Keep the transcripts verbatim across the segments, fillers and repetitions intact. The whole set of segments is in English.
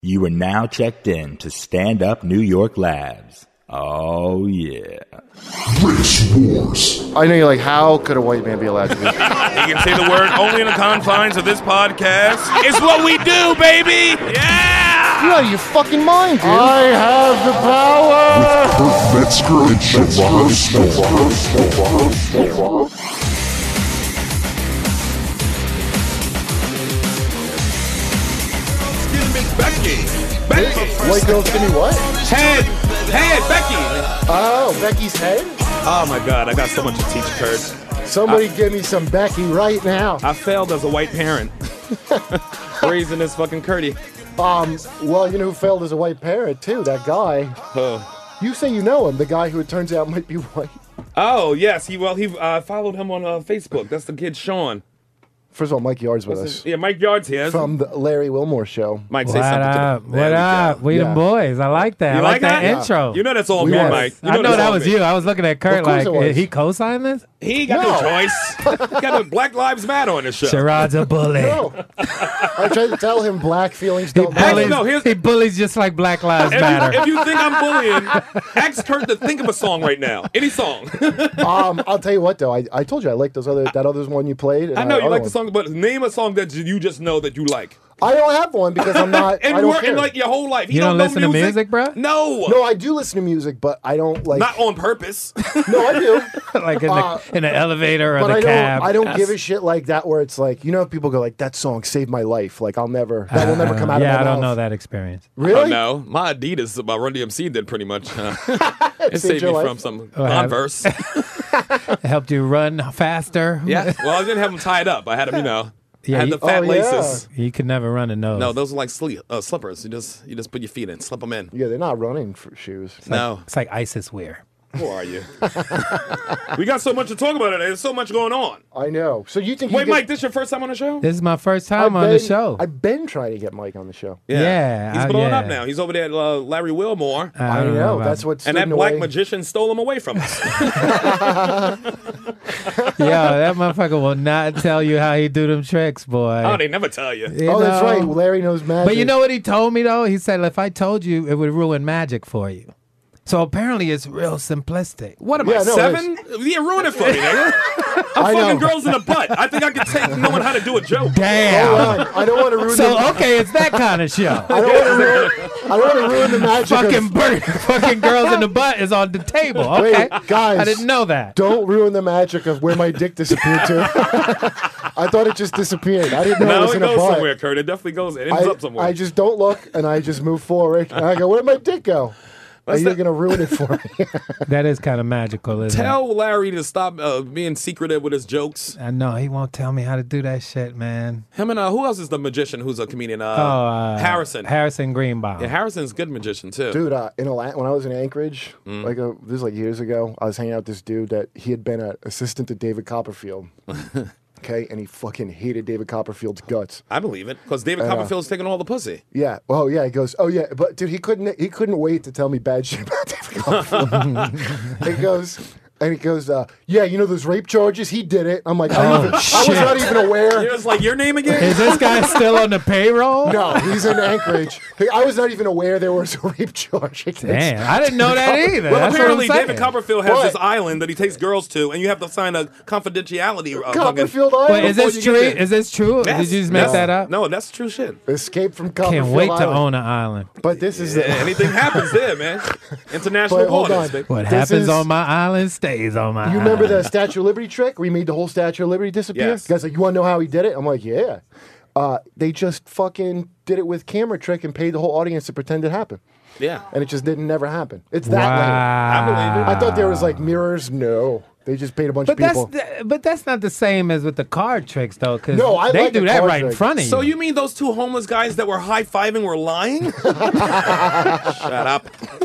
You are now checked in to Stand Up New York Labs. Oh, yeah. Race Wars. I know you're like, how could a white man be allowed to be? You can say the word only in the confines of this podcast. It's what we do, baby! Yeah! You're out of your fucking mind, dude. I have the power! With Kurt Metzger and Shavon Stone. Becky! Becky! White girls give me what? Head! Head! Becky! Oh, Becky's head? Oh my god, I got so much to teach Kurt. Somebody give me some Becky right now. I failed as a white parent. Raising this fucking Curdy. Um, well, you know who failed as a white parent, too? That guy. Oh. You say you know him, the guy who it turns out might be white. Oh, yes. He Well, he uh, followed him on uh, Facebook. That's the kid, Sean. First of all, Mike Yard's with us. Yeah, Mike Yard's here. From the Larry Wilmore Show. Mike, What say something up? to them. What There we up? go. We Yeah. the boys. I like that. You I like, like that, that? intro. You know that's all We me, was. Mike. You I know that's that all was me. you. I was looking at Kurt Of course like, it was. eh, he co-signed this? He got no, No. choice. He got a Black Lives Matter on the show. Sherrod's a bully. No. I tried to tell him black feelings He don't matter. bullies, No, here's- he bullies just like Black Lives If Matter. you, if you think I'm bullying, ask Kurt to think of a song right now. Any song. Um, I'll tell you what, though. I, I told you I like those other that other one you played. and I know you other like the one. song, but name a song that you just know that you like. I don't have one because I'm not. And I don't working care. like your whole life. You don't know listen to music, bro? No. No, I do listen to music, but I don't like. Not on purpose. No, I do. like in the, Uh, in the elevator or But the I cab. don't. I don't give a shit like that. Where it's like, you know, people go like, "That song saved my life." Like I'll never. That will never come out yeah, of my I don't mouth. know that experience. Really? Oh, no. My Adidas about Run D M C did pretty much. Uh, it saved saved your me life? from some Oh, have- Converse. It helped you run faster. Yeah. Well, I didn't have them tied up. I had them, you know. Yeah, I had you- the fat Oh, laces. You could never run in those. No, those are like sli- uh, slippers. You just you just put your feet in, slip them in. Yeah, they're not running for shoes. No. It's like ISIS wear. Who are you? We got so much to talk about today. There's so much going on. I know. So you think? Wait, you get, Mike, this your first time on the show? This is my first I've time on been, the show. I've been trying to get Mike on the show. Yeah, He's uh, blowing yeah. up now. He's over there at uh, Larry Wilmore. I I don't know. about- That's what's and that stood in the black way. magician stole him away from us. Yo, that motherfucker will not tell you how he do them tricks, boy. oh, they never tell you. You Oh, that's know? right. Larry knows magic. But you know what he told me though? He said if I told you, it would ruin magic for you. So apparently it's real simplistic. What am Yeah, I, no, seven? Yeah, ruin it for me, nigga. I'm I fucking know. girls in the butt. I think I could take knowing how to do a joke. Damn. Hold on. I don't want to ruin. the, So okay, it's that kind of show. I don't want to ruin. I don't want to ruin the magic. fucking of, bird, fucking girls in the butt is on the table. Okay, Wait, guys. I didn't know that. Don't ruin the magic of where my dick disappeared to. I thought it just disappeared. I didn't know it No, was it in a goes butt. somewhere, Kurt. It definitely goes. It ends I, up somewhere. I just don't look, and I just move forward. And I go, where'd my dick go? Are That's you the- going to ruin it for me? That is kind of magical, isn't Tell Larry to stop uh, being secretive with his jokes. it? I know he won't tell me how to do that shit, man. Him and uh, who else is the magician who's a comedian? Uh, Oh, uh, Harrison. Harrison Greenbaum. yeah, Harrison's a good magician too. Dude, uh, in Atlanta, when I was in Anchorage, Mm. like a, this was like years ago, I was hanging out with this dude that he had been an assistant to David Copperfield. Okay, and he fucking hated David Copperfield's guts. I believe it because David And, uh, Copperfield's taking all the pussy. Yeah. Oh yeah. He goes. Oh yeah. But dude, he couldn't. He couldn't wait to tell me bad shit about David Copperfield. He goes. And he goes. Uh, yeah. You know those rape charges? He did it. I'm like. I, Oh, even, I was shit. not even aware. It was like your name again. Is this guy still on the payroll? No, he's in Anchorage. Hey, I was not even aware there was a rape charge. against- Damn, I didn't know that either. Well, That's apparently what I'm saying. David Copperfield has What? this island that he takes girls to, and you have to sign a confidentiality. Uh, fucking- Copperfield Island. Wait, is before this you get true? there. Is this true? Yes. Did you just make No. that up? No, that's true shit. Escape from Copperfield Can't wait to Island. own an island. But this is Yeah, the. anything happens there, man. International But hold waters, on. baby. What This happens is- on my island stays on my You island. remember the Statue of Liberty trick? We made the whole Statue of Liberty disappear. Yes. Guys, like, you want to know how he did it? I'm like, yeah. Uh, they just fucking did it with camera trick and paid the whole audience to pretend it happened, Yeah. and it just didn't never happen. It's that lame. Wow. I believe it. I thought there was like mirrors. No, they just paid a bunch But of people. that's th- but that's not the same as with the card tricks though, because No, I they like do the that card right in trick. front of you. So you mean those two homeless guys that were high fiving were lying? Shut up.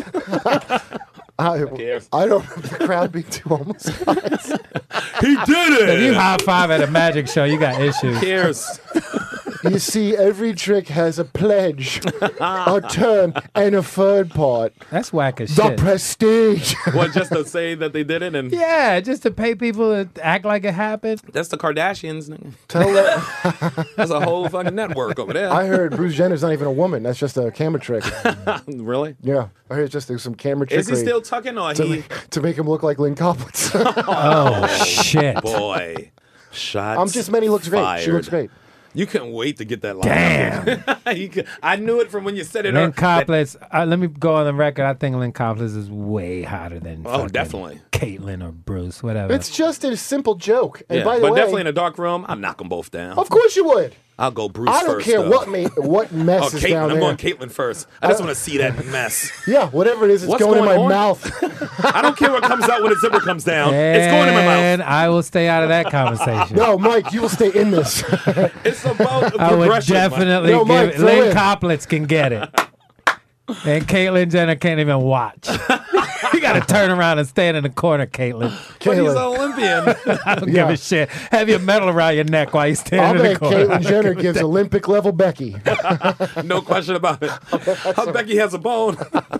I, cares? I don't remember the crowd being too homeless guys. He did If you it. high five at a magic show, you got issues. Cares. You see, every trick has a pledge, a term, and a third part. That's whack as The shit. prestige. What, just to say that they did it? And Yeah, just to pay people to act like it happened. that's the Kardashians. nigga. Tell her. That's a whole fucking network over there. I heard Bruce Jenner's not even a woman. That's just a camera trick. Really? Yeah, I heard it's just there's some camera trickery. Is he still tucking or to, he? make, to make him look like Lynn Coplitz. Oh, shit. Boy, shots. I'm just meant he looks great. fired. She looks great. You couldn't wait to get that line. Damn. You could- I knew it from when you said it. Lynn uh, that- Coplitz, uh, let me go on the record. I think Lynn Coplitz is way hotter than Oh, fucking definitely. Caitlyn or Bruce, whatever. It's just a simple joke. And Yeah, by the but way, definitely in a dark room, I'll knock them both down. of course you would. I'll go Bruce I don't first. care though. what ma- what mess Oh, is Caitlyn. down I'm there. going Caitlyn first. I just want to see that mess. Yeah, whatever it is, it's What's going, in my going on? mouth. I don't care what comes out when the zipper comes down. It's going in my mouth. And I will stay out of that conversation. No, Mike, you will stay in this. It's about I would progression. definitely No, Mike, give throw Lynn in. Coplitz can get it. And Caitlyn Jenner can't even watch. You got to turn around and stand in the corner, Caitlyn. But he's an Caitlyn. Olympian. I don't Yeah. give a shit. Have your medal around your neck while you stand I'll in the bet corner. Caitlyn Jenner gives Olympic level Becky. No question about it. How Becky has a bone.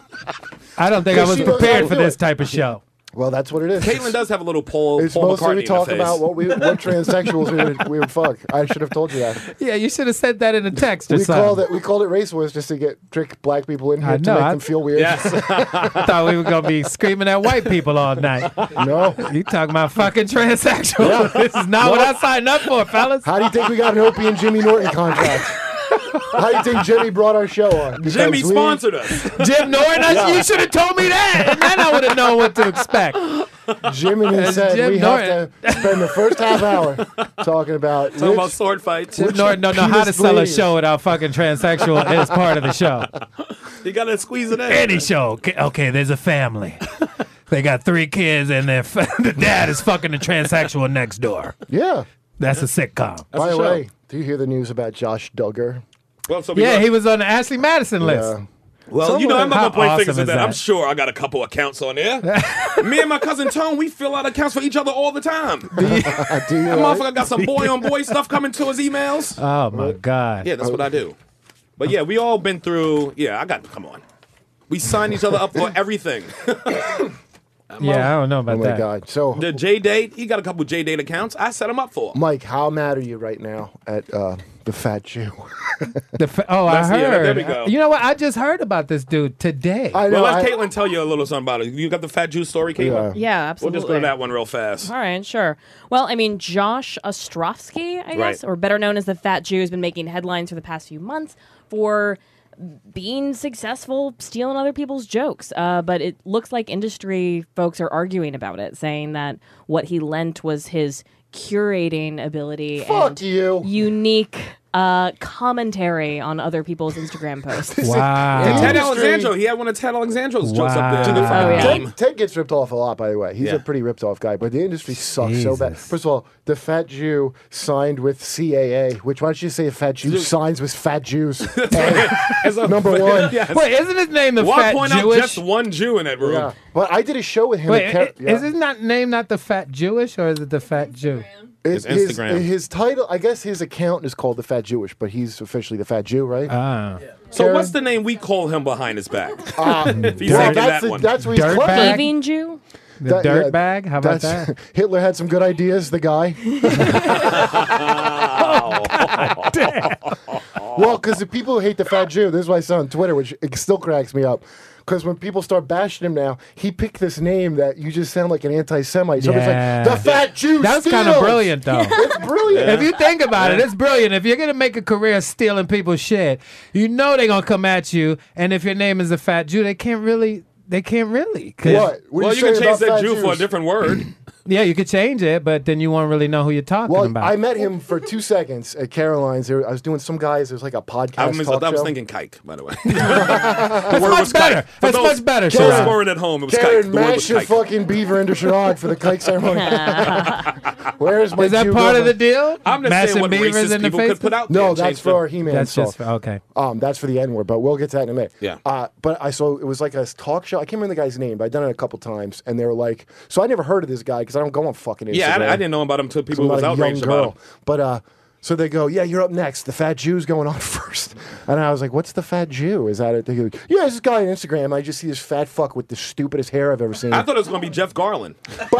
I don't think I Because was she knows how prepared to for do this it. type of show. Well, that's what it is. Caitlyn does have a little Paul, It's Paul mostly McCartney we talk in the face. about what we what transsexuals we would, we would fuck. I should have told you that. Yeah, you should have said that in a text or We something. called it we called it race wars just to get trick black people in here I to know, make I- them feel weird. Yes. I thought we were going to be screaming at white people all night. No. You talking about fucking transsexual. This is not what I signed up for, fellas. How do you think we got an Opie and Jimmy Norton contract? How do you think Jimmy brought our show on? Because Jimmy we- sponsored us. Jim Norton, I- Yeah. you should have told me that. And then I would have known what to expect. Jimmy As said Jim we have to spend the first half hour talking about Talking about which- sword fights. Jim Norton don't know how to penis sell a bleeding. show without fucking transsexual as part of the show. You got to squeeze it in. Any show. Okay, okay, there's a family. They got three kids, and their f- the dad is fucking the transsexual next door. Yeah. That's a sitcom. By a the show. way, do you hear the news about Josh Duggar? Well, so we Yeah, got- he was on the Ashley Madison list. Yeah. Well, you know, I'm not How going to play awesome figures with is that. that? I'm sure I got a couple accounts on there. Me and my cousin Tone, we fill out accounts for each other all the time. Do you, That right? motherfucker got some boy on boy stuff coming to his emails. Oh my God. Yeah, that's what I do. But yeah, we all been through. Yeah, I got. Come on, we signed each other up for everything. Yeah, I don't know about Oh my that. God. So, The J Date, he got a couple J Date accounts. I set him up for. him. Mike, how mad are you right now at uh, the fat Jew? The fa- oh, I Let's- yeah, heard. there we go. You know what? I just heard about this dude today. I Well, know. let I- Caitlin tell you a little something about it. You got the fat Jew story, Caitlin? Yeah. Yeah, We'll absolutely. just go to that one real fast. All right, sure. Well, I mean, Josh Ostrovsky, I guess, Right. or better known as the Fat Jew, has been making headlines for the past few months for being successful stealing other people's jokes. Uh, but it looks like industry folks are arguing about it, saying that what he lent was his curating ability Fuck and you. unique uh, commentary on other people's Instagram posts. Wow. Ted Industry- Alexandro, he had one of Ted Alexandro's jokes up there. Wow. The fucking Oh, yeah. meme. Ted, Ted gets ripped off a lot, by the way. He's Yeah. a pretty ripped off guy, but the industry sucks so bad. Jesus. First of all, the fat Jew signed with C A A, which why don't you say a fat Jew signs with fat Jews? As a- Number one. Yes. Wait, isn't his name the Well, I Fat point out Jewish? just one Jew in that room. Yeah, but I did a show with him. Wait, at Car- i- yeah. is his not name not the Fat Jewish or is it the Fat Jew? His, His his, Instagram. his title, I guess his account is called the Fat Jewish, but he's officially the Fat Jew, right? Ah. So Karen? what's the name we call him behind his back? Uh, If he's well, taking that's that the, one. that's what he's Dirtbag? clever. Thieving Jew? The That- dirt yeah, bag? How about That's that? Hitler had some good ideas. The guy. Well, because the people who hate the Fat Jew, this is what I saw on Twitter, which it still cracks me up. Because when people start bashing him now, he picked this name that you just sound like an anti-Semite. So Yeah. it's like the Fat Jew. That's kind of steals." brilliant, though. It's brilliant. If you think about it, it's brilliant. If you're gonna make a career stealing people's shit, you know they're gonna come at you. And if your name is a Fat Jew, they can't really. They can't really. 'Cause- What? What well, are you you can saying change about that fat Jew for a Jews? different word. Yeah, you could change it, but then you won't really know who you're talking Well, about. I met him for two seconds at Caroline's. There, I was doing some guys. It was like a podcast I was, talk I was show. thinking kike, by the way. That's word much was better. kike. For That's those- much better. For those Sharad. scoring at home, it was kike. Karen, The word was mash your kike. fucking beaver into Sherrod for the kike ceremony. Where's my Is that Jew part of the girlfriend? deal? I'm just Mashing saying what beavers racist in the people face? could put out there. No, and that's change for the- our He-Man That's stuff. just for, okay. Um, that's for the N word, but we'll get to that in a minute. Yeah. Uh, but I so it was like a talk show. I can't remember the guy's name, but I've done it a couple times, and they were like, so I never heard of this guy because I don't go on fucking Instagram. Yeah, I, I didn't know about him until people I'm was not a young outraged about him. girl. But uh, So they go, yeah, you're up next. The fat Jew's going on first. And I was like, what's the fat Jew? Is that it? They go, yeah, it's this guy on Instagram. I just see this fat fuck with the stupidest hair I've ever seen. I thought it was going to be Jeff Garland. But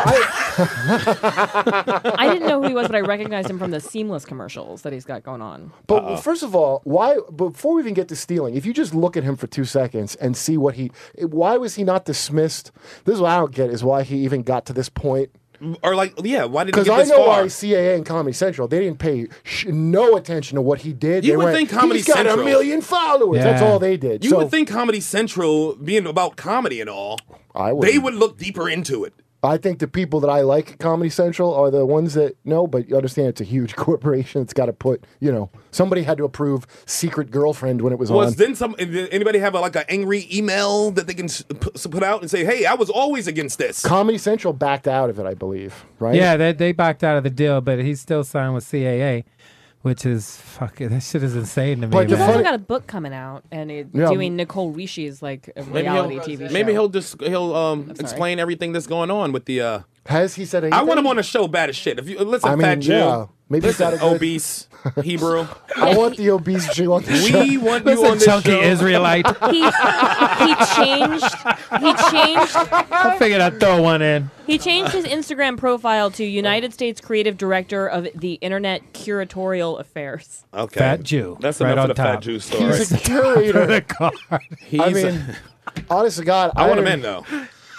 I, I didn't know who he was, but I recognized him from the Seamless commercials that he's got going on. but Uh-oh. First of all, why? Before we even get to stealing, if you just look at him for two seconds and see what he, why was he not dismissed? This is what I don't get: is why he even got to this point. Or like, yeah, why did he Because get I this know far? why C A A and Comedy Central, they didn't pay sh- no attention to what he did. You They would went, think Comedy he's got Central- a million followers. Yeah. That's all they did. You so would think Comedy Central, being about comedy and all, I would. they would look deeper into it. I think the people that I like at Comedy Central are the ones that know, but you understand it's a huge corporation. It's got to put, you know, somebody had to approve Secret Girlfriend when it was Was on. then some? Did anybody have a, like an angry email that they can s- p- s- put out and say, "Hey, I was always against this." Comedy Central backed out of it, I believe. Right? Yeah, they they backed out of the deal, but he's still signed with C A A, which is fucking. That shit is insane to me. But the He's man. also funny- got a book coming out and it, Yeah. doing Nicole Rishi's like a Maybe reality he'll, T V show. maybe he'll just he'll um sorry. explain everything that's going on with the. Uh, Has he said anything? I want him on a show bad as shit. If you listen, I mean, Fat Jew, yeah. Maybe he's listen, got a good- obese Hebrew. I want the obese Jew on the show. We want you Listen, on this chunky show. Israelite. he he changed he changed I figured I'd throw one in. he changed his Instagram profile to United States Creative Director of the Internet Curatorial Affairs. Okay, Fat Jew. That's Right enough on of the Fat top. Jew story. He's a curator. The card. He's I mean, honest to God, I want him don't- in though.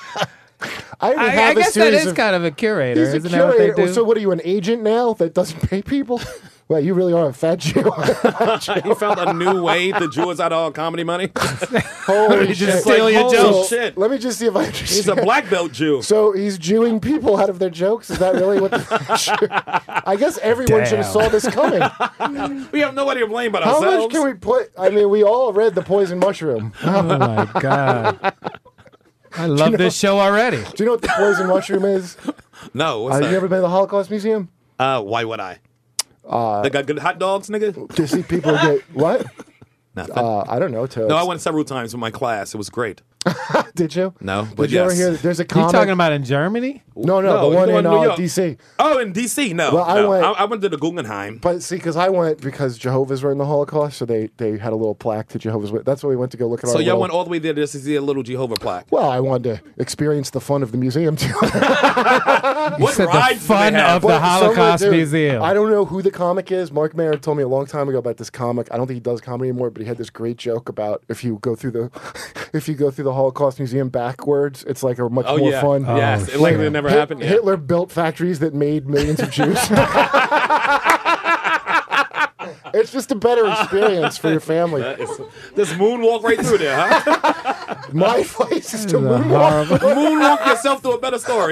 I, don't I, have I a guess that series is of, kind of a curator. He's a Isn't that what they curator. do? So what are you, an agent now that doesn't pay people? Well, you really are a fat Jew. He found a new way to Jew us out of all comedy money. Holy just shit. steal your holy jokes. shit. Let me just see if I understand. He's a black belt Jew. So he's Jewing people out of their jokes? Is that really what the... I guess everyone should have Damn. saw this coming. We have nobody to blame but How ourselves. much can we put... I mean, we all read The Poison Mushroom. Oh my god! I love know- this show already. Do you know what The Poison Mushroom is? No, what's Uh, that? you ever been to the Holocaust Museum? Uh, why would I? Uh, they got good hot dogs, nigga. To see people get... What? Nothing. Uh, I don't know. To, no, I went several times with my class. It was great. Did you? No, Did but you ever yes. hear... There's a You comic... talking about in Germany? No, no, No, the one the in one in New uh, York. D C. Oh, in D C, no. Well, I no. went- I, I went to the Guggenheim. But see, because I went because Jehovah's were in the Holocaust, so they, they had a little plaque to Jehovah's Witness. That's why we went to go look at So our y'all little- went all the way there just to see a little Jehovah plaque. Well, I wanted to experience the fun of the museum too. What said the rides do they fun have? of the Well, some of it, Holocaust dude, Museum. I don't know who the comic is. Mark Maron told me a long time ago about this comic. I don't think he does comedy anymore, but he had this great joke about if you go through the if you go through the Holocaust Museum backwards, it's like a much Oh, more yeah. fun. Yes, Oh, like shit. it never Hit- happened. Yeah. Hitler built factories that made millions of Jews. It's just a better experience for your family. It's- This moonwalk right through there, huh? My advice is to This is a moonwalk. horrible- Moonwalk yourself to a better story.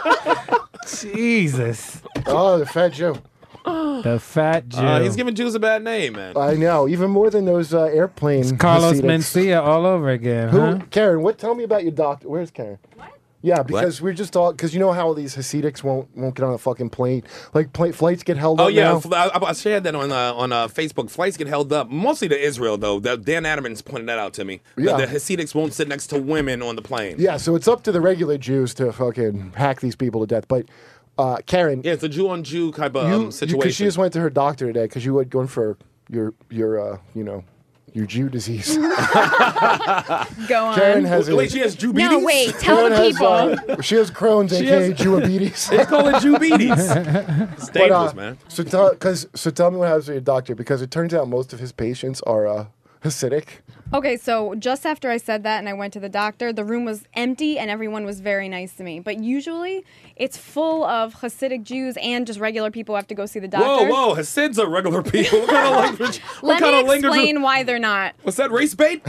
Jesus, Oh, the fat Jew. the fat Jew. Uh, he's giving Jews a bad name, man. I know, even more than those uh, airplane. Carlos Hasidics. Mencia all over again, Who, huh? Karen? What? Tell me about your doctor. Where's Karen? What? Yeah, because we're just talking. Because you know how these Hasidics won't won't get on a fucking plane. Like plane, flights get held Oh up yeah, now. fl- I, I shared that on uh, on uh, Facebook. Flights get held up mostly to Israel, though. That Dan Adamans pointed that out to me. That Yeah. the Hasidics won't sit next to women on the plane. Yeah, so it's up to the regular Jews to fucking hack these people to death. But uh, Karen, Yeah, it's a Jew on Jew type of you um, because situation. she just went to her doctor today because you had gone for your your uh, you know your Jew disease. Go on. Karen has a, Wait, she has Jew no, beaties? wait. Tell Karen the has, people. uh, she has Crohn's, aka has- Jewibetes. They call it Jew beaties. It's But, dangerous, uh, man. So tell, cause, so tell me what happens with your doctor because it turns out most of his patients are uh, Hasidic. Okay, so just after I said that and I went to the doctor, the room was empty and everyone was very nice to me. But usually it's full of Hasidic Jews and just regular people who have to go see the Whoa, doctor. whoa, Hasids are regular people. What kind of language? What Let kind me of language? explain why they're not. What's that, race bait?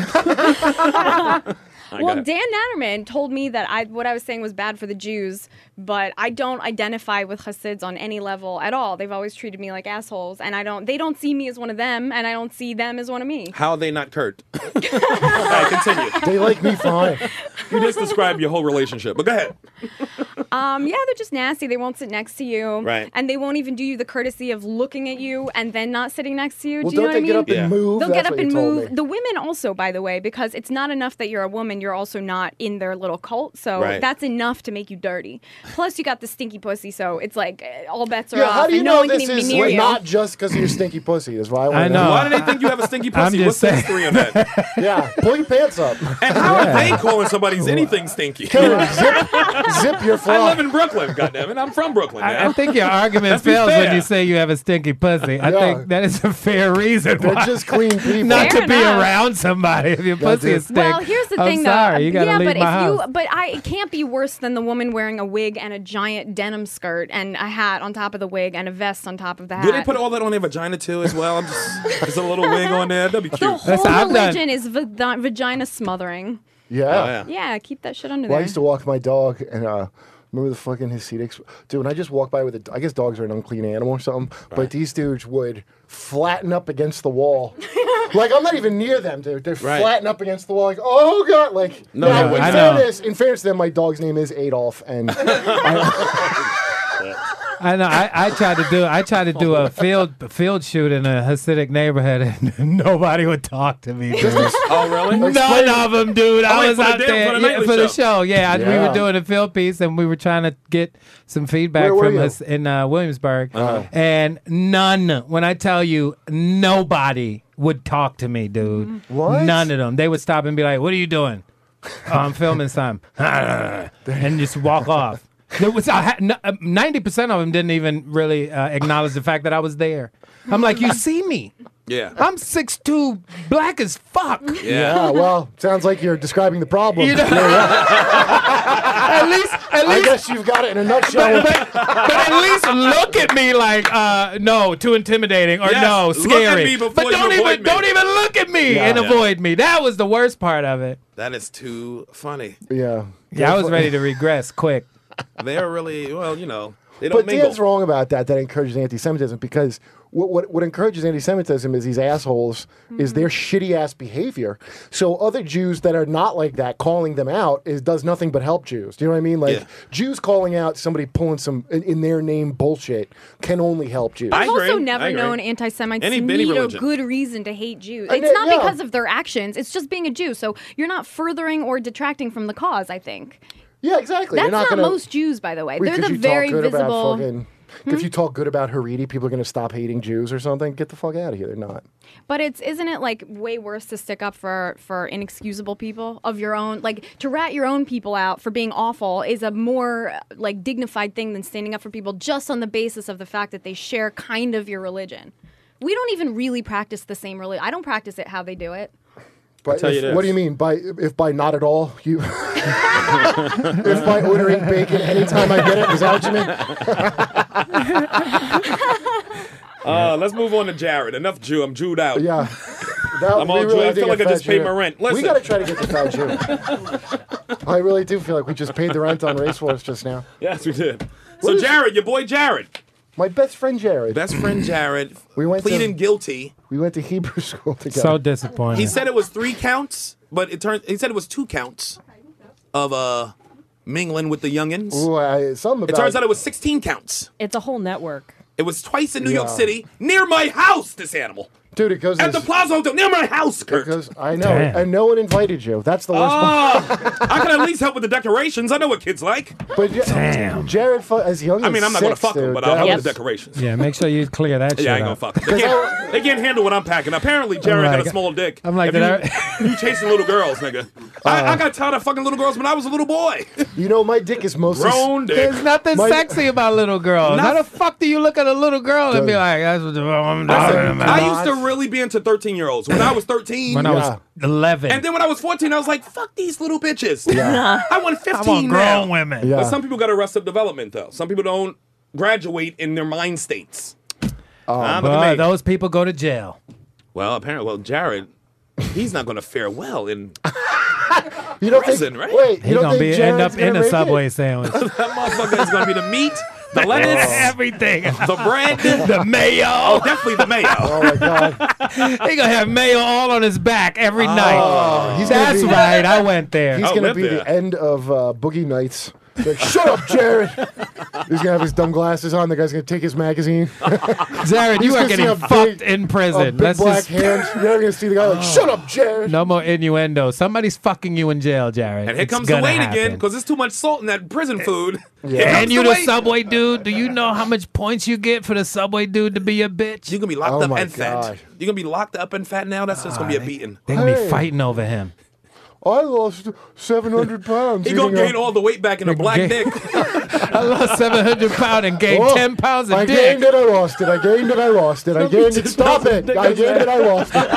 I Well, got it. Dan Natterman told me that I what I was saying was bad for the Jews, but I don't identify with Hasids on any level at all. They've always treated me like assholes, and I don't. They don't see me as one of them, and I don't see them as one of me. How are they not Kurt? All right, continue. They like me fine. You just described your whole relationship, but go ahead. Um, yeah, they're just nasty. They won't sit next to you. Right. And they won't even do you the courtesy of looking at you and then not sitting next to you. Well, do you don't know they what get I up mean? and move? They'll That's get up what you and told move. me. The women also, by the way, because it's not enough that you're a woman, you're also not in their little cult. So Right. that's enough to make you dirty. Plus, you got the stinky pussy, so it's like uh, all bets are Yeah, off. how do you and know no one this can even is be near like, you. not just because of your stinky pussy? Is why I, wanna I know. Why do they think you have a stinky I'm pussy? just What's the saying. history on that? Yeah, pull your pants up. And how are they calling somebody's anything stinky? Karen, zip, zip your I fly. live in Brooklyn, goddammit. I'm from Brooklyn now. I, I think your argument Let's be fails fair. when you say you have a stinky pussy. I Yeah. think that is a fair reason They're why. just clean people. Not Fair to be enough. around somebody if your pussy dude. is stink. Well, here's the I'm thing, sorry, though. you gotta yeah, leave but my if house. you, but I, it can't be worse than the woman wearing a wig and a giant denim skirt and a hat on top of the wig and a vest on top of the hat. Do they put all that on their vagina too as well? I'm just, just a little wig on there. That'd be cute. the Oh, whole Listen, I've done- religion is va- vagina smothering. Yeah. yeah. Yeah, keep that shit under Well, I there. used to walk my dog, and uh, remember the fucking Hasidics? Dude, when I just walked by with a, I guess dogs are an unclean animal or something, but these dudes would flatten up against the wall. Like, I'm not even near them, dude. They're Right. flatten up against the wall, like, oh, God. Like, No, now, no, in I know. fairness, in fairness to them, my dog's name is Adolf, and I know. I, I tried to do. I tried to do a field field shoot in a Hasidic neighborhood, and nobody would talk to me. Dude. Oh, really? None of them, dude. Oh, I wait, was for the out damn- there for the yeah, nightly for the show. show. Yeah, I- we Yeah. were doing a field piece, and we were trying to get some feedback Where were from you? us in uh, Williamsburg, Uh-huh. and none. When I tell you, nobody would talk to me, dude. What? None of them. They would stop and be like, "What are you doing?" "Oh, I'm filming something," and just walk off. There was ninety percent of them didn't even really uh, acknowledge the fact that I was there. I'm like, you see me? Yeah. I'm six two, black as fuck. Yeah. yeah, well, sounds like you're describing the problem. You know? at least, at I least, guess you've got it in a nutshell. but, but at least look at me like, uh, no, too intimidating, or Yes, no, look at scary. me before but you don't avoid even, me. don't even look at me Yeah. and Yeah. avoid me. That was the worst part of it. That is too funny. yeah. Yeah, I was ready to regress quick. They're really, well, you know, they don't But mingle. Dan's wrong about that. That encourages anti-Semitism because what what, what encourages anti-Semitism is these assholes is their shitty ass behavior. So other Jews that are not like that, calling them out is does nothing but help Jews. Do you know what I mean? Like Yeah. Jews calling out somebody pulling some in, in their name bullshit can only help Jews. I I've agree. also I never agree. known anti-Semites Any- any need a religion. good reason to hate Jews. I It's know- not yeah. because of their actions. It's just being a Jew. So you're not furthering or detracting from the cause, I think. yeah, exactly. That's You're not, not, gonna, most Jews, by the way. Wait, They're could the you very talk good visible. About fucking, If you talk good about Haredi, people are going to stop hating Jews or something. Get the fuck out of here. They're not. But it's isn't it like way worse to stick up for for inexcusable people of your own, like to rat your own people out for being awful is a more uh, like dignified thing than standing up for people just on the basis of the fact that they share kind of your religion. We don't even really practice the same religion. I don't practice it how they do it. But tell if, you this. what do you mean by if by not at all? You if by ordering bacon anytime I get it, is that what you mean? Uh, let's move on to Jared. Enough Jew. I'm Jewed out. Yeah. That, I'm all we Jew. I need to feel like get I just Fat paid Jew. my rent. We Listen. got to try to get the Fat Jew. I really do feel like we just paid the rent on Race Wars just now. Yes, we did. So Jared, your boy Jared, My best friend Jared. best friend Jared, We went to- pleading guilty. We went to Hebrew school together. So disappointing. He said it was three counts, but it turned. He said it was two counts of uh mingling with the youngins. Ooh, I, something It about turns out it was sixteen counts. It's a whole network. It was twice in New York Yeah. City, near my house. This animal dude. It goes at the this- Plaza Hotel, near my house, Kurt. Because I know, Damn. and no one invited you. That's the worst part. Oh, I can at least help with the decorations. I know what kids like. But Ja- Damn. Jared, fu- as young as I mean, I'm not gonna six, fuck them, dude, but I'll that help Yep. with the decorations. Yeah, make sure you clear that shit Yeah, I ain't gonna up. fuck them. They can't, they can't handle what I'm packing. Apparently, Jared I'm got like- a small dick. I'm like, If did you, I- you chasing little girls, nigga. I, I got tired of fucking little girls when I was a little boy. You know, my dick is mostly Grown dick. There's nothing My- sexy about little girls. How the fuck do you look at a little girl and be like, that's what I'm talking about? I used to really be into thirteen year olds when I was thirteen. when I was Yeah. eleven. And then when I was fourteen, I was like, fuck these little bitches. Yeah. I want I fifteen want now. grown women. Yeah. But some people got Arrested Development, though. Some people don't graduate in their mind states. Oh, Ah, look at But me. those people go to jail. Well, apparently, well, Jared, he's not going to fare well in. You don't prison, think, right? Wait, He's you don't gonna think be end Jared's up gonna in a make Subway it? sandwich. That motherfucker is going to be the meat, the lettuce, Everything. the bread, The mayo. oh, definitely the mayo. Oh my god! He gonna have mayo all on his back every Oh, night. he's gonna That's be- right. I went there. He's Oh, gonna live be there. the end of uh, Boogie Nights. He's like, shut up, Jared. He's gonna have his dumb glasses on. The guy's gonna take his magazine. Jared, you He's are gonna getting see a fucked big- in A prison. big Let's black just hand. You're never gonna see the guy like, shut up, Jared. no more innuendo. Somebody's fucking you in jail, Jared. And here It's comes the gonna weight happen. again because there's too much salt in that prison food. Here Yeah. comes And you the the weight. Subway dude? Do you know how much points you get for the Subway dude to be a bitch? You're gonna be locked Oh up my and fat. God. You're gonna be locked up and fat now. That's just gonna be a beating. They're gonna Hey. be fighting over him. I lost seven hundred pounds. He gonna eating a- gain all the weight back in a black Gain- dick. I lost seven hundred pounds and gained Oh, ten pounds I of gained dick. it, I lost it. I gained it, I lost it. I gained it. Stop it. I gained it, I lost it.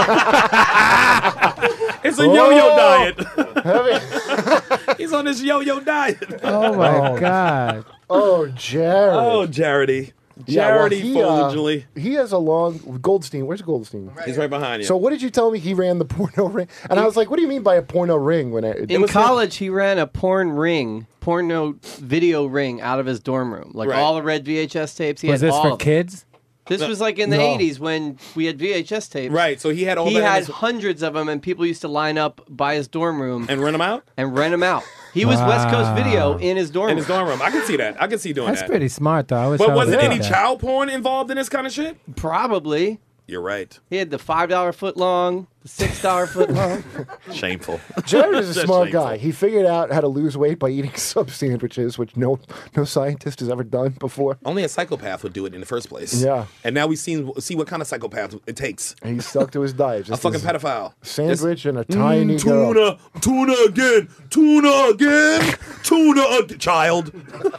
It's a yo-yo Oh. diet. Heavy. He's on this yo-yo diet. Oh my god. Oh, Jared. Oh, Jarity. Yeah, well, Jarity he, uh, Folgely. he has a long Goldstein. Where's Goldstein? He's right behind you. So what did you tell me he ran the porno ring? And I was like, what do you mean by a porno ring? When I, In was college, he ran a porn ring, porno video ring out of his dorm room. Like Right. all the red V H S tapes. He Was had this all for of them. kids? This was like in the No. eighties when we had V H S tapes. right, so he had all He that in had his- hundreds of them, and people used to line up by his dorm room and, and rent him out rent them out. He was West Coast Video in his dorm in his room. dorm room. I can see that. I can see doing That's that. pretty smart though. I wish But I was it like any that. child porn involved in this kind of shit? Probably. You're right. He had the five dollar foot long, the six dollar foot long. Shameful. Jared is a That's smart shameful. guy. He figured out how to lose weight by eating sub sandwiches, which no no scientist has ever done before. Only a psychopath would do it in the first place. Yeah. And now we seen see what kind of psychopath it takes. And he stuck to his diet. A Just fucking his pedophile. sandwich and a Just, tiny mm, girl. tuna, tuna again, tuna again, tuna ag- child.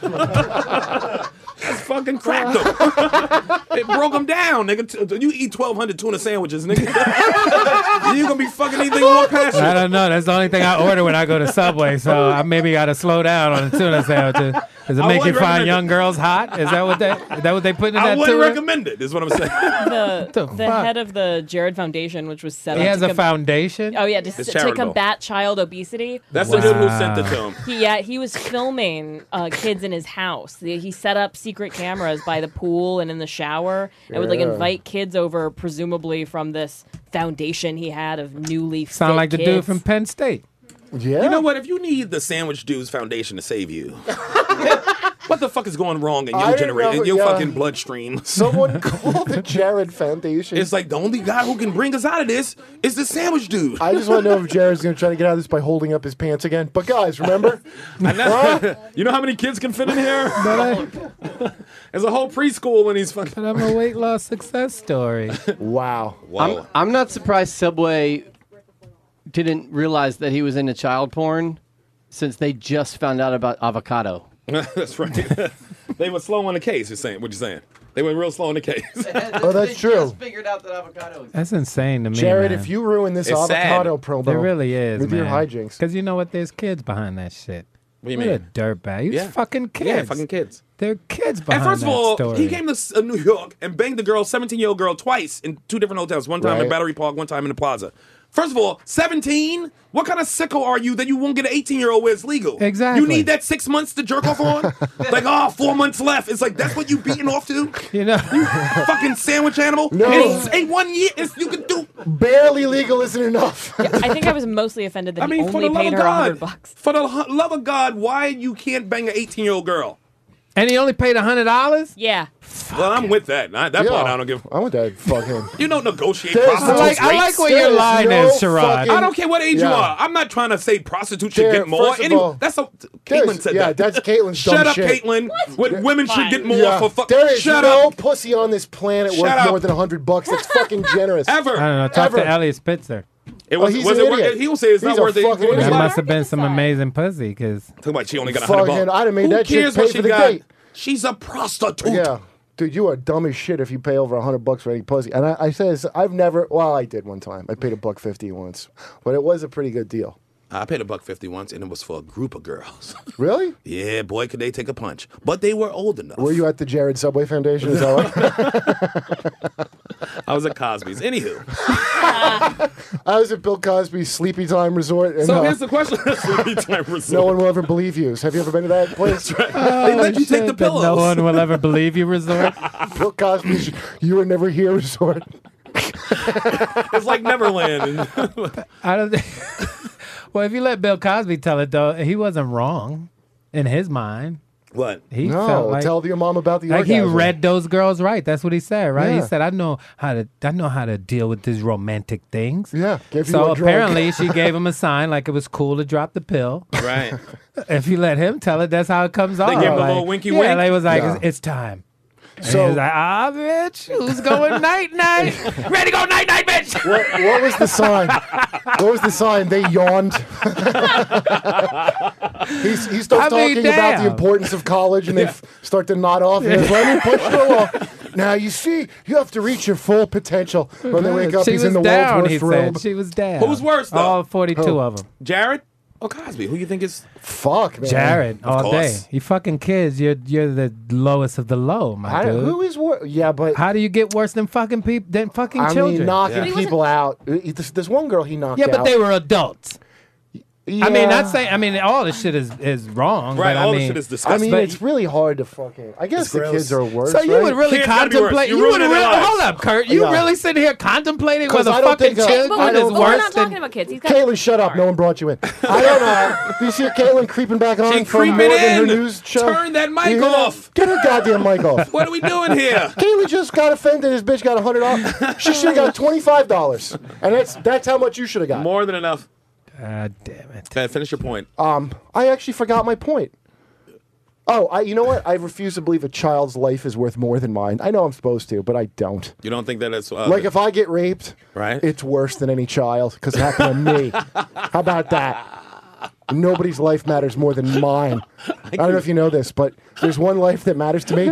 That's fucking cracked him. It broke him down, nigga. T- You eat twelve hundred tuna sandwiches, nigga. You gonna be fucking anything more past I you. don't know. That's the only thing I order when I go to Subway. So I maybe got to slow down on the tuna sandwiches. Does it I make you wouldn't find recommend young it. girls hot? Is that what they? Is that what they put in I that wouldn't tuna? recommend it. Is what I'm saying. The, the the fuck? head of the Jared Foundation, which was set He up has to a com- foundation. Oh yeah, to, It's to charitable. combat child obesity. That's the dude who sent it to him. He, yeah, he was filming uh, kids in his house. He he set up secret cameras by the pool and in the shower, and would like Yeah. invite kids over, presumably from this foundation he had of newly Sound fit like the dude kids. from Penn State. Yeah. You know what? If you need the Sandwich Dudes Foundation to save you, what the fuck is going wrong in I your didn't generation, know- in your yeah. fucking bloodstream? Someone called the Jared Foundation. It's like the only guy who can bring us out of this is the Sandwich Dude. I just want to know if Jared's going to try to get out of this by holding up his pants again. But guys, remember? I know. You know how many kids can fit in here? There's a whole preschool when he's fucking. But I'm a weight loss success story. Wow. I'm, I'm not surprised Subway didn't realize that he was into child porn since they just found out about avocado. That's right. They were slow on the case. You're saying what you saying? They were real slow on the case. Oh, that's true. Just figured out that avocado. That's insane to me, Jared, man. if you ruin this It's avocado sad. promo, There really is, with your man. hijinks. Because you know what? There's kids behind that shit. What do you What mean? a dirtbag. He's Yeah. fucking kids. Yeah, fucking kids. They're kids And behind first of that all, story. he came to s- uh, New York and banged the girl, seventeen-year-old girl, twice in two different hotels. One time in Right. Battery Park, one time in the Plaza. First of all, seventeen? What kind of sicko are you that you won't get an eighteen-year-old where it's legal? Exactly. You need that six months to jerk off on? Like, oh, four months left. It's like, that's what you beating off to? You know, Fucking sandwich animal? No. It's ain't one year. It's, you can do. Barely legal isn't enough. I think I was mostly offended that I mean, he for only the love paid of her a God. hundred bucks. For the hu- love of God, why you can't bang an eighteen-year-old girl? and he only paid a hundred dollars. Yeah, Well, I'm with that. I, that part I don't give. I want that. Fuck him. You don't negotiate There's prostitutes' I like, I like rates. what There your is line no is, Sherrod. fucking- I don't care what age you Yeah. are. I'm not trying to say prostitutes should There, get more. first of Any, all, that's a There's- Caitlyn said yeah, that. that's Caitlin's dumb Shut up, shit. Caitlyn. What women should get more Yeah. for fuck. There is Shut no up. pussy on this planet Shut worth up. more than a hundred bucks. That's fucking generous. Ever. I don't know. Talk Ever. to Elliot Spitzer. It was, Oh, he's was an it worth idiot. it? He will say it's He's not a worth it. fucking He was idiot. That like, must have been some amazing pussy, because Talk about she only got a hundred Fucking, bucks. I'd have made Who that chick cares pay what for she the got? date. She's a prostitute. Yeah. Dude, you are dumb as shit if you pay over a hundred bucks for any pussy. And I, I say I've never. Well, I did one time. I paid a buck fifty once, but it was a pretty good deal. I paid a buck fifty once, and it was for a group of girls. Really? Yeah, boy, could they take a punch. But they were old enough. Were you at the Jared Subway Foundation? Is that what? I was at Cosby's. Anywho. I was at Bill Cosby's Sleepy Time Resort, and So uh, here's the question. Sleepy time resort. no one will ever believe you. Have you ever been to that place? They let you take the Shit, that pillows. no one will ever believe you. Resort. Bill Cosby's You Were Never Here Resort. It's like Neverland. I don't. Think, well, if you let Bill Cosby tell it though, he wasn't wrong. in his mind. What? He No, felt like, tell your mom about the like he orgasm. read those girls right. That's what he said, right? Yeah. He said, "I know how to. I know how to deal with these romantic things." Yeah, give you So a drug. apparently, she gave him a sign like it was cool to drop the pill. Right. If you let him tell it, that's how it comes off. gave him a like, little winky yeah, wink? They was like, Yeah. it's, "It's time." And So- he was like, "Ah, bitch, who's going night night? Ready to go night night, bitch." What, what was the sign? What was the sign? They yawned. He's, he starts I mean, talking about the damn. importance of college, and they f- start to nod off. And he's, let me push it along. Now you see, you have to reach your full potential. When they wake up, she he's was in the down. world's He worst robe. said she was down. Who's worse, though? All forty-two of them. Jared or Cosby? Who you think is? Fuck, man. Jared, all day. course. You fucking kids. You're you're the lowest of the low, my I, dude. who is wor- Yeah, but How do you get worse than fucking people than fucking I children? mean, knocking Yeah. He wasn't- people out. Uh, There's, there's one girl he knocked yeah, out. but they were adults. Yeah. I mean, not saying. I mean, all this shit is is wrong. Right. But All I this mean, shit is I disgusting. mean, But- it's really hard to fucking. I guess It's the gross. kids are worse. So you right? would really Kids gotta be worse. contemplate? You're You would ruining really their lives. hold up, Kurt. You Yeah. really sitting here contemplating 'Cause whether I don't fucking think, uh, children I But, don't- is but we're worse not than. talking about kids. He's got Caitlin, shut up. No one brought you in. I don't know. Do you see Caitlin creeping back on She from creeping Morgan, her in. news show? Turn that mic You hear that? off. Get her goddamn mic off. What are we doing here? Caitlin just got offended. This bitch got one hundred dollars. She should have got twenty-five dollars. And that's that's how much you should have got. More than enough. God damn it. Okay, finish your point. Um, I actually forgot my point. Oh, I, you know what? I refuse to believe a child's life is worth more than mine. I know I'm supposed to, but I don't. You don't think that it's uh, Like, if I get raped, Right. it's worse than any child because it happened to me. How about that? Nobody's life matters more than mine. I don't know if you know this, but there's one life that matters to me.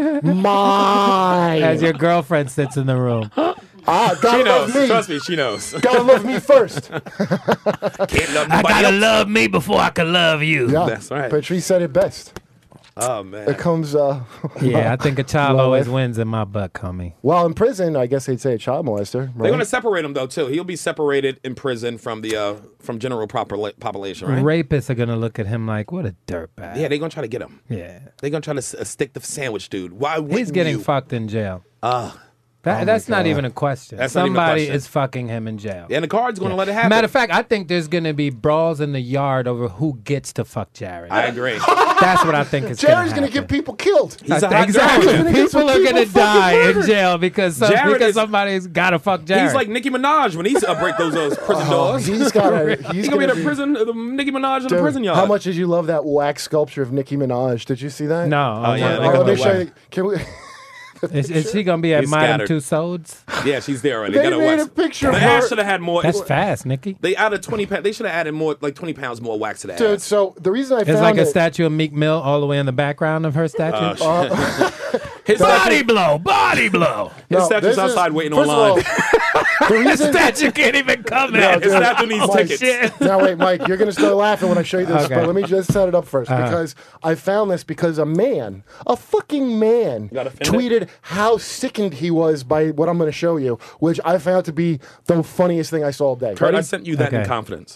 Mine. As your girlfriend sits in the room. Ah, she gotta knows. love me. Trust me, she knows. Gotta love me first. Can't love I nobody gotta else. love me before I can love you. Yeah, That's right. Patrice said it best. Oh man. It comes, uh, Yeah, I think a child Low always life. wins in my butt, coming. well, in prison, I guess they'd say a child molester. Right? They're going to separate him though too. He'll be separated in prison from the uh, from general popula- population, right? Rapists are gonna look at him like, what a dirtbag. Yeah, they're going to try to get him. Yeah. They're going to try to s- uh, stick the sandwich dude. Why wouldn't He's getting you? fucked in jail. Uh, That, Oh that's my not God. even a question. That's not even a Somebody question. is fucking him in jail. and the card's going to let it happen. Matter of fact, I think there's going to be brawls in the yard over who gets to fuck Jared. I agree. That's what I think is Jared's going going to get people killed. He's a I- hot exactly. dog. He's gonna get some People are people going to fucking die in murdered. jail because some, Jared because is- somebody's got to fuck Jared. He's like Nicki Minaj when he's uh, break those, those prison doors. Oh, he's got a, He's, he's gonna be gonna the prison, the Nicki Minaj in the Dude, prison yard. How much did you love that wax sculpture of Nicki Minaj? Did you see that? no. Oh, yeah, I'm they not- got Oh, let me the show wax. you. Can we? Is, is she going to be at He's Madame scattered. Tussauds? Yeah, she's there already. They Got a made wax. a picture of The her. ass should have had more. That's fast, Nikki. They added twenty pounds. They should have added more, like twenty pounds more wax to the Dude, ass. so the reason I It's found like a it, statue of Meek Mill all the way in the background of her statue. Uh, His body statue, blow, body blow. his No, statue's this is- outside waiting first of online. all, the The reason, statue can't even come No, in. His dude. statue needs Mike, tickets. now wait, Mike, you're gonna start laughing when I show you this, Okay. but let me just set it up first Uh-huh. because I found this because a man, a fucking man, got offended? tweeted how sickened he was by what I'm gonna show you, which I found to be the funniest thing I saw all day. Kurt, Ready? I sent you that in Okay. confidence.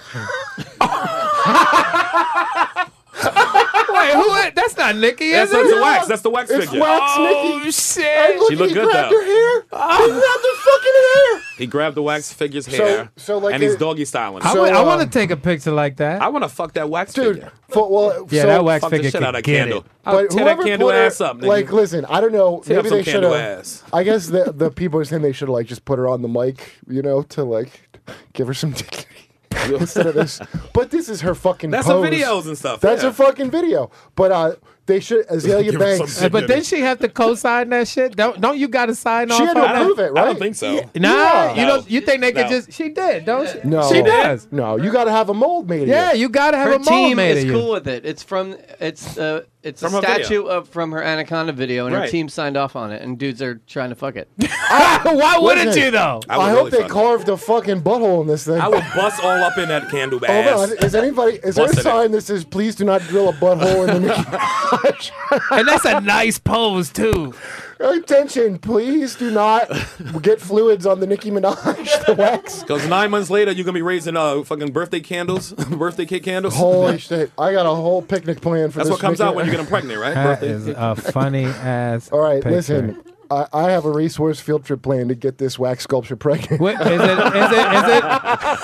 Wait, who? is- That's not Nikki, is That's that's it? the wax. That's the wax It's figure. wax, Oh Nikki. shit! And look, She looked he good, grabbed though. her hair. He grabbed her fucking hair. He grabbed the wax figure's So- hair, so like and he's it- doggy styling. I, it. So, would- I uh, want to take a picture like that. I want to fuck that wax Dude, figure. for, well, yeah, so, that wax Fuck the figure shit could out of get Candle. it. I'll But tear that whoever candle put her- ass up, nigga. Like, listen, I don't know. Tear up Maybe some they should candle have. ass. I guess the the people are saying they should have like just put her on the mic, you know, to like give her some dignity instead of this. But this is her fucking. That's pose. her videos and stuff. That's yeah. her fucking video. But uh, they should Azalea Give her some Banks. dignity. But then she have to co-sign that shit. Don't don't you got to sign off? She had on to I that? don't, prove it, I don't right? think so. Nah, Yeah. you No. don't. You think they could No. just? She did, don't she? No, she does. No, you got to have a mold made. of Yeah, you. you got to have Her a mold team made is of you. cool with it. It's from it's uh it's From a her video. statue of from her Anaconda video, and her Right. team signed off on it, and dudes are trying to fuck it. Why wouldn't Listen, you though? I, I, would hope really they fuck it. carved a fucking butthole in this thing. I would bust all up in that candle Hold ass. on, is anybody? Is there a Busted it. sign that says "Please do not drill a butthole in the Nicki Minaj"? And that's a nice pose too. Attention, please do not get fluids on the Nicki Minaj, the wax. Because nine months later, you're gonna be raising uh fucking birthday candles, birthday cake candles. Holy shit! I got a whole picnic plan for That's this. what comes Nicki- out when you get them pregnant, right? That Birthday. is a funny ass. All right, picture. listen. I, I have a racehorse field trip plan to get this wax sculpture pregnant. Wait, is it? Is it? Is it?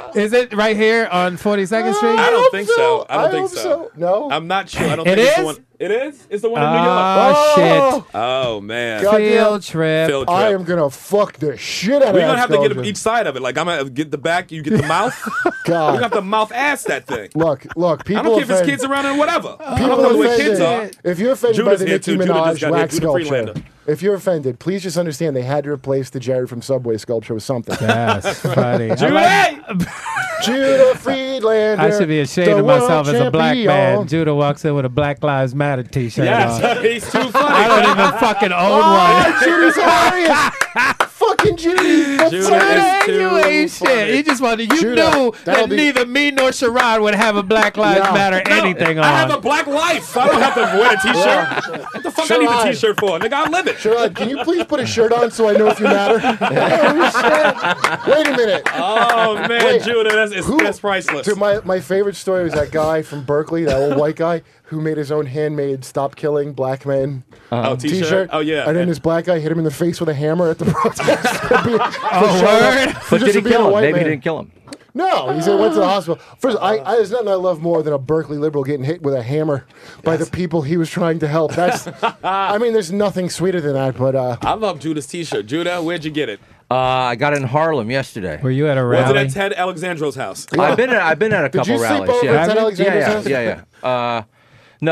Is it right here on forty-second Street? I don't hope think so. so. I don't I think hope so. so. No? I'm not sure. I don't It think it's the is? one. It is? It's the one in New York. Oh, shit. Oh, man. God. Field trip. Field trip. I am gonna fuck the shit out of We're that going to have to get sculpture. each side of it. Like, I'm going to get the back, you get the mouth. We're God. going to have to mouth ass that thing. Look, look, people I don't care if it's offend- kids around and whatever. I People don't know where kids are. offended. If you're offended by Judah's the here, Nicki too. Judah just Minaj got here. wax Judah sculpture, Freelander. if you're offended, please just understand they had to replace the Jared from Subway sculpture with something. That's funny. I Judah! like- Judah Friedlander. I should be ashamed the of myself world as a black man. champion. Judah walks in with a Black Lives Matter T-shirt on. Yes, he's too I funny. don't even fucking own Oh, one. Judy's hilarious. Fucking Judy. That's Judah so is good. too You ain't funny. shit. You just wanted. You Judah, knew that'll that be- neither me nor Sherrod would have a Black Lives No. Matter No, anything on. I have a black life. I don't have to wear a T-shirt. What the fuck I need Sherrod. a T-shirt for? Nigga, I live it. Sherrod, can you please put a shirt on so I know if you matter? Oh, shit. Wait a minute. Oh, man, Wait, Judah, that's, it's, who- that's priceless. Dude, my, my favorite story was that guy from Berkeley, that old white guy, who made his own handmade "Stop Killing Black Men" oh, T-shirt? T-shirt. Oh, yeah. And then this black guy hit him in the face with a hammer at the protest. For being- for Oh, showing up- word? for But just did he being a kill him? white Maybe he man. didn't kill him. No, he said went to the hospital. First, I, I there's nothing I love more than a Berkeley liberal getting hit with a hammer by the people he was trying to help. That's, I mean, there's nothing sweeter than that. But uh, I love Judah's T-shirt. Judah, where'd you get it? Uh, I got it in Harlem yesterday. Were you at a Was it rally? at Ted Alexandro's house? I've been at, I've been at a did couple you sleep rallies. over yeah. at Ted Yeah, Alexander's yeah, house? yeah, yeah, yeah. Uh, no,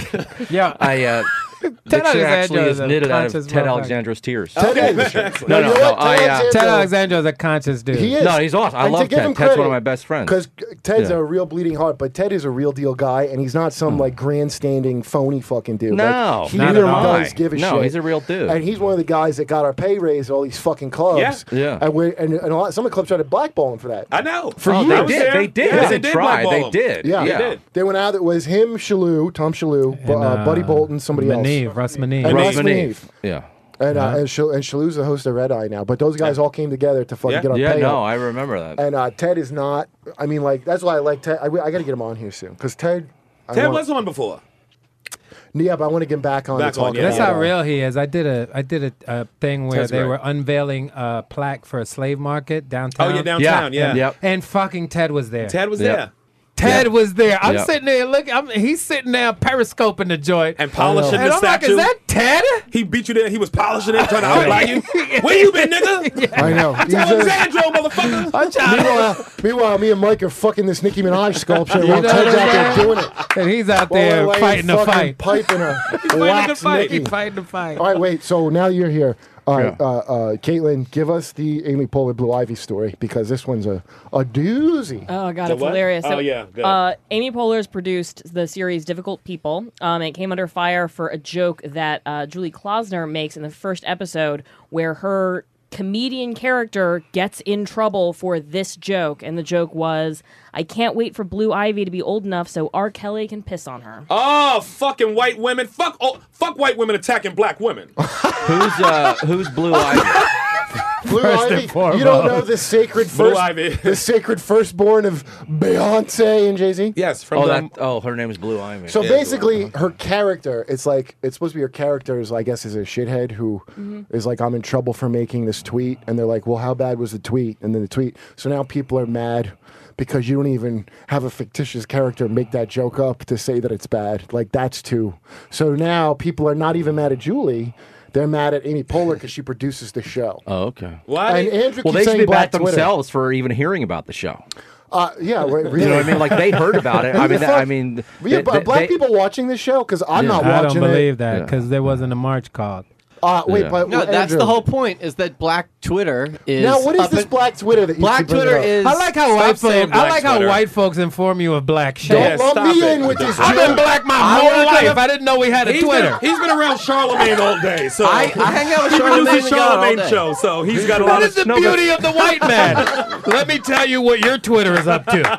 Yeah. I uh, Ted Dixon actually Alexandro is is a knitted out conscious of Ted motherfucker. Alexandro's tears. Ted Okay. is. No, You no, know no. what? I, uh, Alexandro- Ted Alexandro is a conscious dude. He is. No, he's awesome. I And to love give him Ted. Ted's one of credit, my best friends. Because Ted's Yeah. a real bleeding heart, but Ted is a real deal guy, and he's not some like grandstanding phony fucking dude. No, like, he not at really all. does give a No, shit. he's a real dude. And he's one of the guys that got our pay raise at all these fucking clubs. Yeah. Yeah. And, we and, and a lot, some of the clubs tried to blackball him for that. I know. For oh, years. they I was did. there. They did. Yeah, they they did did try. blackball They him. did. Yeah. yeah. They did. They went out. It was him, Shalou, Tom Shalou, Bu- And, uh, Buddy Bolton, somebody Maneve, else. Russ Maneve. And Russ Russ Maneve. Maneve. Yeah. And, uh, and, Shal- and Shalou's the host of Red Eye now. But those guys all came together to fucking Yeah. get our Yeah, pay no, up. I remember that. And uh, Ted is not. I mean, like that's why I like Ted. I, I got to get him on here soon because Ted. I Ted want- was on before. Yeah, but I want to get him back on Back to on, talk yeah. That's about, how uh, real he is. I did a I did a, a thing where Ted's they great. were unveiling a plaque for a slave market downtown. Oh, yeah, downtown, yeah. Yep. And fucking Ted was there. Ted was Yep. there. Ted was there. I'm Yep. sitting there looking. I'm, he's sitting there periscoping the joint. And polishing And the I'm like, statue. is that Ted? He beat you there. He was polishing it, trying to outline you. Where you been, nigga? I know. He's just- Alexandro, motherfucker. I'm trying to- meanwhile, meanwhile, me and Mike are fucking this Nicki Minaj sculpture You while know Ted's what I'm out there saying? doing it. And he's out While there we're laying fighting the fucking fight. Pipe in a the wax fight. Nicki. He's fighting the fight. All right, wait. So now you're here. All right, Yeah. uh, uh, Caitlin, give us the Amy Poehler Blue Ivy story because this one's a, a doozy. Oh god, The it's what? hilarious. Oh, yeah, good. Uh, Amy Poehler's produced the series Difficult People. Um, it came under fire for a joke that uh, Julie Klausner makes in the first episode, where her comedian character gets in trouble for this joke, and the joke was, "I can't wait for Blue Ivy to be old enough so R. Kelly can piss on her." Oh, fucking white women. Fuck oh, fuck white women attacking black women. Who's uh, who's Blue Ivy? Blue First and Ivy. foremost. You don't know the sacred Blue first, Ivy. the sacred firstborn of Beyonce and Jay Z. Yes, from Oh, the, that. Oh, her name is Blue Ivy. So Yeah, basically, her character, it's like, it's supposed to be her character is, I guess, is a shithead who is like, I'm in trouble for making this tweet. And they're like, well, how bad was the tweet? And then the tweet. So now people are mad because you don't even have a fictitious character make that joke up to say that it's bad. Like, that's too. So now people are not even mad at Julie. They're mad at Amy Poehler because she produces the show. Oh, okay. why? And Andrew Well, keeps they should saying be Black back Twitter. themselves for even hearing about the show. Uh, yeah, right, really. You know what I mean? Like they heard about it. I Who the mean, that- fuck- I mean, yeah, they- but they- black they- people watching this show because I'm not I don't watching believe it. that Yeah. because there wasn't a march called. Uh, wait, Yeah. but No, well, that's Andrew, the whole point. Is that Black Twitter is Now, what is up this and- Black Twitter that you Black keep bringing Twitter up? is. I like how stop white saying folks. I Black like how Twitter. white folks inform you of black shit. Don't Yeah, lump stop me it. in with this I've been joke. black my I whole wanna- life. I didn't know we had a He's Twitter. been, he's been around Charlemagne all day, so I, I hang out with he Charlamagne produces the God all Charlemagne day. show, so he's got a What lot is of the beauty of the white man? Let me tell you what your Twitter is up to.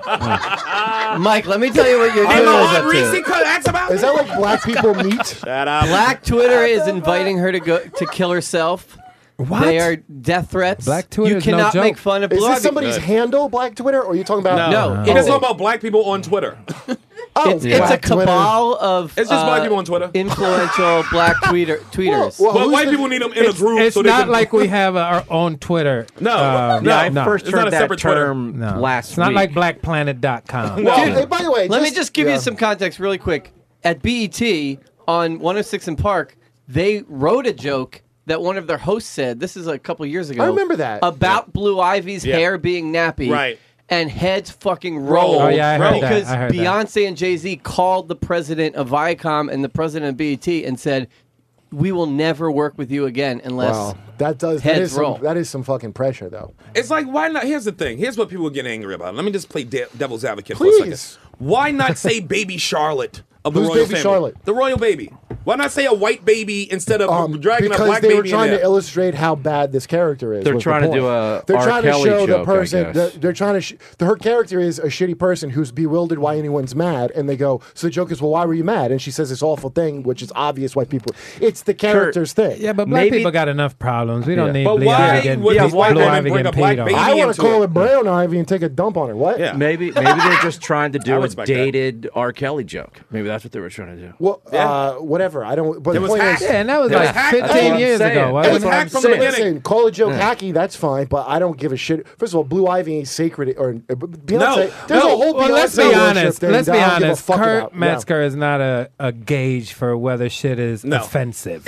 Mike, let me tell you what your Hey, Twitter is Lord up Reese, to. cut- ask about Is that like black people meet? Shut up. Black Twitter is inviting her to go to kill herself. What? They are death threats. Black Twitter You is no cannot joke. make fun of Is Blue this Ivy. somebody's handle, Black Twitter, or are you talking about? No. He's It's talking a- about black people on Twitter. Oh, Oh, it's, it's wow. a cabal of It's just uh, white people on Twitter. influential black tweeter tweeters. Well, But who's white the- people need them in a It's, group. it's so they not can, like we have our own Twitter. No, Um, no. Yeah, I no. first It's not heard a that separate Twitter. term No. last It's not week. like black planet dot com. No. Hey, by the way, Let me just give yeah. you some context really quick. At B E T on one oh six in Park, they wrote a joke that one of their hosts said. This is a couple years ago. I remember that. About Blue Ivy's Yeah. hair being nappy. Right. And heads fucking rolled. Oh, yeah, I heard that. because I heard that. Beyonce and Jay-Z called the president of Viacom and the president of B E T and said, "We will never work with you again unless." Wow, that does that heads is roll. some, that is some fucking pressure though. It's like, why not? Here's the thing. Here's what people get angry about. Let me just play de- devil's advocate for a Please. second. Why not say baby Charlotte of the Who's royal baby family? Charlotte? The royal baby. Why not say a white baby instead of Um, dragging a because black they baby were trying in there? to illustrate how bad this character is. They're was the trying to point. do a They're R. trying Kelly to show joke, the I person. guess. They're, they're trying to. Sh- the, her character is a shitty person who's bewildered why anyone's mad, and they go. So the joke is, well, why were you mad? And she says this awful thing, which is obvious why people. It's the character's thing. Yeah, but black Maybe- people got enough problems. We don't Yeah. need But Blue why Ivy getting, would Blue these white Ivy women bring getting a black peed on. baby? I want into to call it. her brown ivy and take a dump on her. What? Yeah. Maybe maybe they're just trying to I do a respect that. dated R. Kelly joke. Maybe that's what they were trying to do. Well, Yeah. uh, whatever. I don't. But It the was point hacked. is, Yeah, and that was It was like hacked. That's what fifteen I'm years saying. ago. It wasn't was it? hacked from the saying. beginning. Listen, call a joke hacky, that's fine, but I don't give a shit. First of all, Blue Ivy ain't sacred. Or uh, Beyonce, No, there's no. a whole Well, Beyonce let's be worship honest. thing Let's that be I don't give a honest. fuck Kurt about. Yeah. Metzger is not a, a gauge for whether shit is No. offensive.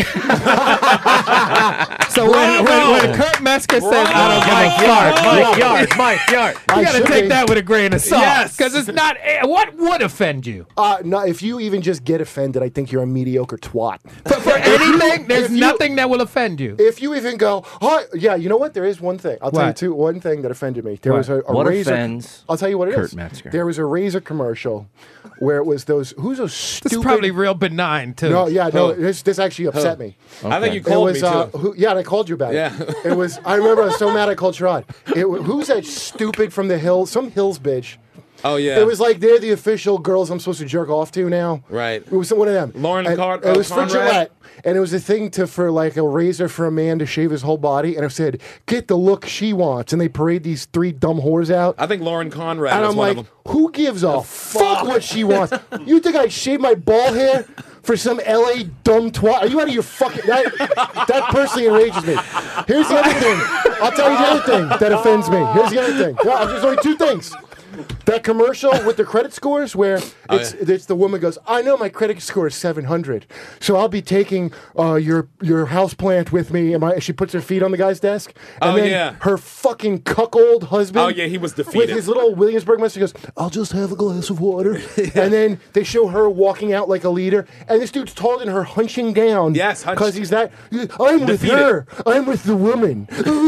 So when, when, when Kurt Metzger says, "I don't give a fuck," Mike Yard, Mike Yard. I you gotta should take be. that with a grain of salt. Yes. Because it's not. eh, What would offend you? Uh, no, if you even just get offended, I think you're a mediocre twat. For, for anything, there's if you- nothing that will offend you. If you even go, oh, yeah, you know what? There is one thing. I'll tell you What? two. One thing that offended me. There What? was a, a What razor. offends I'll tell you what it is. Kurt Metzger? There was a razor commercial where it was those. Who's those stupid? It's probably real benign too. No, yeah, no. Oh. This this actually upset me. I think you It called was me uh, too. who, yeah, and I called you about Yeah. it. It was. I remember I was so mad I called Sherrod. It wa- who's that stupid from the hill? Some hills bitch. Oh yeah. It was like they're the official girls I'm supposed to jerk off to now. Right. It was one of them. Lauren And Car- It was uh, for Conrad? Gillette. And it was a thing to for like a razor for a man to shave his whole body. And it said, get the look she wants. And they parade these three dumb whores out. I think Lauren Conrad And was I'm one like, of them. who gives a fuck what she wants? You think I shave my ball hair for some L A dumb twat? Are you out of your fucking... That, that personally enrages me. Here's the other thing. I'll tell you the other thing that offends me. Here's the other thing. No, there's only two things. That commercial with the credit scores where it's, it's the woman goes, I know my credit score is seven hundred, so I'll be taking uh, your your house plant with me. And my, she puts her feet on the guy's desk. And Oh, then yeah. her fucking cuckold husband. Oh, yeah, he was With defeated. his little Williamsburg message goes, I'll just have a glass of water. And then they show her walking out like a leader. And this dude's taller than her, hunching down. Yes, hunched. Because he's that, I'm with Defeated. her. I'm with the woman.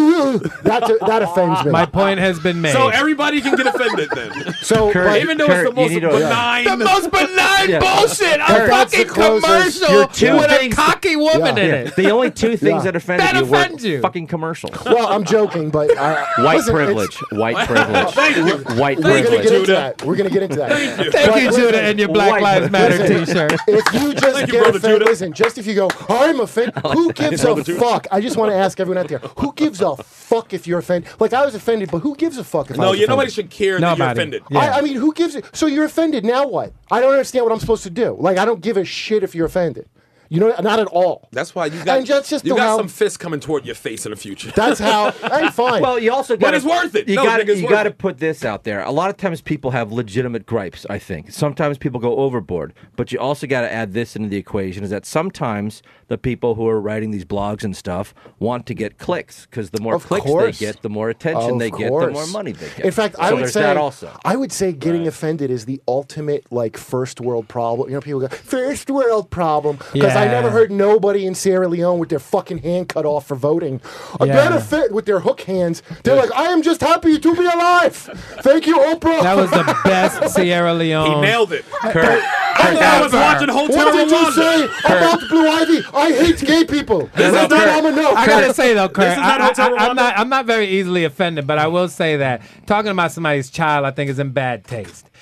that, that offends me. My point has been made. So everybody can get offended then. So, Kurt, but- Even though Kurt, it's the you most need to- benign. the most benign Yeah. bullshit. A Kurt, that's fucking the closest. commercial Your two with a things- cocky woman Yeah. in Yeah, it. the only two things Yeah. that offended That you were offends you. fucking commercials. well, I'm joking, but uh, White listen, it's- privilege. White privilege. Thank you. White We're gonna privilege. get into Judah. that. We're gonna get into that. Thank you. Thank But you, listen, Judah, and your Black white Lives Matter listen. T-shirt. If you just Thank you, get brother offended, Judah. listen, just if you go, I'm offended, who gives a Brother Judah. fuck? I just want to ask everyone out there, who gives a fuck if you're offended? Like, I was offended, but who gives a fuck if I No, was you offended? nobody should care that you're Nobody. offended. Yeah. I, I mean, who gives it? So you're offended, now what? I don't understand what I'm supposed to do. Like, I don't give a shit if you're offended. You know, not at all. That's why you got And just- just you the got how- some fists coming toward your face in the future. That's how, hey, fine. Well, you also got it's worth it. You No, got nigga, it's you worth got to it. put this out there. A lot of times people have legitimate gripes, I think. Sometimes people go overboard, but you also got to add this into the equation is that sometimes the people who are writing these blogs and stuff want to get clicks because the more Of clicks course. they get, the more attention Of they get, the course. more money they get. In fact, I So would there's say that also. I would say getting offended is the ultimate like first world problem. You know, people go first world problem because I Yeah. never heard nobody in Sierra Leone with their fucking hand cut off for voting. A Yeah. benefit with their hook hands. They're like, I am just happy to be alive. Thank you, Oprah. That was the best Sierra He Leone. nailed it. Kurt, I thought I was watching Hotel What did you Rwanda. say about Blue Ivy? I hate gay people. This no, is not Kurt. I'm a no. I gotta say though, Kurt, This is not I, Hotel I, I'm Rwanda? not. I'm not very easily offended, but I will say that talking about somebody's child, I think, is in bad taste.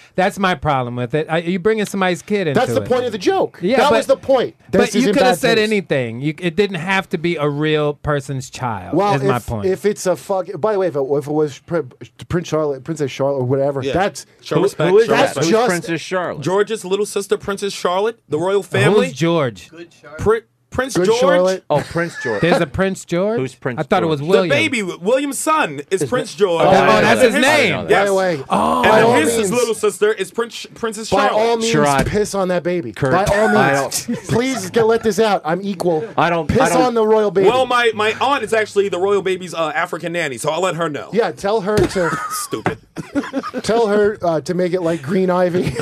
That's my problem with it. I, you bringing somebody's kid into That's the it. point of the joke. Yeah, that but- was the point. But This is you in could have bad said taste. anything. You, it didn't have to be a real person's child. Well, is if, my point. if it's a fuck. By the way, if it, if it was Pr- Prince Charlotte, Princess Charlotte, or whatever, Yeah. that's Show respect. who is show that? that's respect. Who's just Princess Charlotte? George's little sister, Princess Charlotte, the royal family. Who's George? Pri- Prince Good George. Charlotte. Oh, Prince George. There's a Prince George. Who's Prince I thought it was George? William. The baby, William's son, is Prince George. Oh, I that's know his that. name. I know that. By Yes. the way. Oh. by And all then his means, little sister is Prince Princess by Charlotte. all means, Sherrod. piss on that baby. Kurt, by all I means, please get, let this out. I'm equal. I don't- piss I don't- on the royal baby. Well, my, my aunt is actually the royal baby's uh, African nanny, so I'll let her know. yeah, tell her to Stupid. tell her uh, to make it like Green Ivy.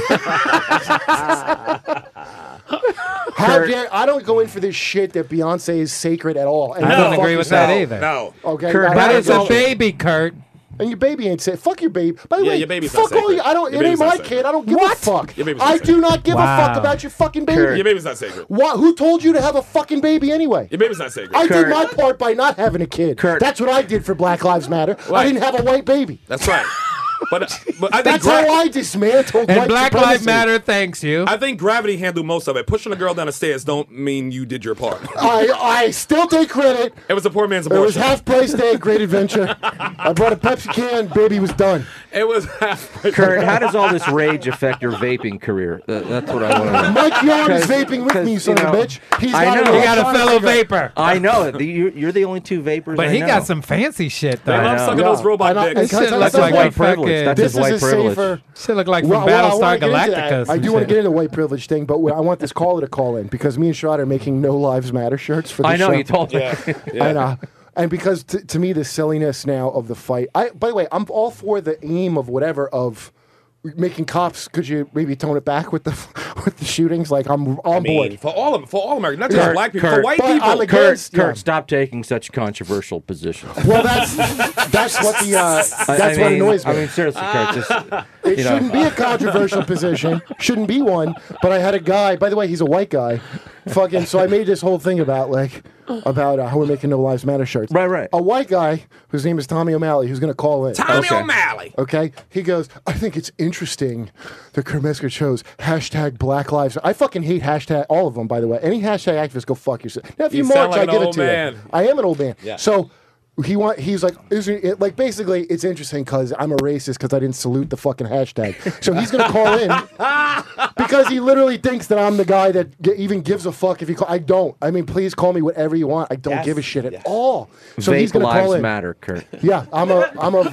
How Kurt. dare I don't go in for this shit that Beyonce is sacred at all. And I you don't fuck agree with yourself. that either. No. Okay, Kurt, I- But I it's don't- a baby, Kurt. And your baby ain't safe. Fuck your baby. By the Yeah, way, your baby's not fuck all sacred. you. I don't. Your It ain't baby's not my sacred. kid. I don't give What? a fuck. Your baby's not I sacred. do not give a fuck Wow. about your fucking baby. Kurt. Your baby's not sacred. What? Who told you to have a fucking baby anyway? Your baby's not sacred. I Kurt. did my part by not having a kid. Kurt. That's what I did for Black Lives Matter. I Right. didn't have a white baby. That's right. But, uh, but I think That's gra- how I dismantled And white Black supremacy. Lives Matter thanks you. I think gravity handled most of it. Pushing a girl down the stairs don't mean you did your part. I, I still take credit. It was a poor man's It was abortion. half price day, great adventure. I brought a Pepsi can, baby was done. It was half. Kurt, how does all this rage affect your vaping career? That, that's what I want to know. Mike Yarn is 'Cause- vaping with me, 'cause, son you of a know, bitch. He's I got know. an He got a electronic fellow cigarette. vapor. I know it. The- You're, you're the only two vapors. But I he know. got some fancy shit though. They love know. sucking Yeah. those robot And I- dicks. and can I Shit tell you looks something? like white privilege. fucking- That's This his white is a privilege. safer. Shit look like from Well, well, I wanna Battlestar get into Galactica. that. or I some do want to shit. get into the white privilege thing, but I want this caller to call in because me and Sherrod are making No Lives Matter shirts for the I know show. you told me. Yeah. I know. And because t- to me, the silliness now of the fight. I, by the way, I'm all for the aim of whatever of making cops. Could you maybe tone it back with the with the shootings? Like I'm on I mean, board. for all of for all Americans, not just Kurt, black people, for Kurt, white but people. I'm Kurt, against- Kurt, yeah. stop taking such controversial positions. Well, that's that's what the uh, that's I- I what mean- annoys me. I mean, seriously, Kurt, just It you know. shouldn't be a controversial position. Shouldn't be one. But I had a guy. By the way, he's a white guy. Fucking. So I made this whole thing about like about uh, how we're making No Lives Matter shirts. Right, right. A white guy whose name is Tommy O'Malley, who's going to call in. Tommy Okay. O'Malley. Okay, he goes. I think it's interesting that Kermesker chose hashtag Black Lives. I fucking hate hashtag all of them. By the way, any hashtag activist, go fuck yourself. Now, if you, You march, sound like I an give it old to man. you. I am an old man. Yeah. So he want. He's like, isn't it like basically? It's interesting because I'm a racist because I didn't salute the fucking hashtag. So he's gonna call in because he literally thinks that I'm the guy that g- even gives a fuck if you call. I don't. I mean, please call me whatever you want. I don't Yes. give a shit at Yes. all. So Vape he's gonna lives call in. matter, Kurt. Yeah, I'm a I'm a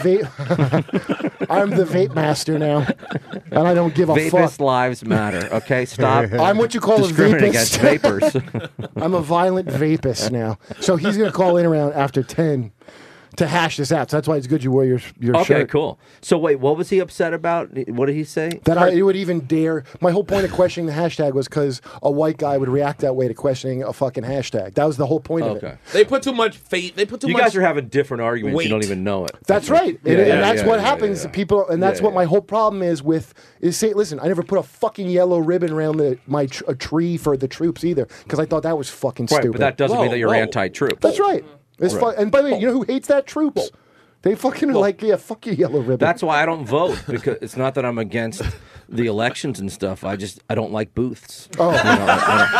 vape. I'm the vape master now, and I don't give a Vapist fuck. lives matter. Okay, stop. I'm what you call a discriminating vapist. against vapors. I'm a violent vapist now. So he's gonna call in around after ten to hash this out. So that's why it's good you wear your your Okay, shirt. cool. So wait, what was he upset about? What did he say? That I would even dare. My whole point of questioning the hashtag was because a white guy would react that way to questioning a fucking hashtag. That was the whole point of Okay. it. They put too much faith. They put too You much. guys are having different arguments. You don't Weight. even know it. That's right, Yeah, and, and yeah, that's yeah, what yeah, happens. yeah. People, and that's Yeah, what my yeah. whole problem is with is say, listen, I never put a fucking yellow ribbon around the my tr- a tree for the troops either because I thought that was fucking Right, stupid. but that doesn't Whoa, mean that you're whoa. anti-troop. That's right. It's fu- and by the way, you know who hates that? Troops. They fucking are like, yeah, fuck your yellow ribbon. That's why I don't vote, because it's not that I'm against the elections and stuff. I just I don't like booths. Oh. You know, I,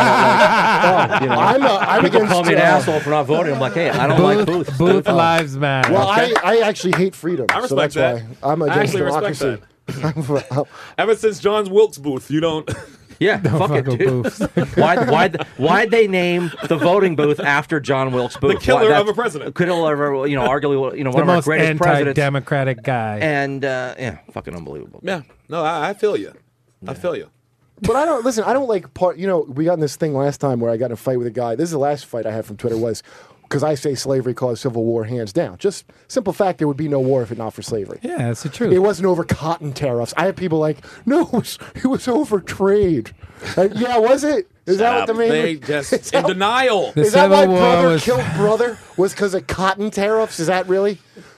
I don't, I don't like, you know, I'm, uh, I'm people against. call me an uh, asshole for not voting. I'm like, hey, I don't like Booth, booths. Booth dude. lives matter. Well, I, I actually hate freedom. I so respect that's that. why I'm I against actually respect democracy. Ever since John's Wilkes Booth, you don't. Yeah, fuck it, fuck with dude. booths. why why why'd they name the voting booth after John Wilkes Booth? killer Why, of that's- a president. Killer of a, you know, arguably, you know, one the of our most greatest presidents. anti-democratic guy. And uh, yeah, fucking unbelievable. Yeah. No, I, I feel you. I feel you. But I don't listen. I don't like part. You know, we got in this thing last time where I got in a fight with a guy. This is the last fight I had from Twitter was because I say slavery caused civil war, hands down. Just simple fact, there would be no war if it not for slavery. Yeah, that's the truth. It wasn't over cotton tariffs. I had people like, no, it was, it was over trade. Uh, yeah, was it? Is that what the main? They is just that- in denial. The Is that Civil why War brother was- killed brother? Was because of cotton tariffs? Is that really?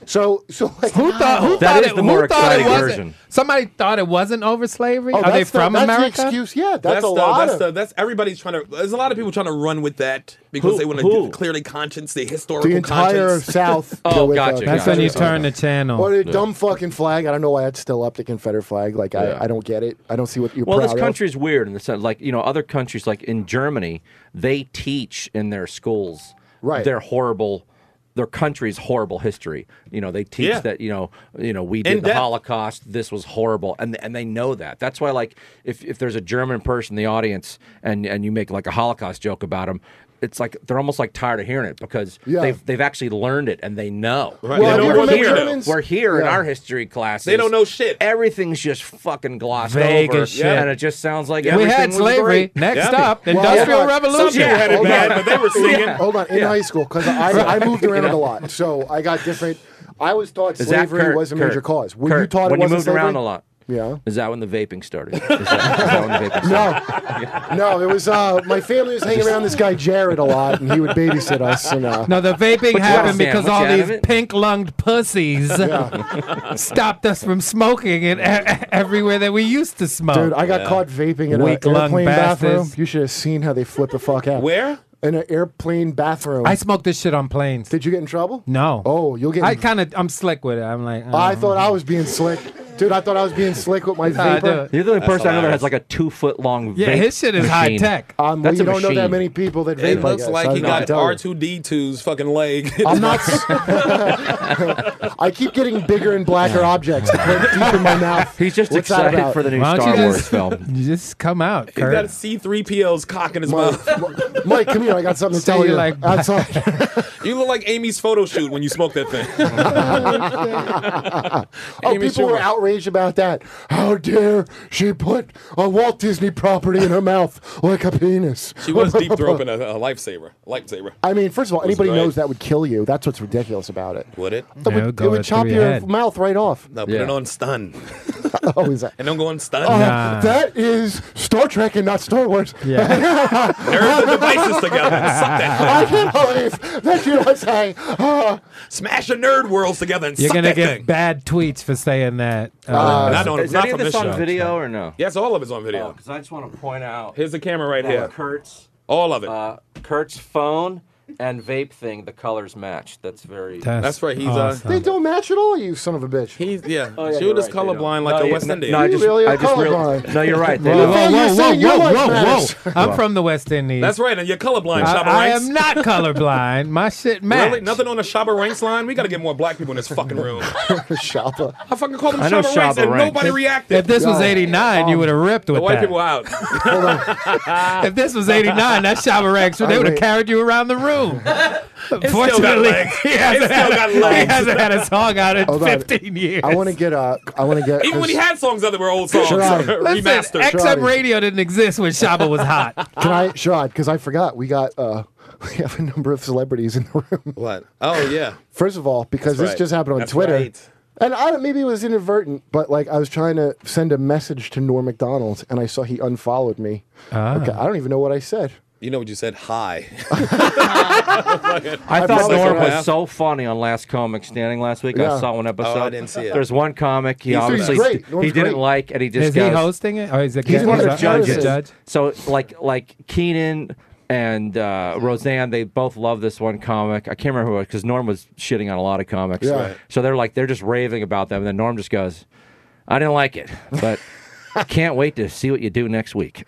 So, so like, Who thought? Who That thought is it, the more who thought it exciting wasn't? version. Somebody thought it wasn't over slavery. Oh, Are they that's the- from that's the America? excuse. Yeah, that's, That's a the, lot that's of. the that's everybody's trying to. There's a lot of people trying to run with that because Who- they want who? to clearly conscience the historical the entire conscience. South. Oh, go with, gotcha, That's gotcha. when you turn the channel. Or the dumb fucking flag. I don't know why it's still up, the Confederate flag. Like, Yeah. I, I don't get it. I don't see what you're Well, proud this of. country's weird in the sense, like you know, other countries, like in Germany, they teach in their schools Right. their horrible, their country's horrible history. You know, they teach Yeah. that you know, you know, we did In the depth. Holocaust. This was horrible, and and they know that. That's why, like, if if there's a German person in the audience and and you make like a Holocaust joke about them. It's like they're almost like tired of hearing it because Yeah. they've they've actually learned it and they know. Right. Well, They have know you what ever met we're doing. Germans? We're here in Yeah. our history classes. They don't know shit. Everything's just fucking glossed Vague over, as shit. and it just sounds like we everything had was slavery. great. Next Yeah. up, Well, industrial hold on. Some revolution. people had it Hold bad, on. but they were singing. Hold on, in high school, because I, I moved around a lot, so I got different. I was taught Is that slavery Kurt, was a major Kurt, cause. Were Kurt, you taught when it you wasn't moved slavery? around a lot? Yeah. Is that when the vaping started? Is that, is that when the vaping started? No, it was uh, my family was hanging around this guy Jared a lot, and he would babysit us. And uh, No, the vaping happened understand? because What all you out of these it? pink-lunged pussies stopped us from smoking it e- everywhere that we used to smoke. dude, I got caught vaping in an Weak-lung airplane bathroom. bastards. You should have seen how they flip the fuck out. Where? In an airplane bathroom. I smoked this shit on planes. Did you get in trouble? No. Oh, you'll get. I kind of, I'm slick with it. I'm like, uh, I thought I was being slick, dude. I thought I was being slick with my Nah, vapor. dude. You're the only person I know that hilarious. has like a two foot long. Yeah, vape his shit is high machine. tech. Um, well, That's you a don't know that machine. many people that vape. It I looks guess. like I he don't know what to got tell you. R two D two's fucking leg. I'm not. s- I keep getting bigger and blacker objects to put deep in my mouth. He's just What's that excited about? for the new Why don't Star you Wars just, film. you just come out, He's got a Kurt. C three P O's cock in his Mike, mouth. Mike, come here. I got something to So tell you you. like- Outside. You look like Amy's photo shoot when you smoke that thing. Oh, Amy people were Schumer. outraged about that. How dare she put a Walt Disney property in her mouth like a penis? She was deep throating a, a lifesaver. Lifesaver. I mean, first of all, anybody great. knows that would kill you. That's what's ridiculous about it. Would it? It Yeah, it would, would it go would right chop through your your head. mouth right off. No, put Yeah. it on stun. Oh, is that? And don't go on stun. Uh, Nah. That is Star Trek and not Star Wars. Yeah. Nerve the devices together. Suck that. I can't believe that you would say. Uh, Smash the nerd worlds together and You're suck going to that get thing. bad tweets for saying that. Uh, Not on- Is not any of from this this on show. video or no? Yes, all of it's on video. Because I just want to point out Here's the camera right uh, here. Kurt's All of it. uh, Kurt's phone and vape thing. The colors match. That's very. That's right, he's, uh, awesome. they don't match at all, you son of a bitch. He's yeah. Oh, yeah, Shoot you're is right, they don't. colorblind like No, a yeah, West no, Indian. No, I just, really are I just real- colorblind. No, you're right. They Whoa, You don't. whoa, thought you whoa, were saying whoa, your whoa, life whoa, matters. whoa. I'm from the West Indies. That's right, and you're colorblind, I, Shabba I Ranks. am not colorblind. My shit match. Really? Nothing on the Shabba Ranks line? We got to get more black people in this fucking room. Shopper. I fucking called them I know Shabba Ranks Shabba and Ranks. nobody If reacted. this was Yeah. eighty-nine, you would have ripped with the white that. people out. If this was eighty-nine, that Shabba Ranks, they would have wait. carried you around the room. still got Fortunately, legs. he It hasn't, still had, got he legs. hasn't had a song out in Hold on. fifteen years. I want to get uh, I want to get. Even when he had songs that were old songs, Sharad. Listen, remastered. X M Sharad. radio didn't exist when Shabba was hot. Can I, Sharad? Because I forgot we got uh, we have a number of celebrities in the room. What? Oh yeah. First of all, because That's this right. just happened on That's Twitter. right. And I don't, maybe it was inadvertent, but like I was trying to send a message to Norm Macdonald, and I saw he unfollowed me. Ah. Okay, I don't even know what I said. You know what you said? Hi. I thought probably Norm saw that. was so funny on Last Comic Standing last week. Yeah. I saw one episode. Oh, I didn't see it. There's one comic he He's- obviously he's great. Norm's he didn't great. like, and he just Is he goes, hosting it? Or is it He's one of the he's a- judges. he's a judge? So like like Keenan and uh, Roseanne, they both love this one comic. I can't remember who it was because Norm was shitting on a lot of comics. Yeah. Right. So they're like they're just raving about them, and then Norm just goes, "I didn't like it, but I can't wait to see what you do next week."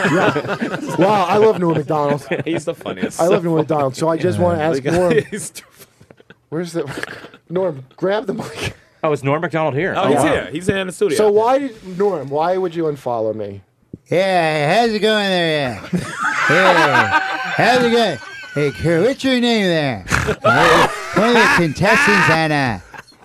Wow, I love Norm Macdonald. He's the funniest. I love Norm Macdonald. So I just want to ask Norm, He's too- where's the Norm? Grab the mic. Oh, is Norm Macdonald here? Oh, he's wow. here. He's here in the studio. So why did Norm? Why would you unfollow me? Yeah, how's it going there? Yeah, yeah. How's it going? Hey, Kurt, what's your name there? One of the contestants on uh,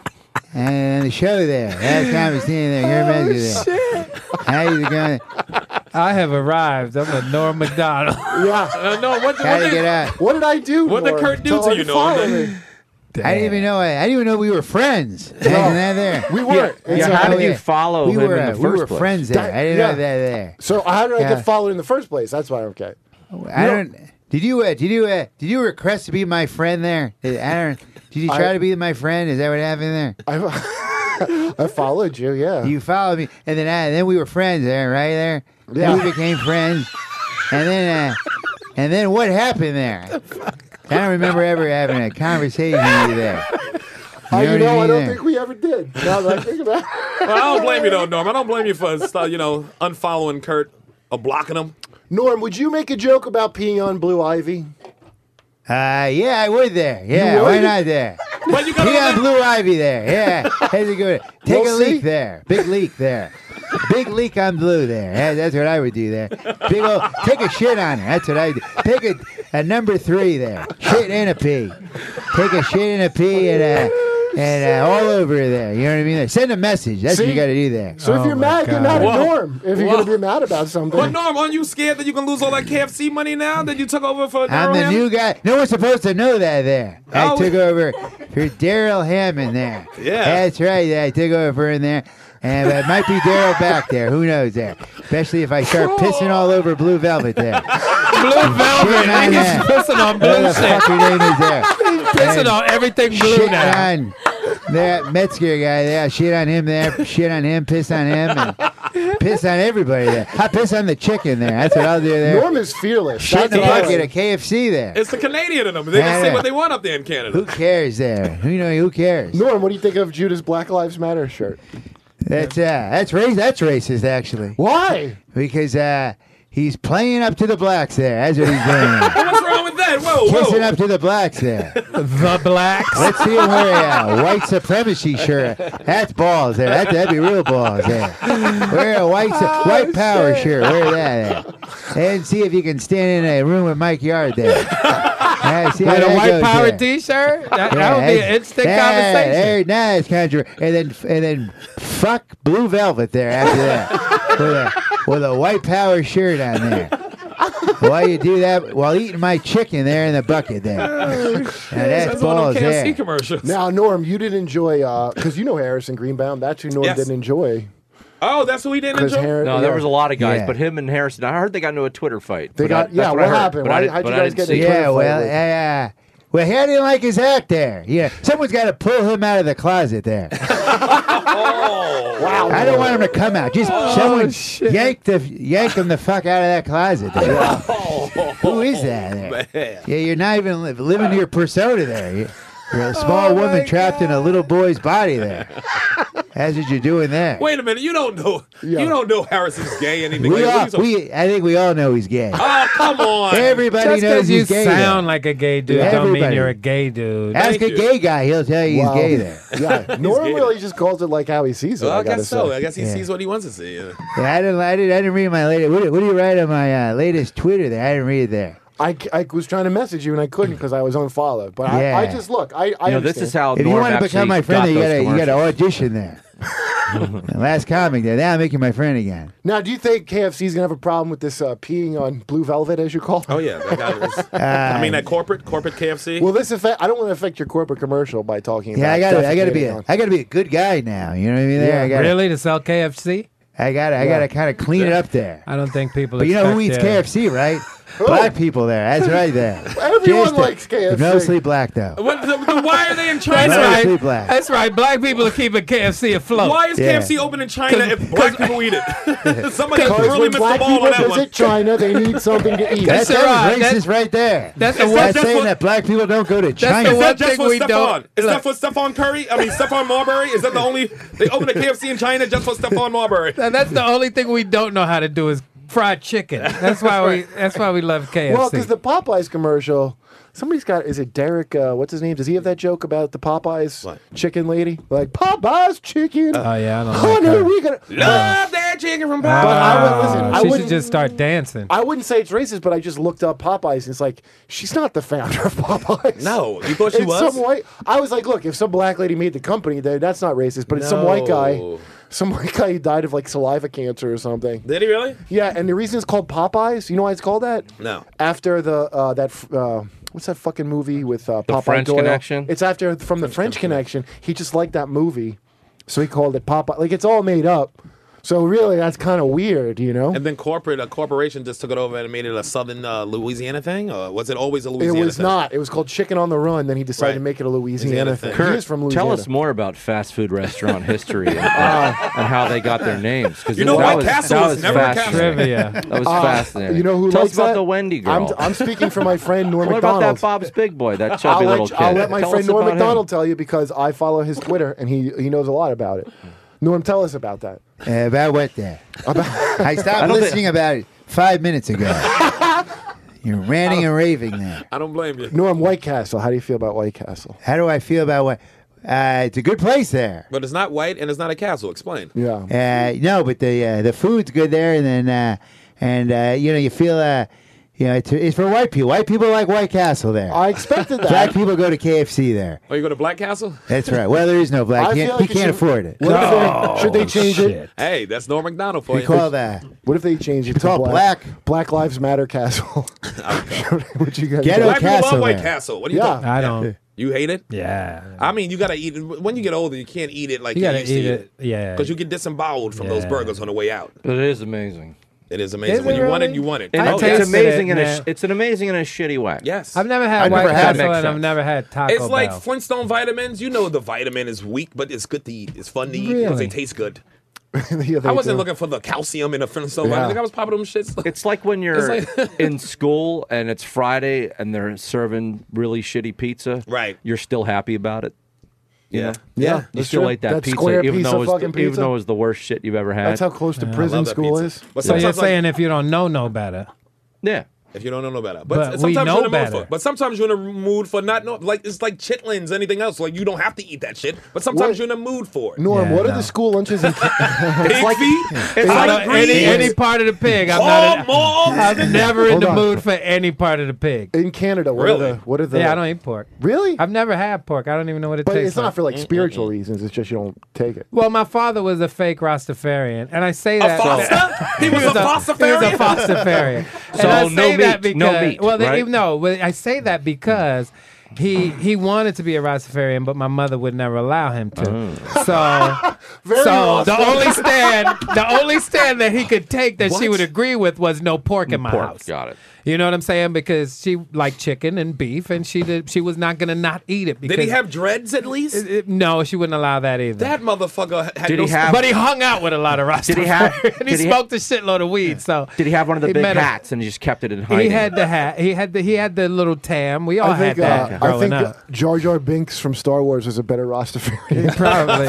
on the show there. Last time I was seeing there, your message there. How's it going? I have arrived. I'm a Norm Macdonald. Yeah. Uh, no, what, How what to did, get out? What did I do? What did Norm, Kurt do to you, Norm? unfollow me? I didn't even know. I, I didn't even know we were friends. Hanging out there. We weren't. Yeah, It's, how uh, did you follow we him were, in the uh, first we were place? friends there. That- I didn't yeah. know that there. So how did I Yeah. get followed in the first place? That's why I'm okay. I don't. Did you? Uh, did you? Uh, did you request to be my friend there? Did, Aaron, did you try I- to be my friend? Is that what happened there? I, I followed you, yeah. You followed me, and then uh, then we were friends there, right there. Then Yeah. we became friends, and then uh, and then what happened there? I don't remember ever having a conversation with you there. Uh, you what know, I mean don't there? think we ever did. Now that I think about it. Well, I don't blame you though, Norm. I don't blame you for uh, you know unfollowing Kurt or blocking him. Norm, would you make a joke about peeing on Blue Ivy? Uh, yeah, I would there. Yeah, would? why not there? But you got He got all that- Blue Ivy there. Yeah, how's it going? Take We'll a leak see. there. Big leak there. Big leak on Blue there. Yeah, that's what I would do there. Big old, take a shit on her. That's what I do. Take a, a number three there. Shit and a pee. Take a shit and a pee and uh, and uh, all over there. You know what I mean? Send a message. That's what See? you got to do there. So if Oh you're my mad, get God. mad at Whoa. Norm. If you're Whoa. going to be mad about something. But Norm, aren't you scared that you can lose all that K F C money now that you took over for I'm Daryl the Hammond? new guy. No one's supposed to know that there. I Oh. took over for Daryl Hammond there. Yeah. That's right. I took over for him there. And it might be Daryl back there. Who knows there? Especially if I start pissing all over Blue Velvet there. Blue Velvet. Shit on He's that. pissing on Whatever blue the shit. fuck your name is there. Pissing on everything blue Shit now. on that Metzger guy there. Shit on him there. Shit on him. Piss on him. And piss on everybody there. I piss on the chicken there. That's what I'll do there. Norm is fearless. Shit in the That's bucket all. of K F C there. It's the Canadian in them. They Yeah, can say yeah. what they want up there in Canada. Who cares there? Who know? Who cares? Norm, what do you think of Judas Black Lives Matter shirt? That's uh, that's race. That's racist actually. Why? Because uh, he's playing up to the blacks there. That's what he's doing. What's wrong with that? Whoa, Kissing whoa. up to the blacks there. The blacks. Let's see him wear a white supremacy shirt. That's balls there. That, that'd be real balls there. Wear a white su- white power shirt. Wear that there. And see if you can stand in a room with Mike Yard there. Yeah, see how With a that white goes power there. T-shirt? That, Yeah, that would be an that's- instant that- conversation. There, now it's contra- and then and then fuck Blue Velvet there after that with a with a white power shirt on there. While you do that, while eating my chicken there in the bucket there. Now that's That's one of balls them K F C there. commercials. Now, Norm, you didn't enjoy, because you know Harrison Greenbaum. That's who Norm Yes. didn't enjoy. Oh, that's who he didn't 'Cause enjoy? Har- No, yeah. there was a lot of guys, Yeah. but him and Harrison. I heard they got into a Twitter fight. They but got- I, yeah, that's what I heard, happened? but Why- I didn't- how'd you but I guys didn't get see into it. Twitter Yeah, fight well, with- yeah. Well, he didn't like his act there. Yeah, someone's got to pull him out of the closet there. Wow. I don't want him to come out. Just Oh, someone yank the yank him the fuck out of that closet there. Who is that? There? Man. Yeah, you're not even li- living your persona there. You- You're a small Oh, woman trapped in a little boy's body there. That's what you're doing there. Wait a minute. You don't know. Yeah. You don't know Harrison's gay anything. We like, all, what are you so- we, I think we all know he's gay. Oh, come on. Everybody Just knows because you he's gay. sound there. like a gay dude Yeah, don't mean everybody. you're a gay dude. Ask Thank a you. gay guy; he'll tell you Wow. he's gay there. Yeah, Norm gay. really just calls it like how he sees it. Well, I, I gotta guess so. say. I guess he Yeah. sees what he wants to see. Yeah. Yeah, I didn't, I didn't, I didn't read my latest. What, did- what do you write on my uh, latest Twitter there? I didn't read it there. I, I was trying to message you and I couldn't because I was unfollowed. But I, Yeah. I just look. I, I You know, this understand. is how If you Norm want to actually become my friend, got you those gotta, you gotta commercials. audition there. The last comic there. Now I'm making my friend again. Now, do you think K F C is gonna have a problem with this uh, peeing on Blue Velvet, as you call it? Oh yeah, that guy is, Uh, I mean that corporate corporate K F C. Will this affect? I don't want to affect your corporate commercial by talking. Yeah, about I gotta, I gotta be, defecating a, on- I gotta be a good guy now. You know what I mean? There, Yeah, I gotta, Really? To sell K F C? I gotta, I gotta kind of clean it up there. I don't think people But you know who expect eats that. K F C, right? Black people there. That's right there. Everyone Just a- likes K F C. Mostly black though. What, the, the, why are they in That's China? Mostly right. black. That's right. Black people are keeping K F C afloat. Why is Yeah. K F C open in China if black people eat it? Somebody Because really when missed the black ball people on that one. visit China, they need something to eat. That's That's that was right. racist right there. That's the Is one- that That's just saying what- that black people don't go to the China. Is one that just thing for we Stephon? don't- Is look. that for Stephon Curry? I mean Stephon Marbury? Is that the only they opened a K F C in China just for Stephon Marbury? And that's the only thing we don't know how to do is fried chicken. That's why we. That's why we love K F C. Well, because the Popeyes commercial, somebody's got. Is it Derek? Uh, what's his name? Does he have that joke about the Popeyes What? chicken lady? Like Popeyes chicken. oh yeah, I don't Honey, know. we gonna. Love that chicken from But I would listen. I she should wouldn't just start dancing. I wouldn't say it's racist, but I just looked up Popeyes, and it's like she's not the founder of Popeyes. No, you thought she It's was? some white. I was like, look, if some black lady made the company, then that's not racist. But it's some white guy, No. some white guy who died of like saliva cancer or something. Did he really? Yeah, and the reason it's called Popeyes, you know why it's called that? No. After the uh, that f- uh, what's that fucking movie with uh, The Popeye French Doyle? Connection? It's after from the French Connection. He just liked that movie, so he called it Popeye. Like it's all made up. So really, that's kind of weird, you know. And then corporate, a corporation just took it over and made it a Southern uh, Louisiana thing, or was it always a It Louisiana was thing? not. It was called Chicken on the Run. Then he decided Right. to make it a Louisiana, Louisiana thing. thing. He is from Louisiana. Tell us more about fast food restaurant history and, and how they got their names. Because You know, that White was, Castle that was was never a fascinating. Trivia. That was Uh, fascinating. You know who Tell likes us about that? the Wendy girl. I'm, I'm speaking for my friend Norm what about McDonald. that Bob's Big Boy, that I'll chubby little let, kid? I'll let my Tell friend us Norm about him. McDonald tell you because I follow his Twitter and he he knows a lot about it. Norm, tell us about that. Uh, about what there? I I stopped don't listening about it five minutes ago. You're ranting and raving there. I don't blame you. Norm, White Castle. How do you feel about White Castle? How do I feel about what? Uh, it's a good place there. But it's not white and it's not a castle. Explain. Yeah. Uh, no, but the uh, the food's good there, and then uh, and uh, you know you feel uh, you know it's, it's for white people. White people like White Castle there. I expected that. Black people go to K F C there. Oh, you go to Black Castle? That's right. Well, there is no black. I He feel can't, like he it can't should- afford it. What if they, should they change it? Hey, that's Norm McDonald for We you. call that What if they change it to called Black, Black Lives Matter Castle? Would you guys Ghetto do? Black people Castle love White there. Castle. What do you Yeah. think? I don't. You hate it? Yeah. I mean, you gotta eat it. When you get older, you can't eat it like You you, gotta used to eat eat it. Yeah. Because you get disemboweled from those Yeah. burgers on the way out. But it is amazing. It is amazing. Is when it you want it, really? you want it. And I it's tasted amazing it, in a yeah. sh- it's an amazing in a shitty way. Yes. I've never had I've White never had Castle, it. and I've never had Taco It's like Bell. Flintstone vitamins. You know the vitamin is weak, but it's good to eat. It's fun to eat because Really? they taste good. Yeah, they I wasn't do. looking for the calcium in a Flintstone Yeah. vitamin. I was popping them shits. It's like when you're It's like- in school and it's Friday and they're serving really shitty pizza. Right. You're still happy about it. You Yeah. know? Yeah, You that's still true. ate that, That pizza, square even piece though, of it was fucking the, even pizza. though it was the worst shit you've ever had. That's how close to I prison love that school pizza. is. But So you're sometimes, like, saying if you don't know no better. yeah. if you don't know no better, but, But sometimes we you're know in the mood better. for. But sometimes you're in a mood for not know. Like it's like chitlins, anything else. Like you don't have to eat that shit. But sometimes What- you're in a mood for it. Norm, Yeah, what are no. the school lunches in Pig like- feet. It's I like don't- any, greens. any part of the pig. I'm Oh, not. In, mom. I'm never in Hold the on. mood for any part of the pig. in Canada? What Really? are the what are the Yeah, I don't eat pork. really? I've never had pork. I don't even know what it But tastes it's not like. for like spiritual reasons. It's just you don't take it. Well, my father was a fake Rastafarian, and I say A that. foster? He was a He was Fostafarian? a Fostafarian. So and I no say that meat, no because, meat, Well, they, right? no, but I say that because he he wanted to be a Rastafarian, but my mother would never allow him to. Oh. So, Very so the Rasta. only stand, the only stand that he could take that she would agree with was no pork in my Pork. house. Got it. You know what I'm saying? Because she liked chicken and beef, and she did. She was not gonna not eat it. Because Did he have dreads at least? It- it- no, she wouldn't allow that either. That motherfucker had Did no he have- But he hung out with a lot of Rastafarians. Did he have- and he did he- smoked a shitload of weed. So Did he have one of the he big met a- hats and he just kept it in hiding? He had the hat. He had the he had the little tam. We all I think had that uh, I growing think up. uh, Jar Jar Binks from Star Wars was a better Rastafarian. Probably.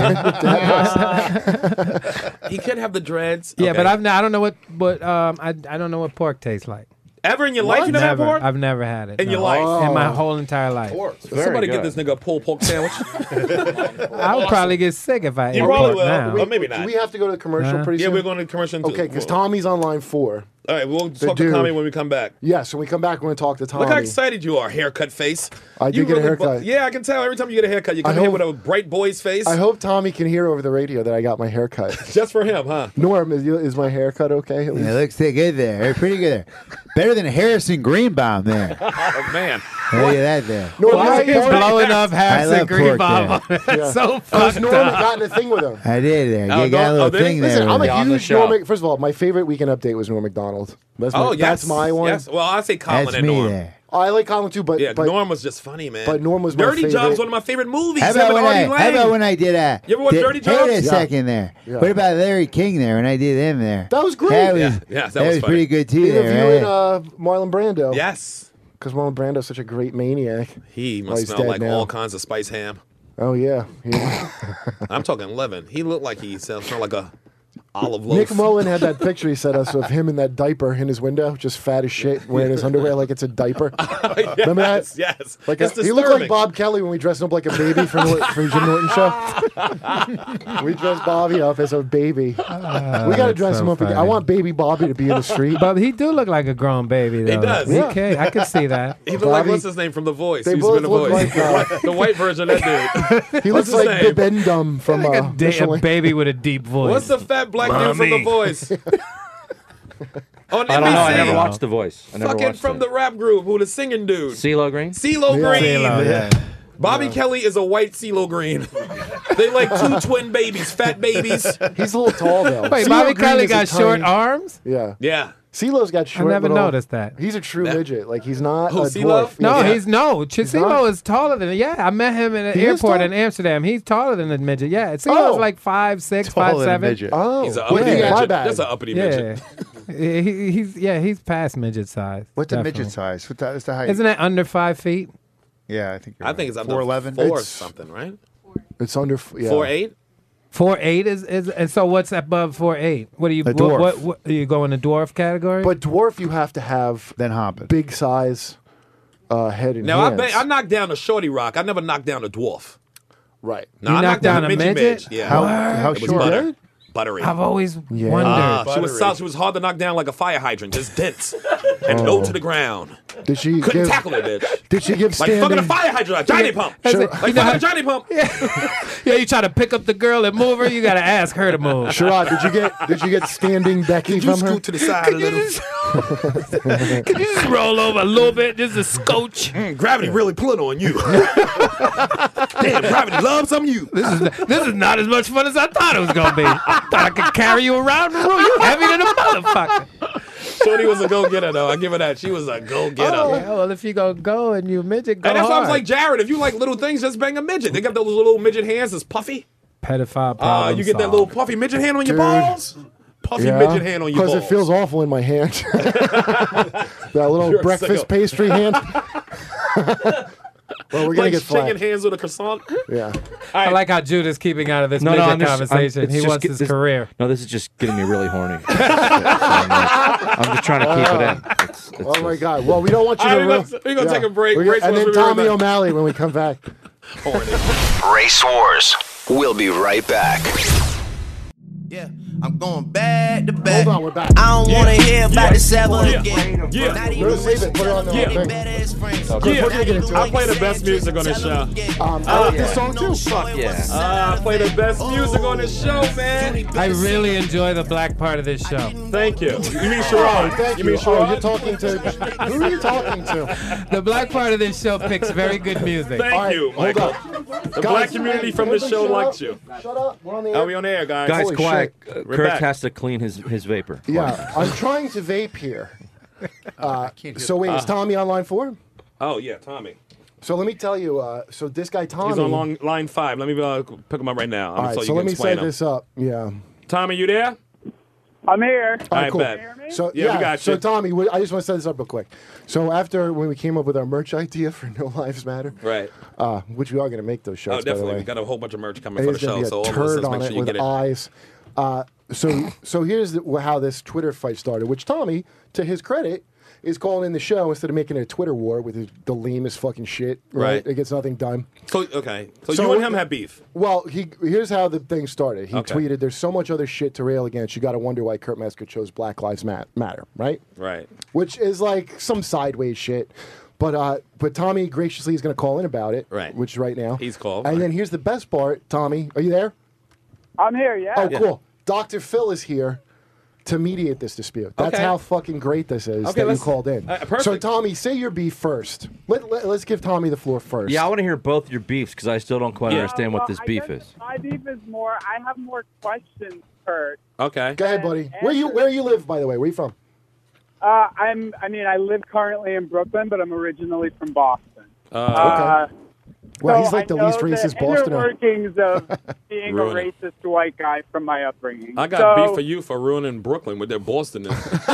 He could have the dreads. Yeah, Okay. but I've n- I don't know what what um I I don't know what pork tastes like. Ever in your life you never, had pork? I've never had it In your no. life? in my Oh. whole entire life. Somebody good. get this nigga a pulled pork sandwich. I would probably get sick if I ate You probably pork will. now. Or maybe Do not. we have to go to the commercial Huh? pretty Yeah, soon? we're going to commercial. Okay, because Tommy's on line four. All right, we'll talk to dude. Tommy when we come back. Yes, when we come back, we're going to talk to Tommy. Look how excited you are, haircut face. I did You get a really haircut. bu- yeah, I can tell. Every time you get a haircut, you come I in here hope- with a bright boy's face. I hope Tommy can hear over the radio that I got my haircut. Just for him, huh? Norm, is, you- is my haircut okay? At Yeah, least? looks pretty good there. Pretty good there. Better than Harrison Greenbaum there. Oh, man. Tell you that there. Norm, Why you are like you pork? blowing up I Harrison love pork Greenbaum? there. That's so Because fucked Norm had up. gotten a thing with him. I did there. Oh, You got no- a little oh, did he? thing there. Listen, I'm with a it. on the huge show. Norm. First of all, my favorite weekend update was Norm McDonald. That's my, Oh, yes. that's my one. Yes. Well, I say Colin That's and me Norm. there. I like Colin too, but Yeah, but Norm was just funny, man. but Norm was my Dirty favorite. Jobs, one of my favorite movies. How Him about, and when I, Artie how Lang. about when I did uh, You ever watch did- Dirty Wait Jobs? a Yeah. second there. Yeah. What about Larry King there when I did him there? That was great. That was, Yeah, yeah, that that was was funny. pretty good too there, interviewing right? uh, Marlon Brando. Yes. Because Marlon Brando's such a great maniac. He Well, must he's smell dead like now. all kinds of spice ham. Oh yeah. He- I'm talking living. He looked like he smelled like a olive loaf. Nick Mullen had that picture he sent us of him in that diaper in his window, just fat as shit, wearing his underwear like it's a diaper. yes, Remember that? Yes. Like it's a, he looked like disturbing. Bob Kelly when we dressed him up like a baby for, Nor- for Jim Norton show. We dressed Bobby up as a baby. we got to that's dress so him up again. I funny. want baby Bobby to be in the street. But he do look like a grown baby, though. does. Okay, I can see that. He looked like Bobby- what's his name from The Voice. They He used to be both in The look Voice. like, uh, the white version of that dude. He What's looks his like name? Bibendum from Like uh, a, da- a Michelin. baby with a deep voice. What's the fat black dude from The Voice? On I don't know. I never N B C. watched The Voice. I never Fucking watched from it. the rap group, who the singing dude. CeeLo Green? CeeLo Yeah. Green. CeeLo, yeah. Bobby Kelly is a white CeeLo Green. They like two twin babies, fat babies. He's a little tall though. Wait, CeeLo Bobby Green Kelly is a got short tiny- arms? Yeah. Yeah. CeeLo's got short. never little- noticed that. He's a true That- midget. Like he's not Who, a CeeLo? dwarf. No, Yeah. he's no. Chisimo not? is taller than. Yeah, I met him in an He is airport tall? in Amsterdam. He's taller than a midget. Yeah, Cisilo's Oh. like five six, Taller five than a seven. midget. Oh, He's an what uppity do you got? My midget. bad. That's an uppity Yeah, midget. he, he- he's yeah he's past midget size. What's a definitely. midget size? What's the, what's the height? Isn't that under five feet? Yeah, I think you're I think it's under four eleven. four or It's- something, right? It's under. f- Yeah. Four eight. Four eight is is and so what's above four eight? What do you A what, dwarf. what, what you go in the dwarf category? But dwarf, you have to have Then hop it. big size uh, head and Now I, hands. bet, I knocked down a shorty rock. I never knocked down a dwarf. right. No, You I knocked down a midget? midge. Yeah. How how It was short? butter. Buttery. I've always Yeah. wondered. Ah, she was solid. She was hard to knock down like a fire hydrant, just dense and low to the ground. Did she Couldn't give? tackle her, bitch. Did she give Like fucking standing? a fire hydrant, a Johnny pump. That's Sure. it. Like You know fucking how- a Johnny pump. yeah, you try to pick up the girl and move her. You got to ask her to move. Sherrod, did you get? Did you get standing Becky Could you from her? scoot to the side a little? Could you just roll over a little bit, just a scotch? Mm, gravity really pulling on you. Damn, gravity loves on you. This is this is not as much fun as I thought it was gonna be. I thought I could carry you around the room. You heavy than a motherfucker. Shorty was a go-getter, though. I give her that. She was a go-getter. Yeah, well, if you gonna go and you midget, go And that's why I was hard. like, Jared, if you like little things, just bang a midget. They got those little midget hands that's puffy. pedophile. Ah, problem you get that solved. little puffy midget hand on your Dude. balls? Puffy midget hand on your balls. Because it feels awful in my hand. that little You're a breakfast sicko. pastry hand. Well, we're gonna like get shaking flagged. hands with a croissant. Yeah. I like how Judas keeping out of this No, no, midget I'm just, I'm- conversation. it's he just wants get- his this- career. No, this is just getting me really horny. So I'm, like- I'm just trying to keep it in. It's, it's Oh my God. Well, we don't want you All to. right, ruin- we're gonna- we're gonna take a break. We're gonna- Race and Wars, then we'll be right Tommy back. O'Malley when we come back. Race Wars. We'll be right back. Yeah, I'm going back to back. Hold on, we're back. I don't wanna hear about the seven Yeah. again. Yeah. Not We're even gonna save it. Put it on the Yeah. thing. best friends. Chris, we're gonna get into I it. play the best music on this show. Um, I like this song too. Fuck yeah. Ah, I play the best music on this show, man. I really enjoy the black part of this show. Thank you. You mean Oh, Sherrod? thank You you. mean Oh, you're Sherrod? talking to. Who are you talking to? The black part of this show picks very good music. Thank All right, you, hold Michael. up. The Guys, black community hey, from this everybody show shut likes up. you. Shut up. We're on the Are air. we on air, guys? Guys, Holy quiet. shit. Uh, We're Kirk back. has to clean his, his vapor. Yeah, I'm trying to vape here. Uh, so wait, is Tommy on line four? Oh, yeah, Tommy. So let me tell you. Uh, so this guy Tommy. He's on long, line five. Let me uh, pick him up right now. All right, so so you let can me explain set him. this up. Yeah. Tommy, you there? I'm here. All I right, cool. bet. So Yeah, yeah, we got so you. Tommy, we, I just want to set this up real quick. So after when we came up with our merch idea for No Lives Matter, Right. uh, which we are going to make those shirts. Oh, by the definitely. way. We got a whole bunch of merch coming It for the is gonna show, be a so all of us, turd let's on make it sure you with get it. eyes. Uh, so so here's the, how this Twitter fight started. Which Tommy, to his credit, is calling in the show instead of making it a Twitter war with his, the lamest fucking shit. Right? Right. It gets nothing done. So, okay. So, So- you and him have beef. Well, he here's how the thing started. He Okay. tweeted, "There's so much other shit to rail against. You got to wonder why Kurt Metzger chose Black Lives Mat- Matter, right?" Right. Which is like some sideways shit. But uh, but Tommy graciously is going to call in about it. Right. Which is right now. He's called. And right. then here's the best part. Tommy, are you there? I'm here, yeah. Oh, cool. Doctor Phil is here to mediate this dispute. That's Okay. how fucking great this is Okay, that you let's- called in. uh, perfect. So Tommy, say your beef first. Let, let, let's give Tommy the floor first. Yeah, I want to hear both your beefs because I still don't quite Yeah. understand what Well, this I beef guess is. My beef is more. I have more questions, Kurt. Okay. Go ahead, buddy. Where you where you live, by the way? Where you from? Uh, I'm. I mean, I live currently in Brooklyn, but I'm originally from Boston. Uh, Uh, Well, so he's like I the least know racist the Bostoner. inner workings of being a Ruin it. racist white guy from my upbringing. I got so, beef for you for ruining Brooklyn with their Boston.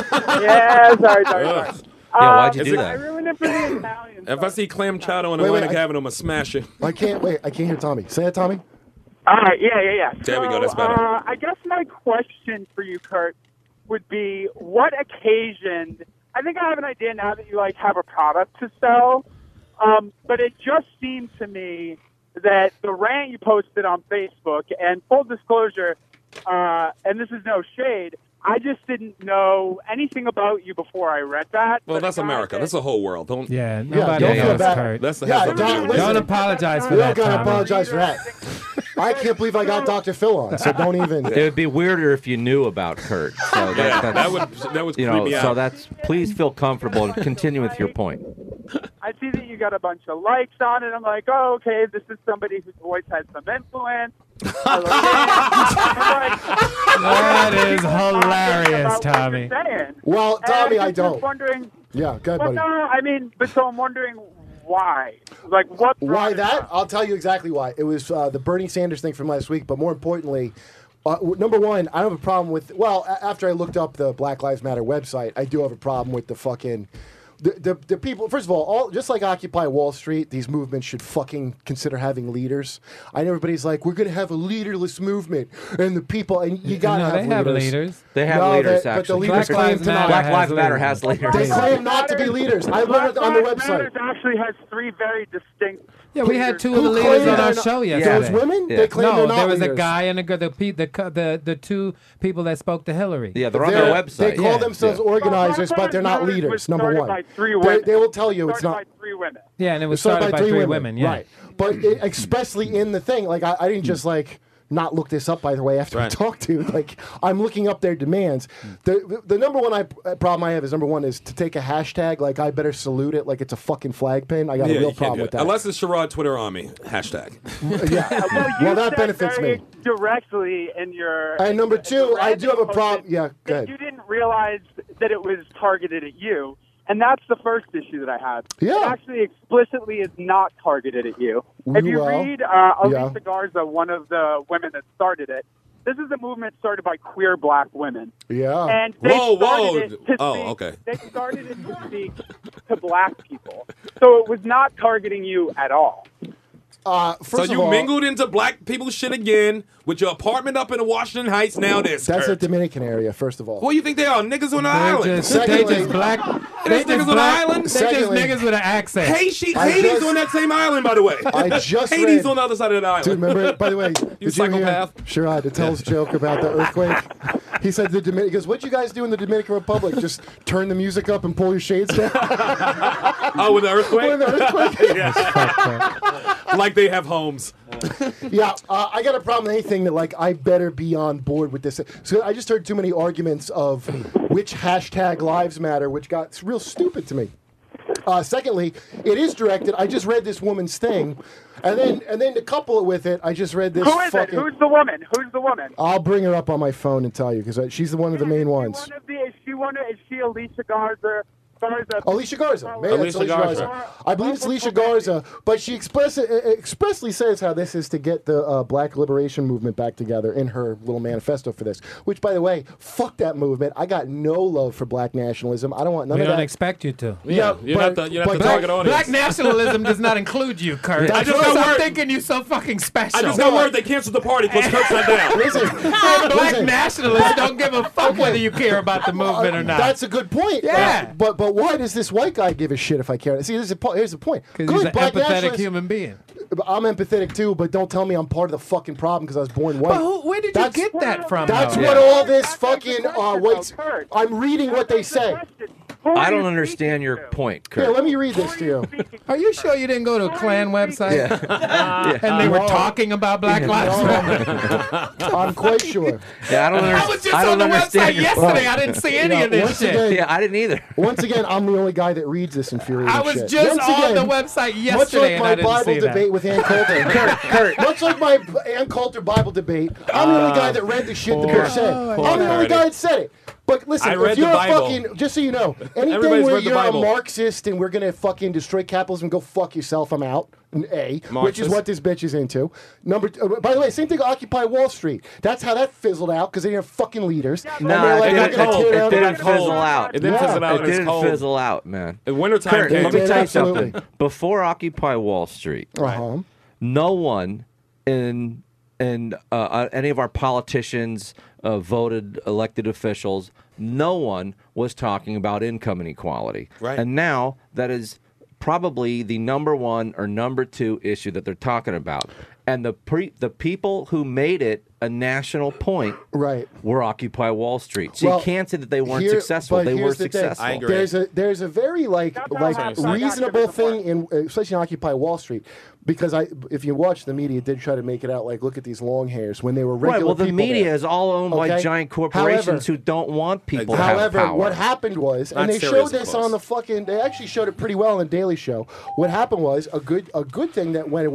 Yeah, sorry, sorry, sorry. Ugh. Yeah, why'd you Uh, do I that? ruined it for the Italians. If I see clam chowder on Wait, wait, Atlantic I- Avenue, I'm going to smash it. I can't wait. I can't hear Tommy. Say it, Tommy. All right, yeah, yeah, yeah. There we go, So, that's better. Uh, I guess my question for you, Kurt, would be what occasioned. I think I have an idea now that you like have a product to sell, um, but it just seemed to me that the rant you posted on Facebook, and full disclosure, uh, and this is no shade, I just didn't know anything about you before I read that. Well, But that's the fact America. that- That's the whole world. Don't. Yeah, Yeah, nobody don't feel knows bad. Kurt. That's the Yeah, that's the don't- America. listen. Don't apologize for We don't that, gotta Tommy. apologize for that. I can't believe I got Doctor Phil on. So don't even. It would be weirder if you knew about Kurt. So that, Yeah, that's, that would that would you creep know. me So out. that's please feel comfortable and continue with your point. I see that you got a bunch of likes on it. I'm like, oh, okay, this is somebody whose voice has some influence. That is hilarious, Tommy. Well, Tommy, And I I'm just don't. Wondering. Yeah, go ahead, Well, buddy. no, I mean, but so I'm wondering why. Like, what? Why that? I'll tell you exactly why. It was uh, the Bernie Sanders thing from last week, but more importantly, uh, w- number one, I don't have a problem with. Well, a- after I looked up the Black Lives Matter website, I do have a problem with the fucking. The, the, the people, first of all, all, just like Occupy Wall Street, these movements should fucking consider having leaders. I know everybody's like, we're going to have a leaderless movement, and the people, and you got to No, have they have leaders. leaders. They have No, leaders, they- But the actually. leaders Black claim Lives to not. Matter Black has Lives Matter leaders. has leaders. They claim not to be leaders. I learned it on the Black website. Matters actually has three very distinct. Yeah, we had two of Who the leaders claim on our they're show not- yesterday. Those women? Yeah. They claim No, they're not there was a leaders. guy and a girl, the, pe- the, co- the, the two people that spoke to Hillary. Yeah, they're on They're- their website. They call Yeah. themselves Yeah. organizers, Well, but they're not Black Lives leaders. was Number started one, by three they, women. they will tell you it's Started not. by three women. Yeah, and it was It's started started by three women. Yeah. Right, but it, expressly in the thing, like I, I didn't just like not look this up, by the way, after I Right. talked to you. Like I'm looking up their demands. The the, the number one I, problem I have is number one is to take a hashtag like I better salute it like it's a fucking flag pin. I got Yeah, a real you can't problem do with it. that. Unless it's Sherrod Twitter Army hashtag. yeah, Well, you well that said benefits very me. directly in your. And number in the two, I do have a Reddit problem. post Yeah, go that ahead. You didn't realize that it was targeted at you. And that's the first issue that I have. Yeah. It actually explicitly is not targeted at you. If you Well, read uh, Alicia yeah. Garza, one of the women that started it, this is a movement started by queer black women. Yeah. And they Whoa, started whoa. it to Oh, speak, okay. They started it to speak to black people. So it was not targeting you at all. Uh, So first of you all, mingled into black people's shit again with your apartment up in Washington Heights now this. that's a Kurt. Dominican area. First of all, Who do you think they are? Niggas on the They island. just, they Secondly- just black. They There's niggas just on the black. island. They just Secondly- niggas with an accent. Haiti, I Haiti's just- on that same island, by the way. I just Haiti's read- on the other side of the island. Dude, remember? By the way, did you hear psychopath. Sherrod to tell his joke about the earthquake? He said the Dominican. He goes, "What'd you guys do in the Dominican Republic? Just turn the music up and pull your shades down." Oh, with the earthquake? With the earthquake? Yeah. Like they have homes. Yeah, uh, I got a problem with anything that like I better be on board with this. So I just heard too many arguments of which hashtag lives matter, which got real stupid to me. Uh, secondly, it is directed. I just read this woman's thing, and then and then to couple it with it, I just read this. Who is it? fucking, Who's the woman? Who's the woman? I'll bring her up on my phone and tell you because she's the one of the main ones. One of the, is she one? Of, is she Alicia Garza? Garza? Alicia Garza. Maybe it's Alicia Alicia Garza. Garza. I believe it's Alicia Garza, but she express, expressly says how this is to get the uh, Black Liberation Movement back together in her little manifesto for this. Which, by the way, fuck that movement. I got no love for black nationalism. I don't want none We of don't that. expect you to. Yeah, you're not the, you're not the target audience. Black nationalism does not include you, Kurt. That's I just right. got word- thinking you so fucking special. I just got word they canceled the party because Kurt's not down. Listen, Black listen. nationalists don't give a fuck whether you care about the movement or not. That's a good point. Yeah. Uh, but but why does this white guy give a shit if I care? See, here's the, po- here's the point. Because Good he's an black empathetic nationalists- human being. I'm empathetic too, but don't tell me I'm part of the fucking problem because I was born white. But who, where did That's- you get that from? That's though? what all this fucking uh, what's. I'm reading what they say. I don't understand your point, Here, Kurt. let me read this to you. Are you sure you didn't go to a Klan website? Yeah. And they were No. talking about Black Lives Matter. I'm quite sure. Yeah, I don't, I under- was just I on don't the understand website your yesterday. point. I didn't see any Yeah, of this once shit. again- Yeah, I didn't either. Once again, I'm the only guy that reads this infuriating I was shit. just Once on again, the website much yesterday like my and I didn't Bible see that. debate with Ann Coulter. Kurt, Kurt, much like my B- Ann Coulter Bible debate, I'm the only guy that read the shit the book said. I'm the only guy that said it. But listen, I if read you're the a Bible. fucking, just so you know, anything Everybody's where read the you're a Bible. Marxist and we're gonna fucking destroy capitalism, go fuck yourself. I'm out. An A, which is Marxist. what this bitch is into. Number, t- uh, by the way, same thing. Occupy Wall Street. That's how that fizzled out because they didn't have fucking leaders. And No, they're it like, didn't, we're gonna cold. tear it down didn't the- fizzle out. It didn't Yeah. fizzle out. It and it's didn't cold. fizzle out, man. In wintertime Kurt, came. let me did, tell you absolutely. something. Before Occupy Wall Street, Uh-huh. no one in in uh, uh, any of our politicians, uh, voted elected officials, no one was talking about income inequality. Right. And now that is probably the number one or number two issue that they're talking about. And the pre- the people who made it a national point Right. were Occupy Wall Street. So Well, you can't say that they weren't here- successful. but They here's were the thing. successful. I agree. There's a there's a very like like Sorry. reasonable thing in especially in Occupy Wall Street because I if you watch the media did try to make it out like look at these long hairs when they were regular Right. Well, the people media there. is all owned by Okay? giant corporations However- who don't want people However, to have power. what happened was, and Not they serious, showed of this course. on the fucking. They actually showed it pretty well on the Daily Show. What happened was a good a good thing that when it went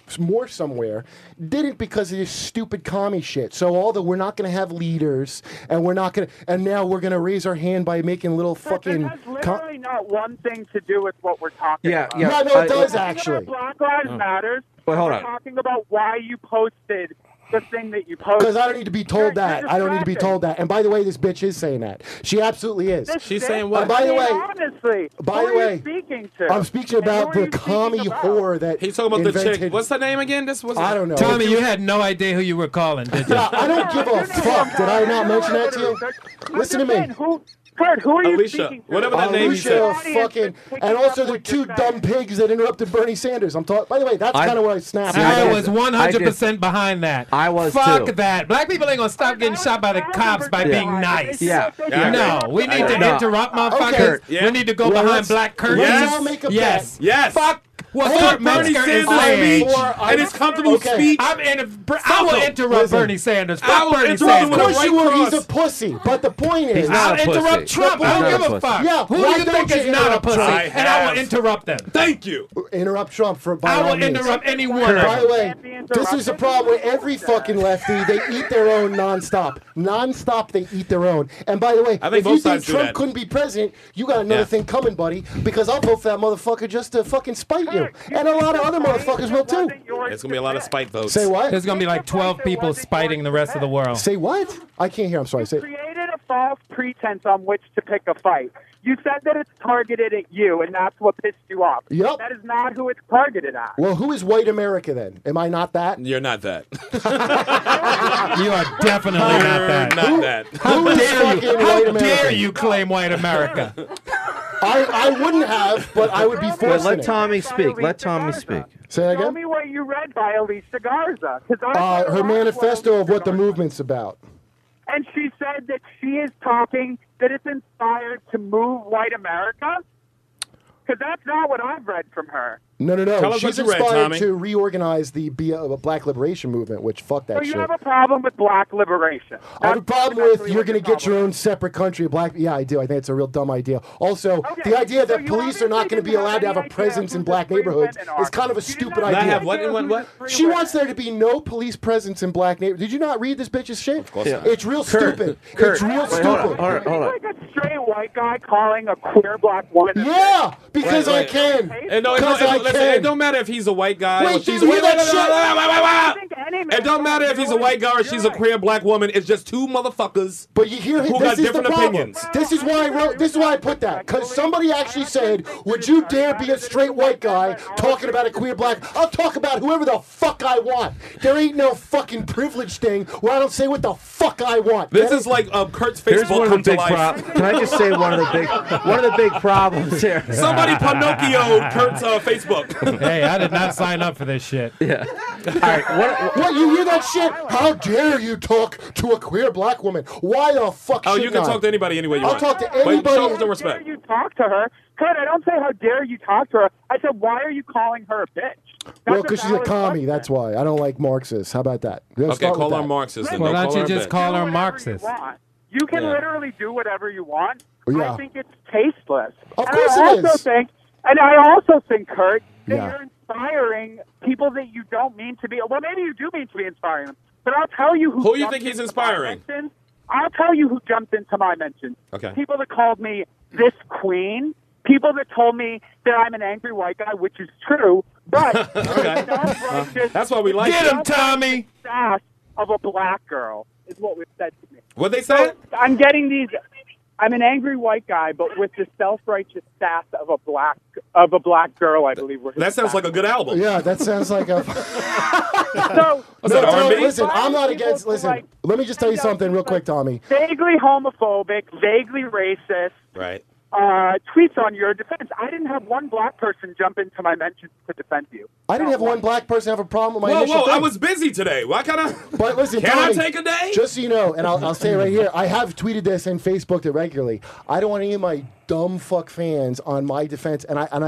more somewhere, didn't because of this stupid commie shit. So all the we're not going to have leaders, and we're not going to, and now we're going to raise our hand by making little fucking. It has literally not one thing to do with what we're talking Yeah, about. yeah. No, no, it I- does We're talking actually. about Black Lives Matters. Wait, hold we're on. talking about why you posted the thing that you posted. Because I don't need to be told You're- that. you're I don't need to be distracted. told that. And by the way, this bitch is saying that. She absolutely is. This She's bitch- saying what? And by the I mean, way, honestly, by who the are way, you speaking to? I'm speaking And who about are the you speaking commie about? whore that He's talking about the invented. chick. What's her name again? This was. I don't know. Tommy, you had no idea who you were calling, did you? Yeah, I don't give a fuck. Did I not mention that to you? Listen to me. Who, Kurt, who are you Alicia, speaking to? whatever that name you Alicia said. fucking, and also the two dumb pigs that interrupted Bernie Sanders. I'm talking. By the way, that's I- kind of what I snapped. See, I did- was one hundred percent behind that. I was Fuck too. that. Black people ain't gonna stop getting shot by the cops by being nice. Yeah. Yeah. No, we need to No. interrupt motherfuckers. Kurt. Yeah. We need to go Well, behind let's- black curtains. let's all make a yes. bet. Yes. Fuck what Hey, Kurt Bernie Metzger is Sanders' saying. speech I- and his comfortable Okay. speech. I'm in a, I will Stop him. interrupt Listen. Bernie Sanders. I Fuck will Bernie interrupt Of him Sanders. with a course right you would. He's cross. a pussy. But the point is, He's not I'll a pussy. interrupt Trump. He's I don't not a give a pussy. fuck. Yeah, Who do why you don't think you is not a interrupt pussy? Trump? I And I will have. interrupt them. Thank you. interrupt Trump for. By I all will means. interrupt any one of By the them. way, this is the problem with every fucking lefty. They eat their own nonstop. Nonstop, they eat their own. And by the way, I think if both you sides think do Trump that. couldn't be president, you got another Yeah. thing coming, buddy. Because I'll vote for that motherfucker just to fucking spite you. And a lot of other motherfuckers will too. There's gonna be a lot of spite votes. Say what? There's gonna be like twelve people spiting the rest of the world. Say what? I can't hear. I'm sorry. Say. Created a false pretense on which to pick a fight. You said that it's targeted at you, and that's what pissed you off. Yep. That is not who it's targeted at. Well, who is white America then? Am I not that? You're not that. You are definitely not You're that. not that. How Who is dare fucking you? white How America? dare you claim white America? I, I wouldn't have, but I would be Wait, forced let it. Tommy speak. Let Tommy speak. Say that Tell again. me what you read by Alicia Garza. 'cause I Uh, read a lot her of manifesto of what the Alicia Garza. movement's about. And she said that she is talking, that it's inspired to move white America. Because that's not what I've read from her. No, no, no. Tell us She's what you read, inspired Tommy. to reorganize the B- uh, Black Liberation Movement, which fuck that So you shit. have a problem with black liberation. I have a That's problem exactly with you're what going to your get your problem own separate country. Black, yeah, I do. I think it's a real dumb idea. Also, Okay, the idea so that you police are not obviously going to be didn't allowed to have have a any presence idea in who black the free neighborhoods women are. is kind of a You did stupid not Not idea. have what? What? What? She wants there to be no police presence in black neighborhoods. Did you not read this bitch's shit? Of course not. It's real Kurt, stupid. Kurt, it's real wait, stupid. hold on, hold on, hold on. Like a straight white guy calling a queer black woman. a Yeah, because Wait, I wait. can. It don't, it, don't, Because I it, listen, can. it don't matter if he's a white guy Wait, or did she's you a hear wait, that wait, wait, shit? wait, wait, wait, I wait, think wait. any man It don't matter if he's a white guy or she's a You're queer black woman. It's just two motherfuckers. But you hear Who this got is different the problem. opinions. This is why I wrote. This is why I put that because somebody actually said, "Would you dare be a straight white guy talking about a queer black?" I'll talk about whoever the fuck I want. There ain't no fucking privilege thing where I don't say what the fuck I want. This Get is it? like um, Kurt's Here's Facebook one of come the to big life. problems. Can I just say one of the big one of the big problems here? Somebody Pinocchio Kurt's uh, Facebook. Hey, I did not sign up for this shit. Yeah. All right. What, What you hear that shit? How dare you talk to a queer black woman? Why the fuck? Oh, you shouldn't can I? talk to anybody any way you I'll want. talk to But anybody. show some How respect. dare you talk to her? Kurt, I don't say how dare you talk to her. I said, why are you calling her a bitch? That's Well, because she's a valid commie. question. That's why. I don't like Marxists. How about that? Let's Okay, start call with her that. Marxist. Then. Well, Don't why call don't you her a just bitch. call her Do whatever Marxist? You, want. You can Yeah. literally do whatever you want. Yeah. I think it's tasteless. Of and course I it also is. think, and I also think, Kurt, that Yeah. you're inspiring people that you don't mean to be. Well, maybe you do mean to be inspiring them. But I'll tell you who. Who you jumped think he's into my inspiring? mentions. I'll tell you who jumped into my mentions. Okay. People that called me this queen. People that told me that I'm an angry white guy, which is true, but Okay. self-righteous That's why we like Get it. him, Tommy. sass of a black girl is what was said to me. What they said? I'm getting these. I'm an angry white guy, but with the self-righteous sass of a black of a black girl, I believe. Were his That sounds sass. like a good album. Yeah, that sounds like a. So, Was No, that R and Tommy, B? listen, I'm not People against. who, Listen, like, let me just tell you send out something real things quick, Tommy. vaguely homophobic, vaguely racist Right. uh, tweets on your defense. I didn't have one black person jump into my mentions to defend you. I didn't have one black person have a problem with my Whoa, initial whoa! thing. I was busy today. Why can't I? But listen, Can I Tommy, take a day? Just so you know, and I'll, I'll say it right here, I have tweeted this and Facebooked it regularly. I don't want any of my dumb fuck fans on my defense, and I and I repeat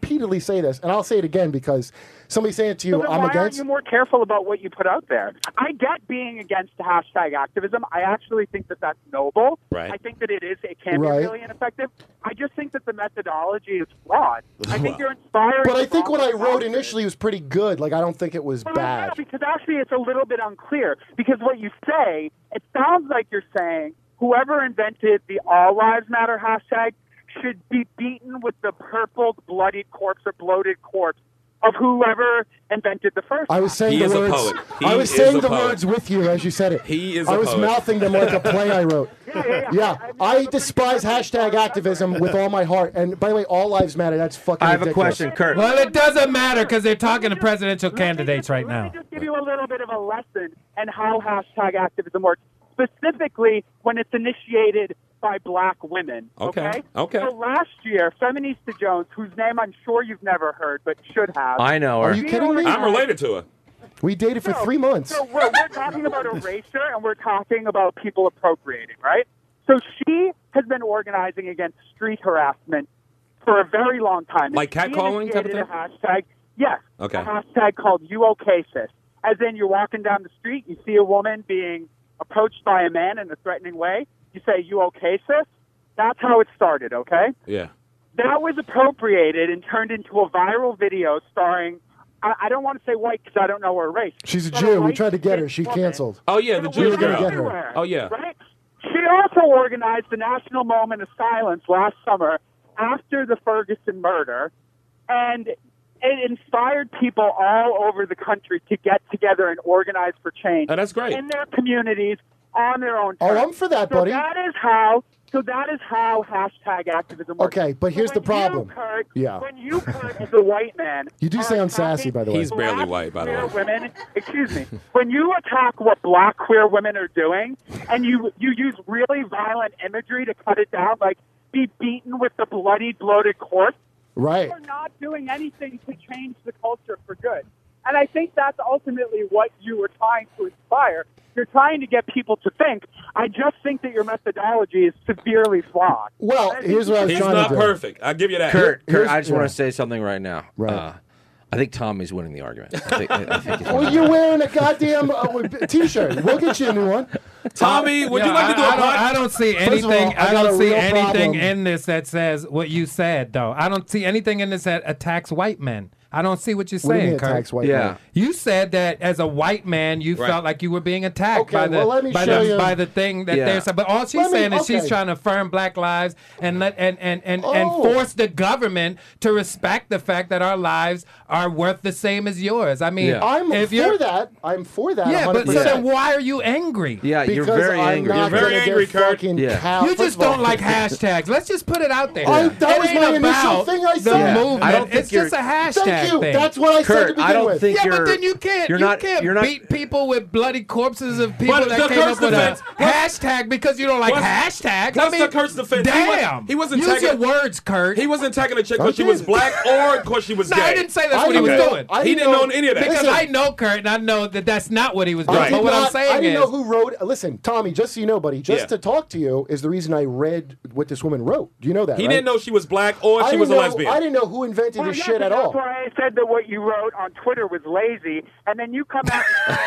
repeatedly say this, and I'll say it again because somebody's saying it to you, So then I'm why against. aren't you more careful about what you put out there? I get being against hashtag activism. I actually think that that's noble. Right. I think that it is. It can Right. be really ineffective. I just think that the methodology is flawed. I think Well. you're inspiring. But I the think what I wrong wrote causes. initially was pretty good. Like, I don't think it was Well, yeah, bad. because actually it's a little bit unclear. Because what you say, it sounds like you're saying whoever invented the All Lives Matter hashtag should be beaten with the purpled, bloodied corpse or bloated corpse of whoever invented the first. I was saying He the is a words. poet. He I was is saying a the poet. words with you as you said it. He is I a was poet. mouthing them like a play I wrote. Yeah, I despise hashtag activism with all my heart. And by the way, all lives matter. That's fucking. I have a ridiculous. question, Kurt. Well, it doesn't matter because they're talking to presidential candidates right now. Just give you a little bit of a lesson and how hashtag activism works, specifically when it's initiated by black women. Okay, Okay. okay. So last year, Feminista Jones, whose name I'm sure you've never heard but should have. I know her. Are you kidding me? I'm related to her. We dated for three months. So we're, we're talking about erasure and we're talking about people appropriating, right? So she has been organizing against street harassment for a very long time. Like She catcalling type of initiated thing? a hashtag, yes. Okay. A hashtag called You Okay Sis. As in, you're walking down the street, you see a woman being approached by a man in a threatening way. You say, "You okay, sis?" That's how it started. Okay. Yeah. That was appropriated and turned into a viral video starring. I, I don't want to say white because I don't know her race. She's a but Jew. We white tried to get her. cis She woman. canceled. Oh yeah, the We Jewish were gonna girl. get her. Everywhere, Oh yeah. Right? She also organized the national moment of silence last summer after the Ferguson murder, and it inspired people all over the country to get together and organize for change. Oh, that's great. In their communities, on their own Oh, terms. I'm for that, so buddy. That is how. So that is how hashtag activism works. Okay, but So here's the when problem. You, Kurt, Yeah. When you, Kurt, as a white man, You do are sound attacking sassy, by the way. He's barely black white, by the queer way. Women, excuse me. When you attack what black queer women are doing, and you you use really violent imagery to cut it down, like be beaten with the bloody, bloated corpse, Right. you're not doing anything to change the culture for good. And I think that's ultimately what you were trying to inspire. You're trying to get people to think. I just think that your methodology is severely flawed. Well, And I think here's what I was He's trying not to do. perfect. I'll give you that. Kurt, Kurt, Here's- I just yeah. want to say something right now. Right. Uh, I think Tommy's winning the argument. I think, I think he's Well, winning. you're wearing a goddamn uh, T-shirt. We'll get you a new one. Tommy, would you Yeah, like to do I, a I don't, pod- I don't see First of all, anything. I I, got don't a see real anything problem. in this that says what you said, though. I don't see anything in this that attacks white men. I don't see what you're What do you saying, mean Kurt. attacks white Yeah. men? You said that as a white man, you Right. felt like you were being attacked Okay, by the well, let me by show the you- by the thing that Yeah. they're saying. But all she's Let me- saying is she's okay. trying to affirm black lives and let and and and, and Oh. force the government to respect the fact that our lives are worth the same as yours. I mean, Yeah. I'm if for you're that. I'm for that. yeah, one but hundred so percent. then why are you angry? Yeah, you're Because very I'm angry. not You're very gonna angry, get Kurt. fucking Yeah. cow- You First just of all- don't like hashtags. Let's just put it out there. I- It that was ain't my initial about thing I the said. movement. I don't think it's just a you're- hashtag Thank you. thing. That's what I said to Kurt, begin I don't with. think yeah, you're. but then you can't. You're you not. can't You're not. beat people with bloody corpses of people But that the came Kurt's up with defense- a hashtag because you don't like What's- hashtags. what's I mean, the Kurt's defense? He wa- Damn. he wasn't Use taking- your words, Kurt. He wasn't attacking a chick because she Okay. was black or because she was no, gay. I didn't say that's I what he was didn't know- doing. I He didn't know any of that. Because Listen. I know Kurt, and I know that that's not what he was doing. I But did what I'm not- saying I didn't is, know who wrote. Listen, Tommy, just so you know, buddy, just Yeah. to talk to you is the reason I read what this woman wrote. Do you know that? He right? didn't know she was black or I she didn't was a know- lesbian. I didn't know who invented Well, this yeah, shit but at all. That's why I said that what you wrote on Twitter was lazy, and then you come out.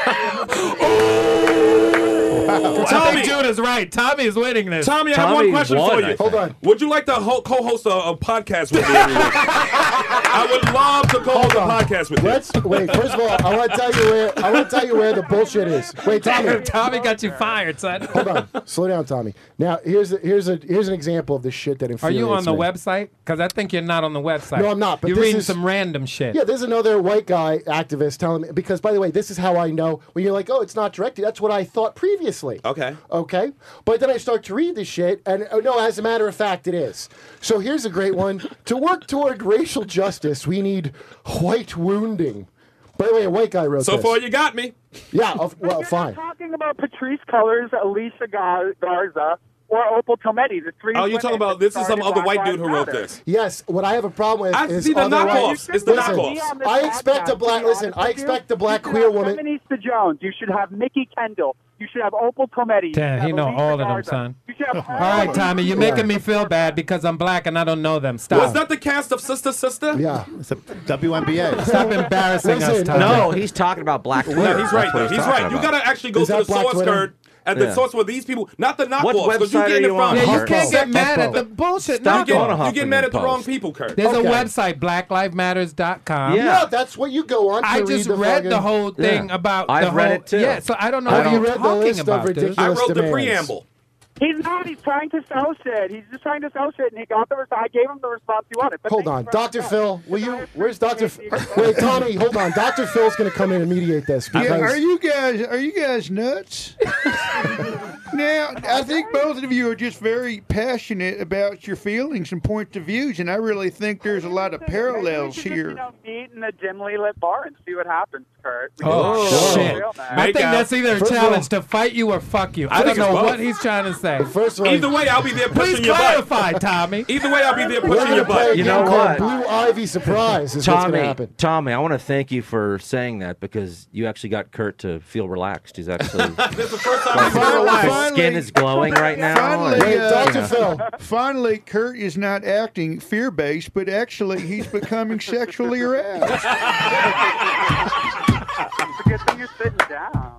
I Tommy, think Judah's right. Tommy is winning this. Tommy, I have Tommy one question won, for I you. think. Hold on. Would you like to ho- co-host a, a podcast with me every week? I would love to co-host a Hold on. podcast with you. Let's wait. First of all, I want to tell you where I want to tell you where the bullshit is. Wait, Tommy. Tommy got you fired, son. Hold on. Slow down, Tommy. Now here's a, here's a here's an example of the shit that Are infuriates you on the me. website? Because I think you're not on the website. No, I'm not, but you're this reading is- some random shit. Yeah, there's another white guy activist telling me because, by the way, this is how I know when you're like, oh, it's not directed. That's what I thought previously. Okay. Okay. But then I start to read this shit, and oh, no, as a matter of fact, it is. So here's a great one. To work toward racial justice, we need white wounding. By the way, a white guy wrote So this. far, you got me. Yeah, of, well, You're fine. not talking about Patrice Cullors, Alicia Gar- Garza, or Opal Tometi, the three. Oh, you're women talking about that this is some started other white Black dude who Lives wrote Matter. this. Yes, what I have a problem with I is see the other knockoffs. white- It's the Listen, knockoffs. On this I expect podcast, a black. to be Listen, honest I with you, expect a black you should queer have woman. Feminista Jones. You should have Nikki Kendall. You should have Opal Tometi. You Damn, should he have know Alicia all of them, Garza. son. You should have all All right, of them. Tommy, you're making me feel bad because I'm black and I don't know them. Stop. Was that the cast of Sister Sister? Yeah. It's a W N B A. Stop embarrassing us, Listen, Tommy. No, he's talking about Black Twitter. No, he's right. That's what Though. He's talking right. You about. gotta actually go Is to that the Black source Twitter? code and the Yeah. source where these people, not the What knockoffs, because you website getting are it you from. on, Yeah, you Kurt? can't get Expo. mad at Expo. the bullshit. Stop You knockoff. going to get, you get mad at the Huffington wrong Post. people, Kurt. There's Okay. a website, black lives matters dot com. Yeah. Yeah, that's what you go on to I read just the read fucking- the whole thing Yeah. about I've the read whole, it, too. Yeah, so I don't know Have what you you're read the talking list of about, dude. ridiculous I wrote the demands? preamble. He's not. He's trying to sell shit. He's just trying to sell shit, and he got the response. I gave him the response he wanted. But Hold thank on, you for Doctor that. Phil. Will you? Where's Doctor? F- Appreciate Wait, Tommy, hold on. Doctor Phil's going to come in and mediate this because Yeah, are you guys are you guys nuts? Now, I think both of you are just very passionate about your feelings and points of views, and I really think there's a lot of parallels Maybe we should just, here. you know, meet in a dimly lit bar and see what happens, Kurt. We Oh, can- shit. Real, man. I Make think out. that's either a First of challenge all- to fight you or fuck you. I I don't think it's know both. what he's trying to say. first of all, Either way, I'll be there Please pushing your butt. clarify, Tommy. Either way, I'll be there we're pushing going your to play a butt. You game know called what? Blue Ivy Surprise. Is what's going to Tommy, happen. Tommy, I want to thank you for saying that because you actually got Kurt to feel relaxed. He's actually That's the first time like, he's been Finally- relaxed. his skin is glowing right now. Finally, Wait, uh, Doctor Phil. Finally, Kurt is not acting fear-based, but actually he's becoming sexually aroused. It's a good thing you're sitting down.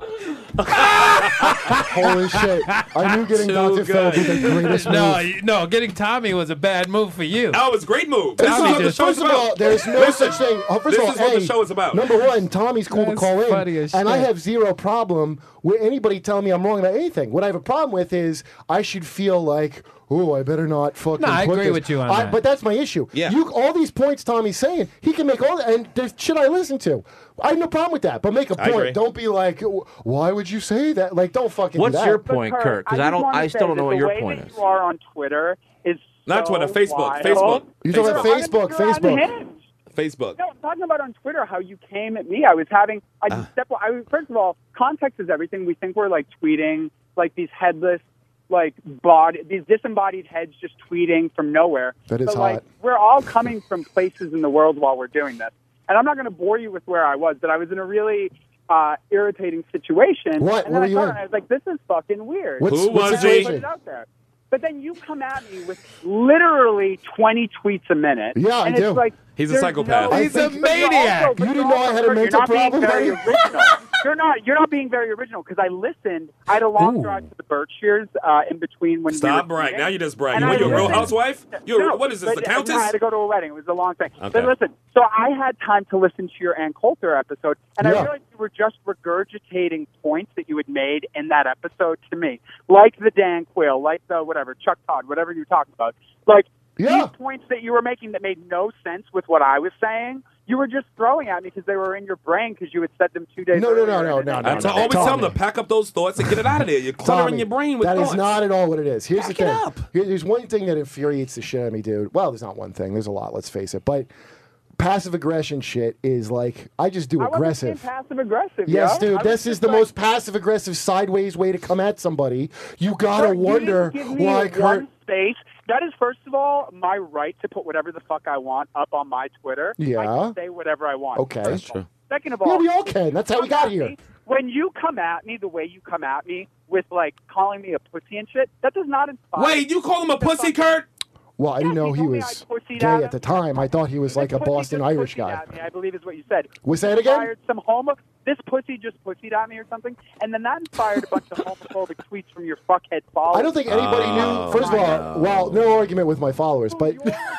Holy shit! I knew getting Too Doctor Phil would be the good. greatest No, move. you- no, getting Tommy was a bad move for you. Oh, it's a great move. This is Tommy what the just- show's First of all, about. there's no Listen, such thing. Oh, first this of all, is what the hey, show is about. Number one, Tommy's cool That's to call in, funny as and I shit. have zero problem with anybody telling me I'm wrong about anything. What I have a problem with is I should feel like, oh, I better not fucking. No, I put agree this. with you on I- that. But that's my issue. Yeah. You all these points Tommy's saying, he can make all that, and there's shit I listen to. I have no problem with that. But make a I agree. point. Don't be like, why would you say that? Like, don't fucking. What's do that. your point, Kurt? Because I just don't, wanna I say still don't that know what the your way point that is. You are on Twitter is Not so Twitter, Facebook. wild. Facebook. You're talking about Facebook, You're Facebook. unhinged. Facebook. No, I'm talking about on Twitter how you came at me. I was having, I Uh. just stepped. I was, first of all, context is everything. We think we're like tweeting like these headless, like body, these disembodied heads just tweeting from nowhere. That is but, like, hot. we're all coming from places in the world while we're doing this. And I'm not going to bore you with where I was, but I was in a really uh, irritating situation. What? And What then were I you thought, in? and I was like, this is fucking weird. What's, Who what's was the he? Put situation? it out there. But then you come at me with literally twenty tweets a minute. Yeah, I and do. it's like, He's a there's psychopath. no- I He's a think- but you're maniac. also- but You you're didn't know I also- had a Kurt, mental you're not problem, being very buddy? original. You're not. You're not being very original because I listened. I had a long Ooh. drive to the Berkshires uh, in between when Stop we were bragging. meeting. Now you're just bragging. And What, I you a real listened. housewife? You're No, what is this? but The I Countess? had to go to a wedding. It was a long thing. Okay. But listen, so I had time to listen to your Ann Coulter episode, and Yeah. I realized you were just regurgitating points that you had made in that episode to me, like the Dan Quayle, like the whatever Chuck Todd, whatever you were talking about, like. Yeah. These points that you were making that made no sense with what I was saying, you were just throwing at me because they were in your brain because you had said them two days No, no, no, earlier. no, And no, then- no, That's no, always tell them Tommy. to pack up those thoughts and get it out of there. You're cluttering Tommy, your brain with that thoughts. is not at all what it is. Here's Back the it thing. up. Here- there's one thing that infuriates the shit out of me, dude. Well, there's not one thing. There's a lot. Let's face it. But passive aggression shit is like I just do I wasn't aggressive. being passive aggressive. Yes, yo. dude. I This was is just the like, most passive aggressive sideways way to come at somebody. You gotta Kurt, you wonder didn't give me why one Kurt. space. That is, first of all, my right to put whatever the fuck I want up on my Twitter. I Yeah. can say whatever I want. Okay. First That's of all. true. Second of all, Yeah, we all can. That's how we got here. When you come at me the way you come at me with like calling me a pussy and shit, that does not inspire. Wait, you call him a pussy, Kurt? Well, I didn't know he told me was I pussied gay at at the time. I thought he was like a Pussy Boston just Irish pussied guy. at me, I believe is what you said. Was that again? Inspired some homo. This pussy just pussied at me or something, and then that inspired a bunch of homophobic tweets from your fuckhead followers. I don't think anybody Oh, knew. First of all, well, no argument with my followers, but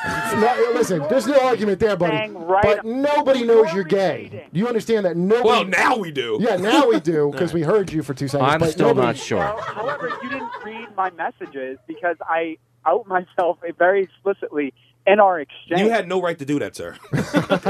no, listen, there's no argument there, buddy. Saying right But nobody knows you're gay. Do you understand that? Nobody. Well, now we do. Yeah, now we do because we heard you for two seconds. I'm but still nobody, not sure. Well, however, you didn't read my messages because I out myself very explicitly in our exchange. You had no right to do that, sir. you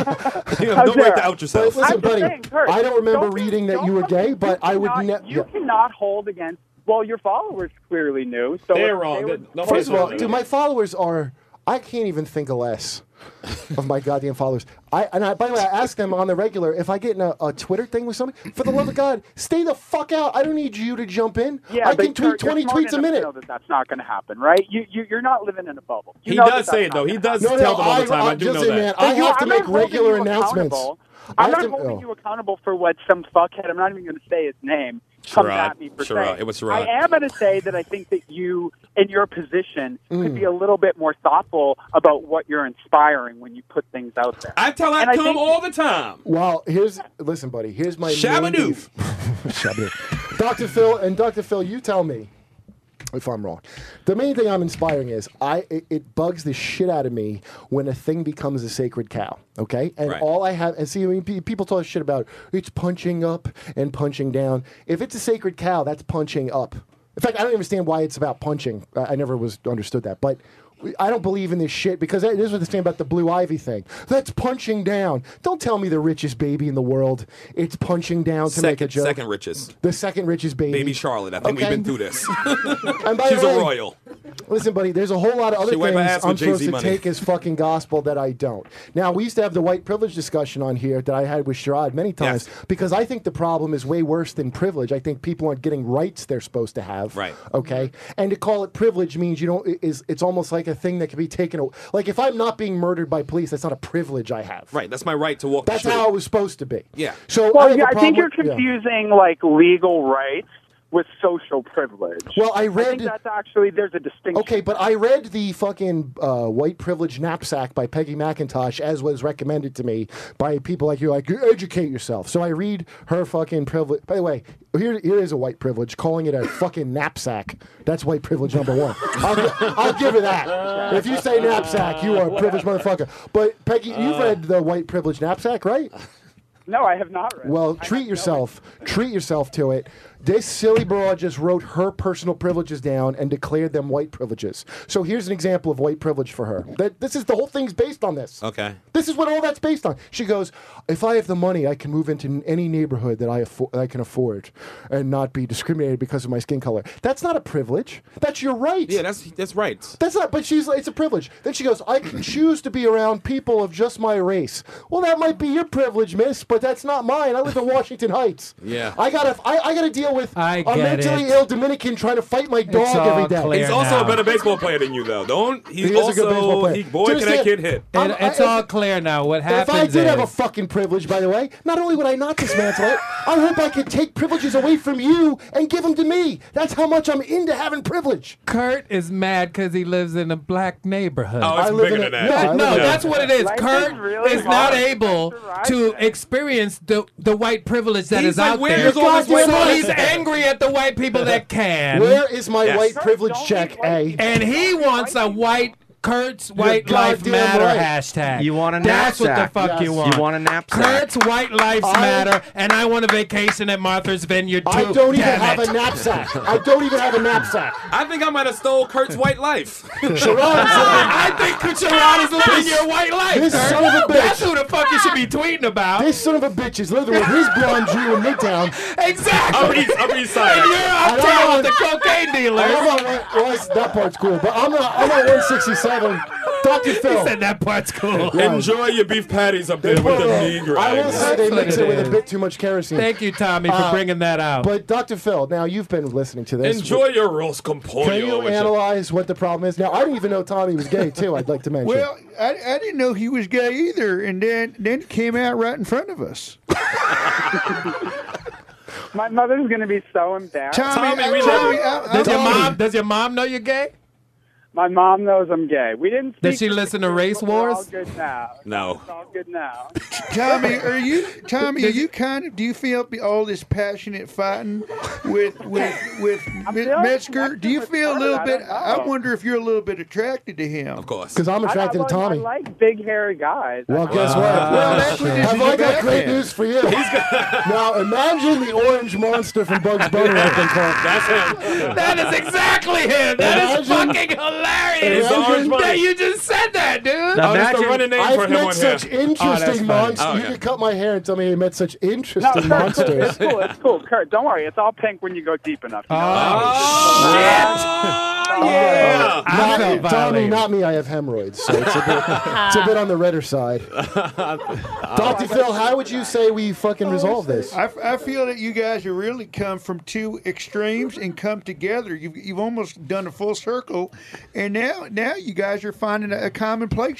have How's no right that? to out yourself. But listen, I'm just buddy, saying, Kurt, I don't remember don't- reading that don't you were fucking- gay, but I would cannot- never. You cannot hold against. Well, your followers clearly knew. So They're if wrong. they were- They- no First of all, Yeah. dude, my followers are. I can't even think of less of my goddamn followers. I and I, by the way, I ask them on the regular if I get in a, a Twitter thing with somebody. For the love of God, stay the fuck out. I don't need you to jump in. Yeah, I but can tweet Kurt, you're twenty smart tweets a enough to minute. know that that's not going to happen, right? You, you you're not living in a bubble. You He know does that say that's it, though. not He gonna does happen. No, tell no, them all the I- time. I- I do just know say, that. man, But I you- have to I'm make not holding regular you announcements. accountable. I I'm have not to- holding oh. you accountable for what some fuckhead. I'm not even going to say his name. come Sherrod. at me for Sherrod. saying. It was Sherrod. I am going to say that I think that you, in your position, Mm. could be a little bit more thoughtful about what you're inspiring when you put things out there. I tell that And I to him think- all the time. Well, here's listen, buddy. Here's my main Shabadoo. beef. Shabadoo. Doctor Phil and Doctor Phil, you tell me if I'm wrong. The main thing I'm inspiring is I it, it bugs the shit out of me when a thing becomes a sacred cow. Okay, and Right. all I have and see, I mean, pe- people talk shit about it's punching up and punching down. If it's a sacred cow, that's punching up. In fact, I don't understand why it's about punching. I, I never was understood that, but. I don't believe in this shit because this is what they're saying about the Blue Ivy thing. That's punching down. Don't tell me the richest baby in the world. It's punching down to make a Second, joke. second richest. The second richest baby. Baby Charlotte. I think Okay. we've been through this. And by She's the a way, royal. Listen, buddy, there's a whole lot of other She wipe her things ass I'm with Jay-Z supposed to money. take as fucking gospel that I don't. Now, we used to have the white privilege discussion on here that I had with Sherrod many times because I think the problem is way worse than privilege. I think people aren't getting rights they're supposed to have. Right. Okay? And to call it privilege means you don't, is it's almost like a thing that can be taken away. Like if I'm not being murdered by police, that's not a privilege I have. Right. That's my right to walk That's the street. how it was supposed to be. Yeah. So I, well, have a yeah, I think you're problem with- yeah. confusing like legal rights with social privilege. Well, I I read. think that's actually there's a distinction. Okay, but I read the fucking uh, White Privilege Knapsack by Peggy McIntosh as was recommended to me by people like you, like, educate yourself. So I read her fucking privilege. By the way, here, here is a white privilege, calling it a fucking knapsack. That's white privilege number one. I'll, gi- I'll give her that. If you say knapsack, you are a privileged motherfucker. But Peggy, you've read the White Privilege Knapsack, right? No, I have not read. Well, treat yourself. Treat yourself to it. This silly broad just wrote her personal privileges down and declared them white privileges. So here's an example of white privilege for her. That this is the whole thing's based on this. Okay. This is what all that's based on. She goes, if I have the money, I can move into any neighborhood that I affo- I can afford and not be discriminated because of my skin color. That's not a privilege. That's your right. Yeah, that's that's right. That's not, but she's like, it's a privilege. Then she goes, I can choose to be around people of just my race. Well, that might be your privilege, miss, but that's not mine. I live in Washington Heights. Yeah. I gotta, I, I gotta deal with I a get mentally it. ill Dominican trying to fight my dog all every day. clear He's also now. a better baseball player than you, though. Don't he's He is a good baseball also player. he, boy Do you can that understand? kid hit. It, I'm- it's I- all clear now. What If happens I did have a is- fucking privilege, by the way, not only would I not dismantle it, I hope I could take privileges away from you and give them to me. That's how much I'm into having privilege. Kurt is mad because he lives in a black neighborhood. Oh, it's I live bigger in than a- that. no, I no, live in a- that's what it is. Life Kurt is really is not hard. able That's right. to experience the the white privilege that He's is like, out where there. is all this so white money? he's angry at the white people that can. Where is my Yes. white privilege Don't check, leave white A? people- And he wants a white Kurt's White Life goddamn Matter right. hashtag. You want a That's what the knapsack. fuck Yes. you want. You want a knapsack. Kurt's White Lives I- Matter, and I want a vacation at Martha's Vineyard too. I don't even damn have it. a knapsack. I don't even have a knapsack. I think I might have stole Kurt's white life. I think Sherrod is living your white life. This Kurt. son of a bitch. That's who the fuck you should be tweeting about. This son of a bitch is living with his blonde Jew in Midtown. Exactly. Upper East, Upper East Side. And you're I don't uptown know. with the cocaine dealer. I don't know what, well, that's- that part's cool, but I'm not. I'm at one sixty-seven. Doctor He Phil. said that part's cool. Yeah. Enjoy your beef patties up there with the Negro. I will say they That's what mix it it with a is. bit too much kerosene. Thank you, Tommy, for Uh, bringing that out. But Doctor Phil, now you've been listening to this. Enjoy your roast con pollo. Can you with your- analyze what the problem is? Now, I didn't even know Tommy was gay, too, I'd like to mention. Well, I, I didn't know he was gay either, and then then it came out right in front of us. My mother's going to be so embarrassed. Tommy, Tommy, I- we Tommy, love I- I- does your Tommy. mom? Does your mom know you're gay? My mom knows I'm gay. We didn't. Does speak she listen to before, Race but we're all Wars? good now. No. It's all good now. Tommy, are you Tommy? Are you kind of? Do you feel be- all this passionate fighting with with with I'm Mi- feeling Metzger? connected Do you with feel a Kurt, little I bit? don't I know. wonder if you're a little bit attracted to him. Of course. Because I'm attracted I, to I, Tommy. I like big hairy guys. Well, I- guess what? Well, that's what this Have is I got about great then. news for you? Now, imagine the orange monster from Bugs Bunny I've been called. That's him. That is exactly him. That is Imagine- fucking hilarious. It's the orange That bunny. you just said that, dude. Oh, that's the Imagine- running name I've for him met on such here. Oh, that's interesting funny. monsters. Oh, You yeah. can cut my hair and tell me you met such No, interesting Kurt, monsters. it's cool. It's cool. Kurt, don't worry. It's all pink when you go deep enough. You know? Oh, yeah. I Not, felt Tommy, violated. not me. I have hemorrhoids, so it's a bit, it's a bit on the redder side. Doctor Phil, how would you say we fucking resolve this? I, f- I feel that you guys have really come from two extremes and come together. You've, you've almost done a full circle, and now now you guys are finding a, a common place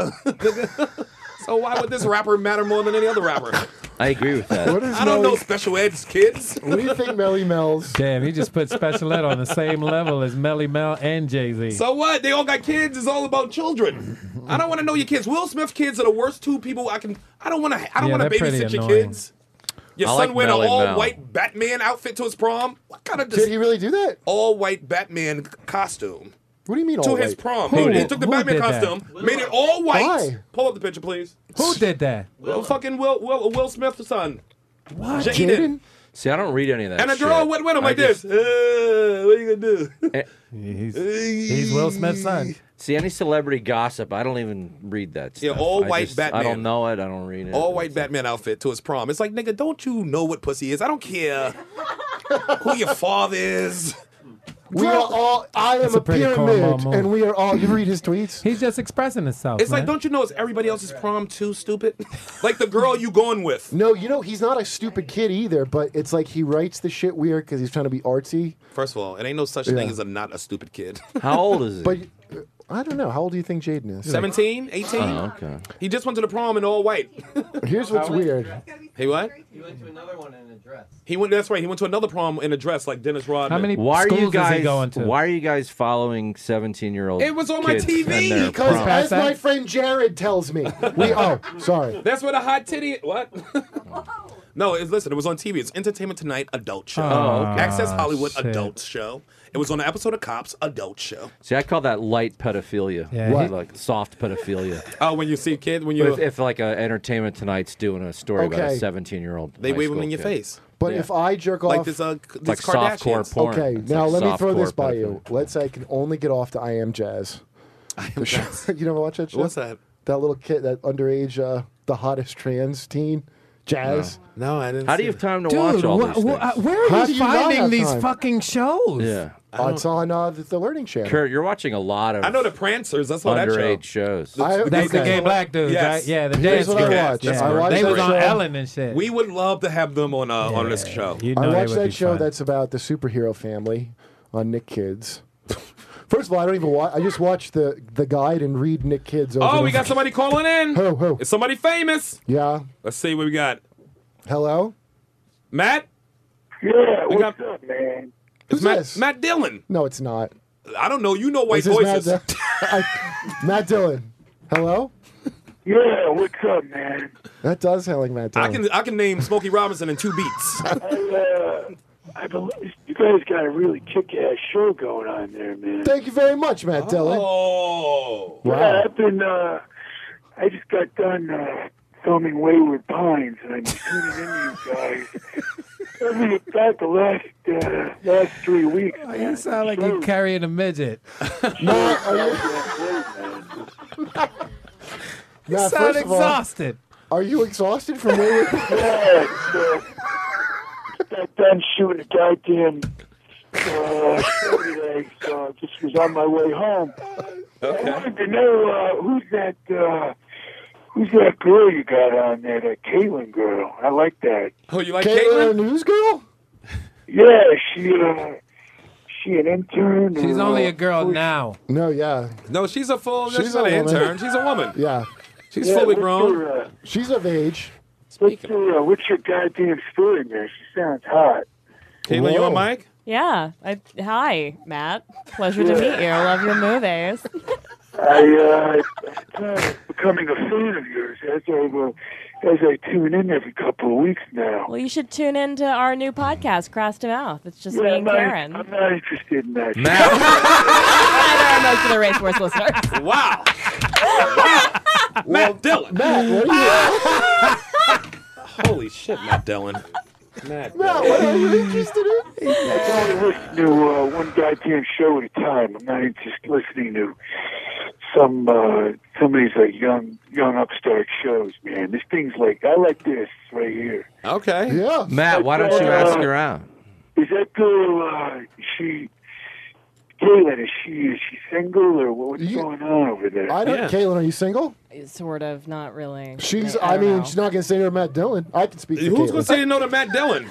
uh, So why would this rapper matter more than any other rapper? I agree with that. What is I don't Melly- know special ed's kids. What do you think Melly Mel's? Damn, he just put Special Ed on the same level as Melly Mel and Jay-Z. So what? They all got kids. It's all about children. I don't want to know your kids. Will Smith kids are the worst two people I can. I don't want to. I don't Yeah, want to they're pretty babysit your annoying. kids. Your I son like wearing an Melly Mel. all-white Batman outfit to his prom. What kind of Did he really do that? all-white Batman costume What do you mean to all his white? prom? Who He, he did- took the who Batman did that? costume, made it all white. Why? Pull up the picture, please. Who did that? Well, fucking Will Will, Will Smith's son. What? Jaden. Jaden? See, I don't read any of that. And a shit. girl went with him I like just- this. Uh, what are you gonna do? He's, he's Will Smith's son. See, any celebrity gossip, I don't even read that Yeah, stuff. all I white just- Batman. I don't know it. I don't read it. All white Batman outfit to his prom. It's like, nigga, don't you know what pussy is? I don't care who your father is. We are all. I am That's a, a pretty pyramid, cornball move. and we are all. You read his tweets. He's just expressing himself. It's man. like, don't you know it's everybody else's prom too, stupid? Like the girl you going with. No, you know he's not a stupid kid either. But it's like he writes the shit weird because he's trying to be artsy. First of all, it ain't no such Yeah. thing as a not a stupid kid. How old is he? But uh, I don't know. How old do you think Jaden is? seventeen, eighteen? Oh, okay. He just went to the prom in all white. Here's what's weird. Hey, what? He went to another one in a dress. He went. That's right. He went to another prom in a dress like Dennis Rodman. How many Why are schools you is guys? he going to? Why are you guys following seventeen-year-old? It was on my kids T V. and their Because prom? as that? my friend Jared tells me, we. Oh, sorry. That's where the hot titty. What? No, it's, listen. It was on T V. It's Entertainment Tonight, adult show. Oh, okay. Access Hollywood, shit. adult show. It was on an episode of Cops, adult show. See, I call that light pedophilia. Yeah, Like- he- like soft pedophilia. Oh, when you see a kid, when you But if, if like a Entertainment Tonight's doing a story about Okay. a seventeen-year-old, they high wave them school in your kid. face. But Yeah. if I jerk Like off, this, uh, It's this like softcore Kardashians. porn. okay. It's Now like let me throw softcore this by you. pedophilia. Let's say I can only get off to I Am Jazz. The show- you never watch that show? What's that? That little kid, that underage, uh, the hottest trans teen, Jazz. No, I didn't. How do see you have that. time to Dude, watch all wh- these wh- things? uh, where are How you do you not finding have these time? fucking shows? yeah. Oh, it's on uh, the, the Learning Channel. Kurt, you're watching a lot of I know the Prancers. That's what that show. underage shows. I- That's the okay. gay black dudes, Yes. right? Yeah, the Here's dance what I group. watch. Yeah. I watch They that was on show. Ellen and shit. We would love to have them on uh, on this show. You know I they watched would that be show fun. that's about the superhero family on Nick Kids. First of all, I don't even watch. I just watch the the guide and read Nick Kids. Over Oh, and we over. got somebody calling in. Who? Who? It's somebody famous. Yeah. Let's see what we got. Hello. Matt? Yeah, We what's got- up, man? It's Who's Matt, this? Matt Dillon. No, it's not. I don't know. You know white This is Matt, voices. Di- I- Matt Dillon. Hello. Yeah, what's up, man? That does sound like Matt I Dillon. can I can name Smokey Robinson in two beats. I, uh, I believe you guys got a really kick-ass show going on there, man. Thank you very much, Matt Dillon. Oh. Yeah, Wow. I've been. Uh, I just got done uh, filming Wayward Pines, and I'm tuning into you guys every about the last uh, last three weeks. Oh, man. you sound like So- you're carrying a midget. Matt, are you, You Matt, sound first of all, exhausted. are you exhausted from Wayward? Yeah, it's, uh, got done shooting a goddamn uh, show today, so I just was on my way home. I wanted to know uh, who's that. Uh, who's that girl you got on there? That Caitlyn girl. I like that. Oh, you like Caitlin, Caitlyn? news girl? Yeah, she. Uh, she an intern. She's or, only uh, a girl who's- now. No, yeah, No, she's a full. She's She's a not an woman. intern. She's a woman. yeah. She's Yeah, fully what's grown. Your, uh, She's of age. what's, your, uh, what's your goddamn story, man? She sounds hot. Caitlin, you Whoa. on mic? Yeah. I, hi, Matt. Pleasure to meet you. I love your movies. I uh, I'm becoming a fan of yours as I uh, as I tune in every couple of weeks now. Well, you should tune into our new podcast, Cross to Mouth. It's just Yeah, me I'm and not, Karen. I'm not interested in that. Hi there, most of the Race Force listeners. Wow. wow. Matt Dillon. Matt, what are you? Holy shit, Matt Dillon. Matt. Matt, what are you interested in? I only listen to uh, one goddamn show at a time. I'm not just listening to some uh, some of these like young young upstart shows, man. This thing's like I like this right here. Okay. Yeah. Matt, why don't you ask her out? Is that girl? Uh, is she Caitlin? Is she is she single or what's You- going on over there? I don't. Yeah. Caitlin, are you single? Sort of, not really. She's. I I, don't mean, know. she's not gonna say no to Matt Dillon. I can speak to Who's Caitlin. going to say no to Matt Dillon?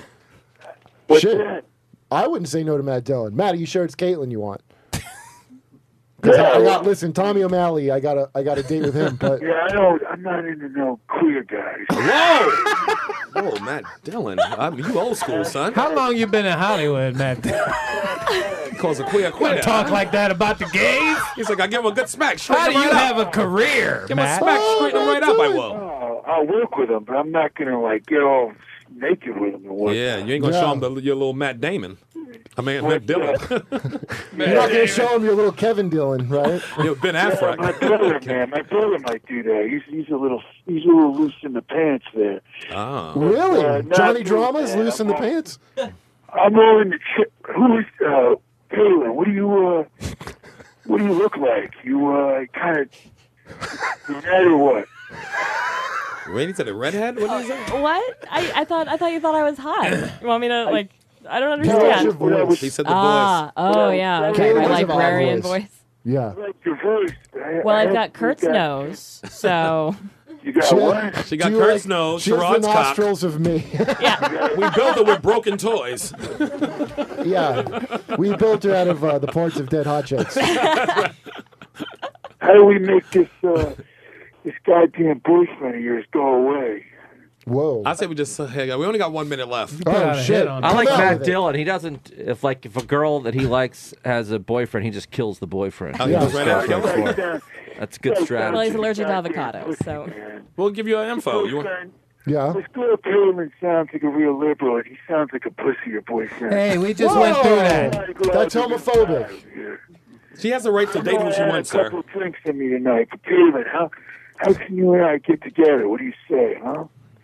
What's Shit. that? I wouldn't say no to Matt Dillon. Matt, are you sure it's Caitlin you want? Because I, I got listen, Tommy O'Malley. I got a I got a date with him, but Yeah, I don't. I'm not into no queer guys. Whoa! Whoa, Matt Dillon. I mean, you old school, son. How long you been in Hollywood, Matt? Calls a queer queer. Talk like that about the gays? He's like, I give him a good smack. How straighten do him you right have up. a career, Give him a Matt? smack, straighten him right up. I will. Oh, I'll work with them, but I'm not gonna like get all naked with them. And work. Yeah, you ain't gonna Yeah. show him the, your little Matt Damon. I mean, Matt Dillon. you're not gonna show him your little Kevin Dillon, right? Yo, Ben Yeah, Affleck. my brother, man, my brother might do that. He's he's a little he's a little loose in the pants there. Oh. Really? Uh, not Johnny me, Drama's man. loose in the I'm- pants? I'm all in the chip. Who is uh, Taylor? What do you uh, what do you look like? You uh, kind of that or what? Randy said a redhead? What did he say? What? I, I thought I thought you thought I was hot. You want me to like? I don't What's your understand. voice? He said the Ah, oh yeah, Okay, my that's a valid librarian voice. voice. Yeah. I like your voice. I, Well, I I've have- got Kurt's you got- nose, so You got She- what? She got Do you Kurt's like- nose, She has the Sherrod's cock. nostrils of me. We built it with broken toys. Yeah. We built her out of uh, the parts of dead hot chicks. How do we make this uh, this goddamn boyfriend of yours go away? Whoa. I say we just, hey, we only got one minute left. Oh, shit. I Come like out Matt with it. Dillon. He doesn't. If like if a girl that he likes has a boyfriend, he just kills the boyfriend. Oh, He yeah. just Right goes after. right for it. That's good well, strategy. he's allergic to avocado, so We'll give you an info. You want? Yeah. This girl Taylor sounds like a real liberal, and he sounds like a pussy, your boyfriend. Hey, we just Whoa. went through that. That's homophobic. She has the right to date who she I had wants, a sir. couple drinks in me tonight, but Taylor, how how can you and I get together? What do you say, huh?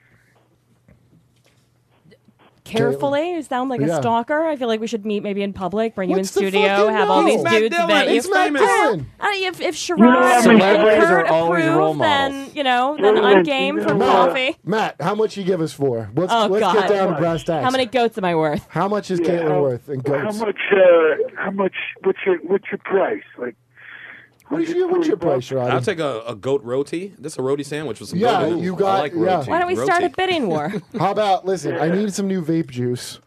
carefully. You sound like Yeah. a stalker. I feel like we should meet maybe in public, bring you in What's the studio, fucking have all no? these It's Matt dudes Dillon. vet you. It's Matt Dillon. I don't know, if if Sherrod You know how and many Celebrities Kurt are always approve, role then models. you know, then Yeah, I'm you game for know, coffee. Matt, how much you give us for? Let's Oh let's God! get down to brass tacks. How many goats am I worth? How much is Yeah, Caitlin how- worth in How goats? much? Uh, how much? What's your what's your price? Like, What's your, what's your price, I'll Roddy? take a, a goat roti. This is a roti sandwich with some Yeah, goat. you got. yeah. Why don't we start a bidding war? How about listen? I need some new vape juice.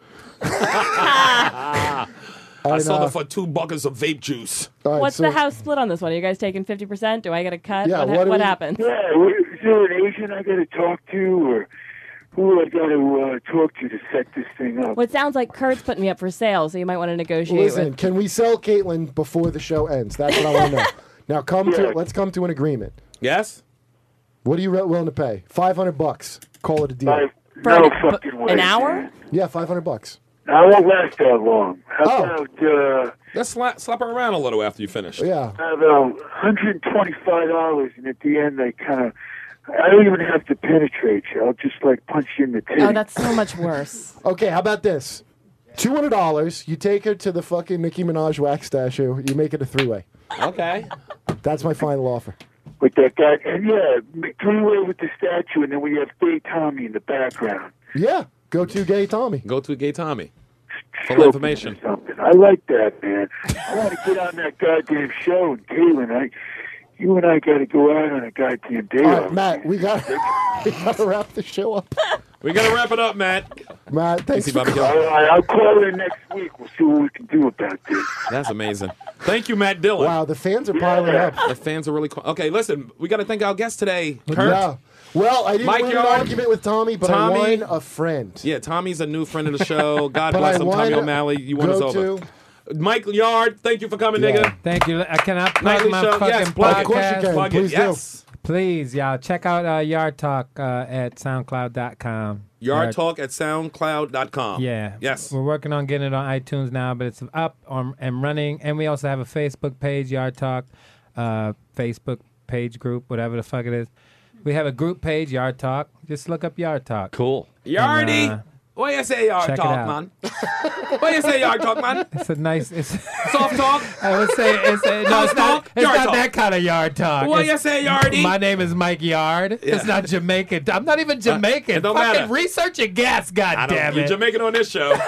I And, saw uh, them for two buckets of vape juice. all right, What's so- the house split on this one? Are you guys taking fifty percent? Do I get a cut? Yeah, what what ha- do what we- happens? yeah, wh- is there an agent I got to talk to, or who I got to uh, talk to to set this thing up? Well, it sounds like Kurt's putting me up for sale, so you might want to negotiate Listen, with. can we sell Caitlin before the show ends? That's what I want to know. Now come Yeah. to let's come to an agreement. Yes? What are you re- willing to pay? Five hundred bucks. Call it a deal. Five- For no an- fucking an way. hour? man. Yeah, five hundred bucks. I won't last that long. How Oh. about uh, Let's slap, slap her around a little after you finish. Yeah. how about one hundred twenty-five dollars, and at the end they kind of. I don't even have to penetrate you. I'll just like punch you in the titty. Oh, that's so much worse. Okay, how about this? Two hundred dollars. You take her to the fucking Nicki Minaj wax statue. You make it a three way. Okay. That's my final offer. With that guy, and yeah, three-way with the statue, and then we have Gay Tommy in the background. Yeah. Go to Gay Tommy. Go to Gay Tommy. Full Stroking information. or something. I like that, man. I want to get on that goddamn show, and Caitlin, I, you and I got to go out on a goddamn date. All right, Matt, we got we got to wrap the show up. We got to wrap it up, Matt. Matt, thanks Easy, for Bobby calling. Joe. All right, I'll call her next week. We'll see what we can do about this. That's amazing. Thank you, Matt Dillon. Wow, the fans are piling up. The fans are really cool. Okay, listen, we got to thank our guest today, Kurt. Yeah. Well, I didn't Mike win Yard. an argument with Tommy, but Tommy. I won a friend. Yeah, Tommy's a new friend of the show. God But bless I him, Tommy won O'Malley. You won us go over. to- Mike Yard, thank you for coming, Yeah. nigga. Thank you. I cannot plug Nightly my show. fucking Yes, plug it. Of course you podcast. can. Plug Please it. do. Yes. Please, y'all, check out uh, Yard Talk uh, at soundcloud dot com. Yard Talk at soundcloud dot com. Yeah. Yes. We're working on getting it on iTunes now, but it's up on, and running. And we also have a Facebook page, Yard Talk, uh, Facebook page group, whatever the fuck it is. We have a group page, Yard Talk. Just look up Yard Talk. Cool. Yardy. And, uh, what you say, Yard check it Talk, out. man? What you say, Yard Talk, man? It's a nice. It's Soft talk? I would say it's a, no, House it's not. talk? It's Yard not talk. that kind of Yard Talk. What It's- you say, Yardy? My name is Mike Yard. Yeah. It's not Jamaican. I'm not even Jamaican. it don't Fucking matter. research and guess. God I don't, damn you're it. Jamaican on this show.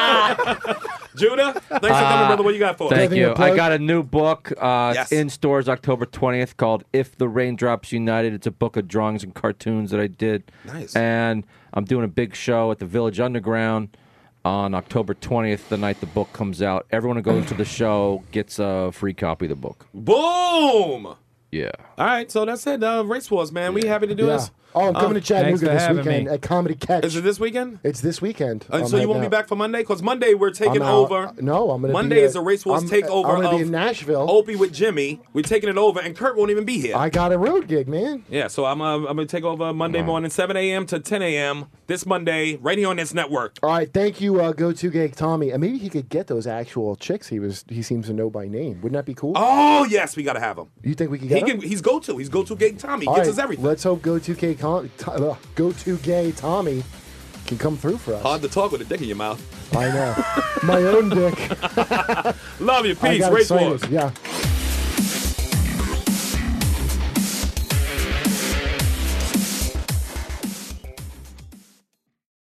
Judah, thanks for coming, Uh, brother. What you got for us? Thank Anything you. to plug? I got a new book. Uh, Yes. It's in stores October twentieth called If the Raindrops United. It's a book of drawings and cartoons that I did. Nice. And I'm doing a big show at the Village Underground on October twentieth, the night the book comes out. Everyone who goes to the show gets a free copy of the book. Boom! Yeah. All right, so that's it. Uh, Race Wars, man. We happy to do Yeah. this? Oh, I'm coming Um, to Chattanooga this weekend me. at Comedy Catch. Is it this weekend? It's this weekend. And I'm so you heading won't be out. back for Monday? Because Monday we're taking I'm out. over. No, I'm going to Monday be is a Race Wars I'm, takeover I'm gonna of be in Nashville. Opie with Jimmy. We're taking it over, and Kurt won't even be here. I got a road gig, man. Yeah, so I'm uh, I'm gonna take over Monday morning, seven a.m. to ten a.m. this Monday, right here on this network. All right, thank you, uh, Go To Gay Tommy. And maybe he could get those actual chicks he was he seems to know by name. Wouldn't that be cool? Oh yes, we gotta have him. You think we can He get him? can, he's go to. He's go to gay Tommy. He All gets right, us everything. Let's hope Go To Gay Con- t- uh, Go To Gay Tommy can come through for us. Hard to talk with a dick in your mouth. I know. My own dick. Love you. I Peace. got Race excited. Wars. Yeah.